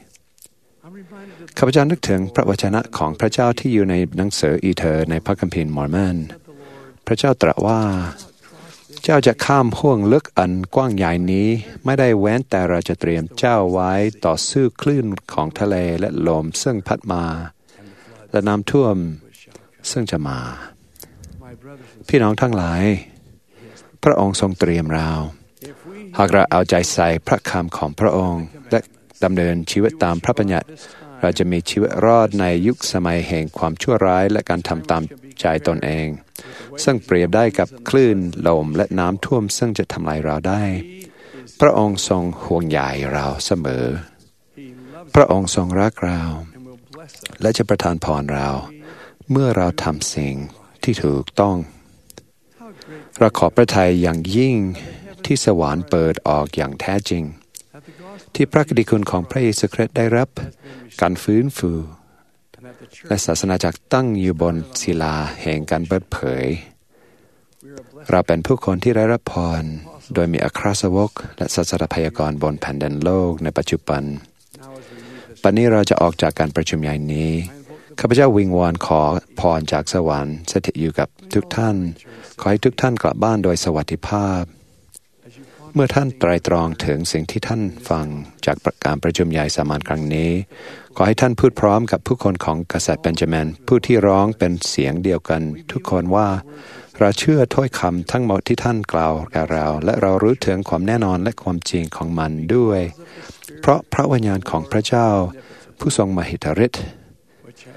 Speaker 1: ข้าพเจ้านึกถึงพระวจนะของพระเจ้าที่อยู่ในหนังสืออีเธอในพระคัมภีร์มอร์แมนพระเจ้าตรัสว่าเจ้าจะข้ามห้วงลึกอันกว้างใหญ่นี้ไม่ได้เว้นแต่เราจะเตรียมเจ้าไว้ต่อสู้คลื่นของทะเลและลมซึ่งพัดมาและน้ำท่วมซึ่งจะมาพี่น้องทั้งหลายพระองค์ทรงเตรียมเราหากเราเอาใจใส่พระคำของพระองค์และดำเนินชีวิตตามพระบัญญัติเราจะมีชีวิตรอดในยุคสมัยแห่งความชั่วร้ายและการทำตามใจตนเองซึ่งเปรียบได้กับคลื่นลมและน้ำท่วมซึ่งจะทำลายเราได้พระองค์ทรงห่วงใยเราเสมอพระองค์ทรงรักเราและจะประทานพรเราเมื่อเราทำสิ่งที่ถูกต้องเราขอพระทัยอย่างยิ่งที่สวรรค์เปิดออกอย่างแท้จริงที่พระกิตติคุณของพระเยซูคริสต์ได้รับการฟื้นฟูและศาสนาจักรตั้งอยู่บนศิลาแห่งการเปิดเผยเราเป็นผู้คนที่ได้รับพรโดยมีอัครสาวกและศาสนพยากรณ์บนแผ่นดินโลกในปัจจุบันปัจจุบันนี้เราจะออกจากการประชุมใหญ่นี้ข้าพเจ้าวิงวอนขอพรจากสวรรค์สถิตอยู่กับทุกท่านขอให้ทุกท่านกลับบ้านโดยสวัสดิภาพเมื่อท่านไตรตรองถึงสิ่งที่ท่านฟังจากการประชุมใหญ่สามัญครั้งนี้ขอให้ท่านพูดพร้อมกับผู้คนของกษัตริย์เบนจามินผู้ที่ร้องเป็นเสียงเดียวกันทุกคนว่าเราเชื่อถ้อยคำทั้งหมดที่ท่านกล่าวกับเราและเรารู้ถึงความแน่นอนและความจริงของมันด้วยเพราะพระวิญญาณของพระเจ้าผู้ทรงมหิทธิฤทธิ์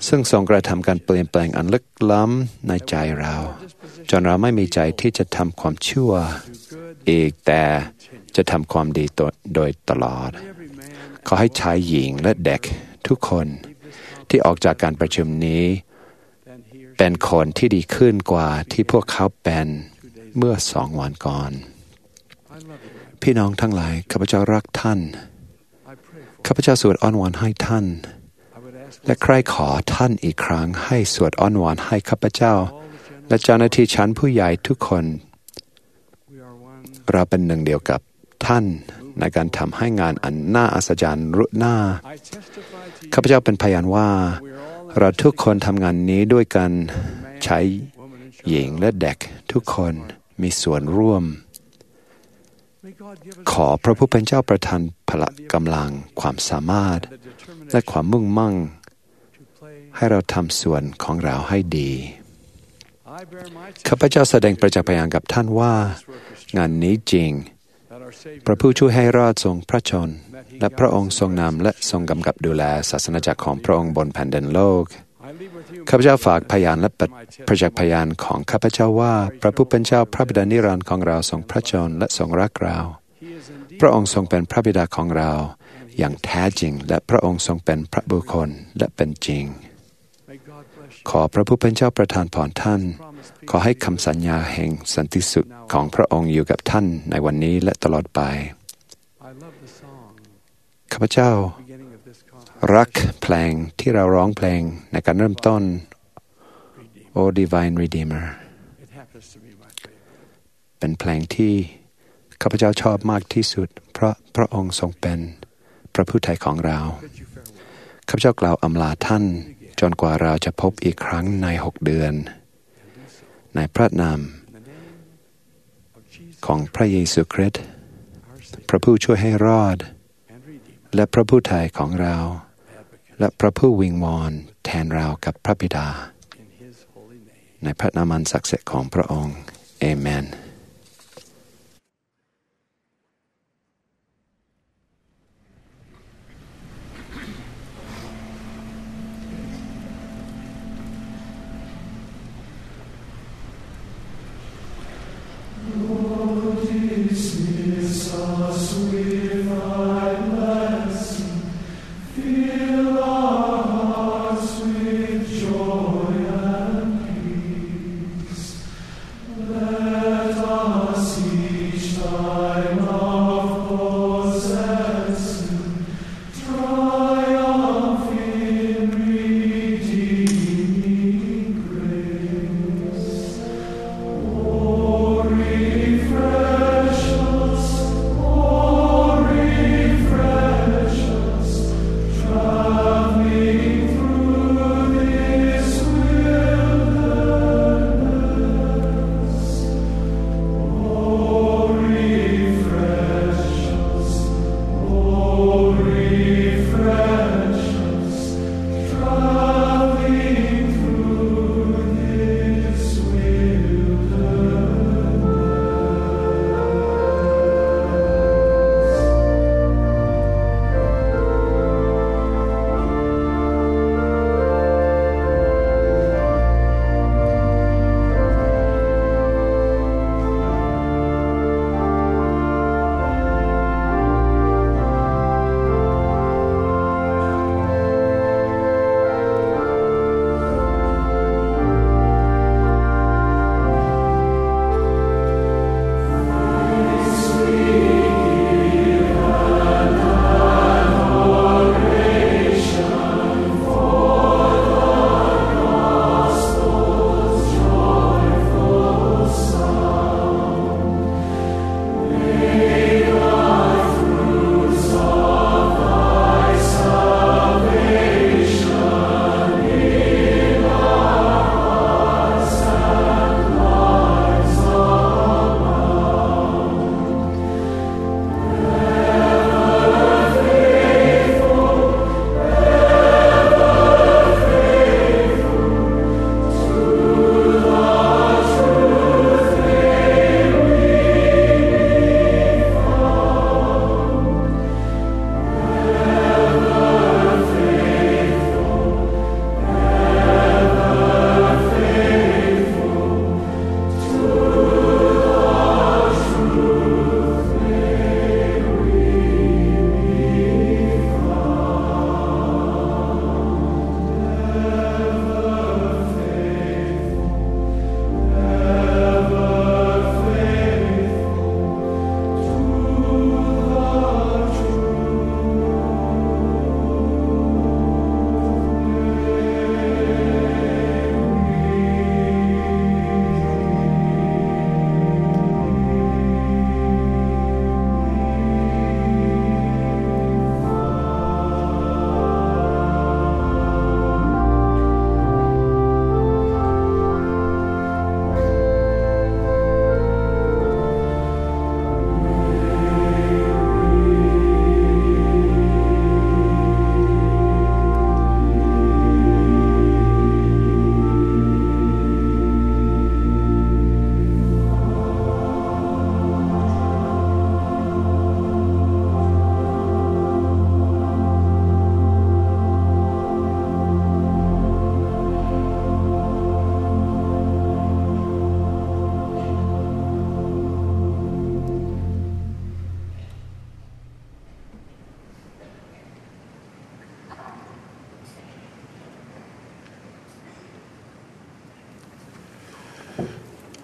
Speaker 1: ซึ่งทรงกระทำการเปลี่ยนแปลงอันลึกล้ำในใจเราจนเราไม่มีใจที่จะทำความชั่วอีกแต่จะทำความดีโดยตลอดขอให้ชายหญิงและเด็กทุกคนที่ออกจากการประชุมนี้เป็นคนที่ดีขึ้นกว่าที่พวกเขาเป็นเมื่อ2 วันก่อนพี่น้องทั้งหลายข้าพเจ้ารักท่านข้าพเจ้าสวดอ้อนวอนให้ท่านและใคร่ขอท่านอีกครั้งให้สวดอ้อนวอนให้ข้าพเจ้าและเจ้าหน้าที่ชั้นผู้ใหญ่ทุกคนเราเป็นหนึ่งเดียวกับท่านในการทำให้งานอันน่าอัศจรรย์รุ่งหน้าข้าพเจ้าเป็นพยานว่าเราทุกคนทำงานนี้ด้วยกันใช้หญิงและเด็กทุกคนมีส่วนร่วมขอพระผู้เป็นเจ้าประทานพละกำลังความสามารถและความมุ่งมั่นให้เราทำส่วนของเราให้ดีข้าพเจ้าแสดงประจักษ์พยานกับท่านว่างานนี้จริงพระผู้ช่วยให้รอดทรงพระชนและพระองค์ทรงนำและทรงกำกับดูแลศาสนาจักรของพระองค์บนแผ่นดินโลกข้าพเจ้าฝากพยานและประจักษ์พยานของข้าพเจ้าว่าพระผู้เป็นเจ้าพระบิดานิรันดร์ของเราทรงพระชนและทรงรักเราพระองค์ทรงเป็นพระบิดาของเราอย่างแท้จริงและพระองค์ทรงเป็นพระบุคคลและเป็นจริงขอพระผู้เป็นเจ้าประทานพรท่านขอให้คำสัญญาแห่งสันติสุขของพระองค์อยู่กับท่านในวันนี้และตลอดไปข้าพเจ้ารักเพลงที่เราร้องเพลงในการเริ่มต้น O Divine Redeemer เป็นเพลงที่ข้าพเจ้าชอบมากที่สุดเพราะพระองค์ทรงเป็นพระผู้ไถ่ของเราข้าพเจ้ากล่าวอำลาท่านจนกว่าเราจะพบอีกครั้งใน6 เดือนในพระนามของพระเยซูคริสต์พระผู้ช่วยให้รอดและพระผู้ไถ่ของเราและพระผู้วิงวอนแทนเรากับพระบิดาในพระนามอันศักดิ์สิทธิ์ของพระองค์เอเมน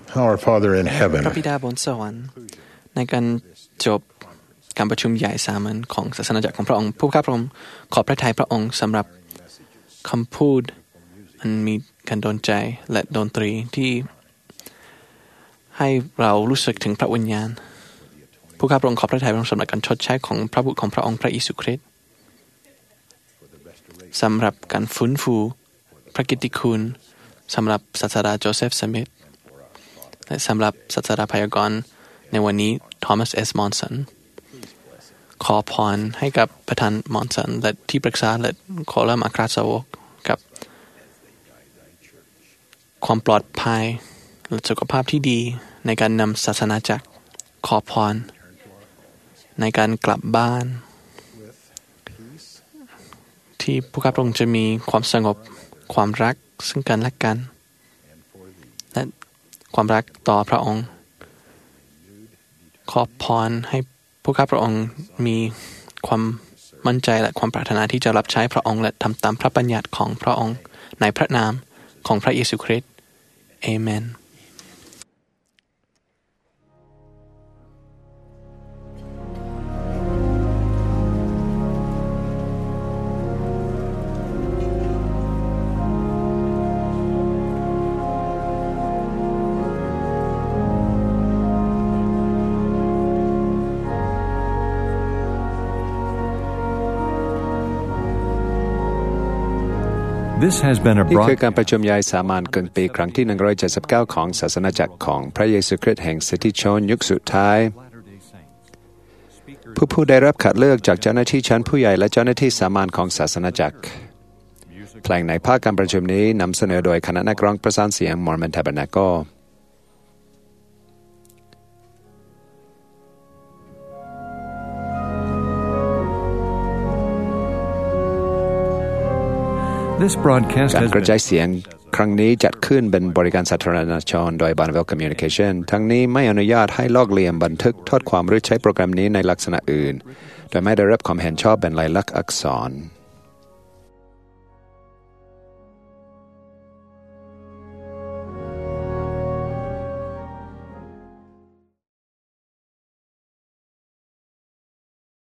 Speaker 8: Our Father in heaven.
Speaker 2: พระบิดาบนสวรรค์ในการจบการประชุมใหญ่สามัญของศาสนาจักรของพระองค์ผู้ข้าพระองค์ขอบพระทัยพระองค์สำหรับคำพูดอันมีการโดนใจและดนตรีที่ให้เรารู้สึกถึงพระวิญญาณผู้ข้าพระองค์ขอบพระทัยพระองค์สำหรับการชดใช้ของพระบุตรของพระองค์พระเยซูคริสต์สำหรับการฟื้นฟูพระกิตติคุณสำหรับศาสดาโจเซฟสมิธและสำหรับศาสดาพยากรณ์ในวันนี้ทอมัสเอสมอนสันขอพรให้กับประธานมอนสันและที่ปรึกษาและขอเริ่มอัครสาวกกับความปลอดภัยและสุขภาพที่ดีในการนำศาสนาจักรขอพรในการกลับบ้านที่ผู้ข้าพระองค์จะมีความสงบความรักซึ่งกันและกันและความรักต่อพระองค์ขอพรให้ผู้ข้าพระองค์มีความมั่นใจและความปรารถนาที่จะรับใช้พระองค์และทำตามพระบัญญัติของพระองค์ในพระนามของพระเยซูคริสต์เอเมน
Speaker 1: นี่คือการประชุมใหญ่สามัญกึ่งปีครั้งที่179ของศาสนาจักรของพระเยซูคริสต์แห่งสิทธิชนยุคสุดท้ายผู้ได้รับคัดเลือกจากเจ้าหน้าที่ชั้นผู้ใหญ่และเจ้าหน้าที่สามัญของศาสนาจักรเพลงในภาคการประชุมนี้นำเสนอโดยคณะนักร้องประสานเสียง Mormon Tabernacleการกระจายเสียงครั้งนี้จัดขึ้นเป็นบริการสาธารณชนโดย Bonneville Communication ทั้งนี้ไม่อนุญาตให้ลอกเลียนบันทึกทอดความหรือใช้โปรแกรมนี้ในลักษณะอื่นโดยไม่ได้รับความเห็นชอบเป็นลายลักษณ์อักษร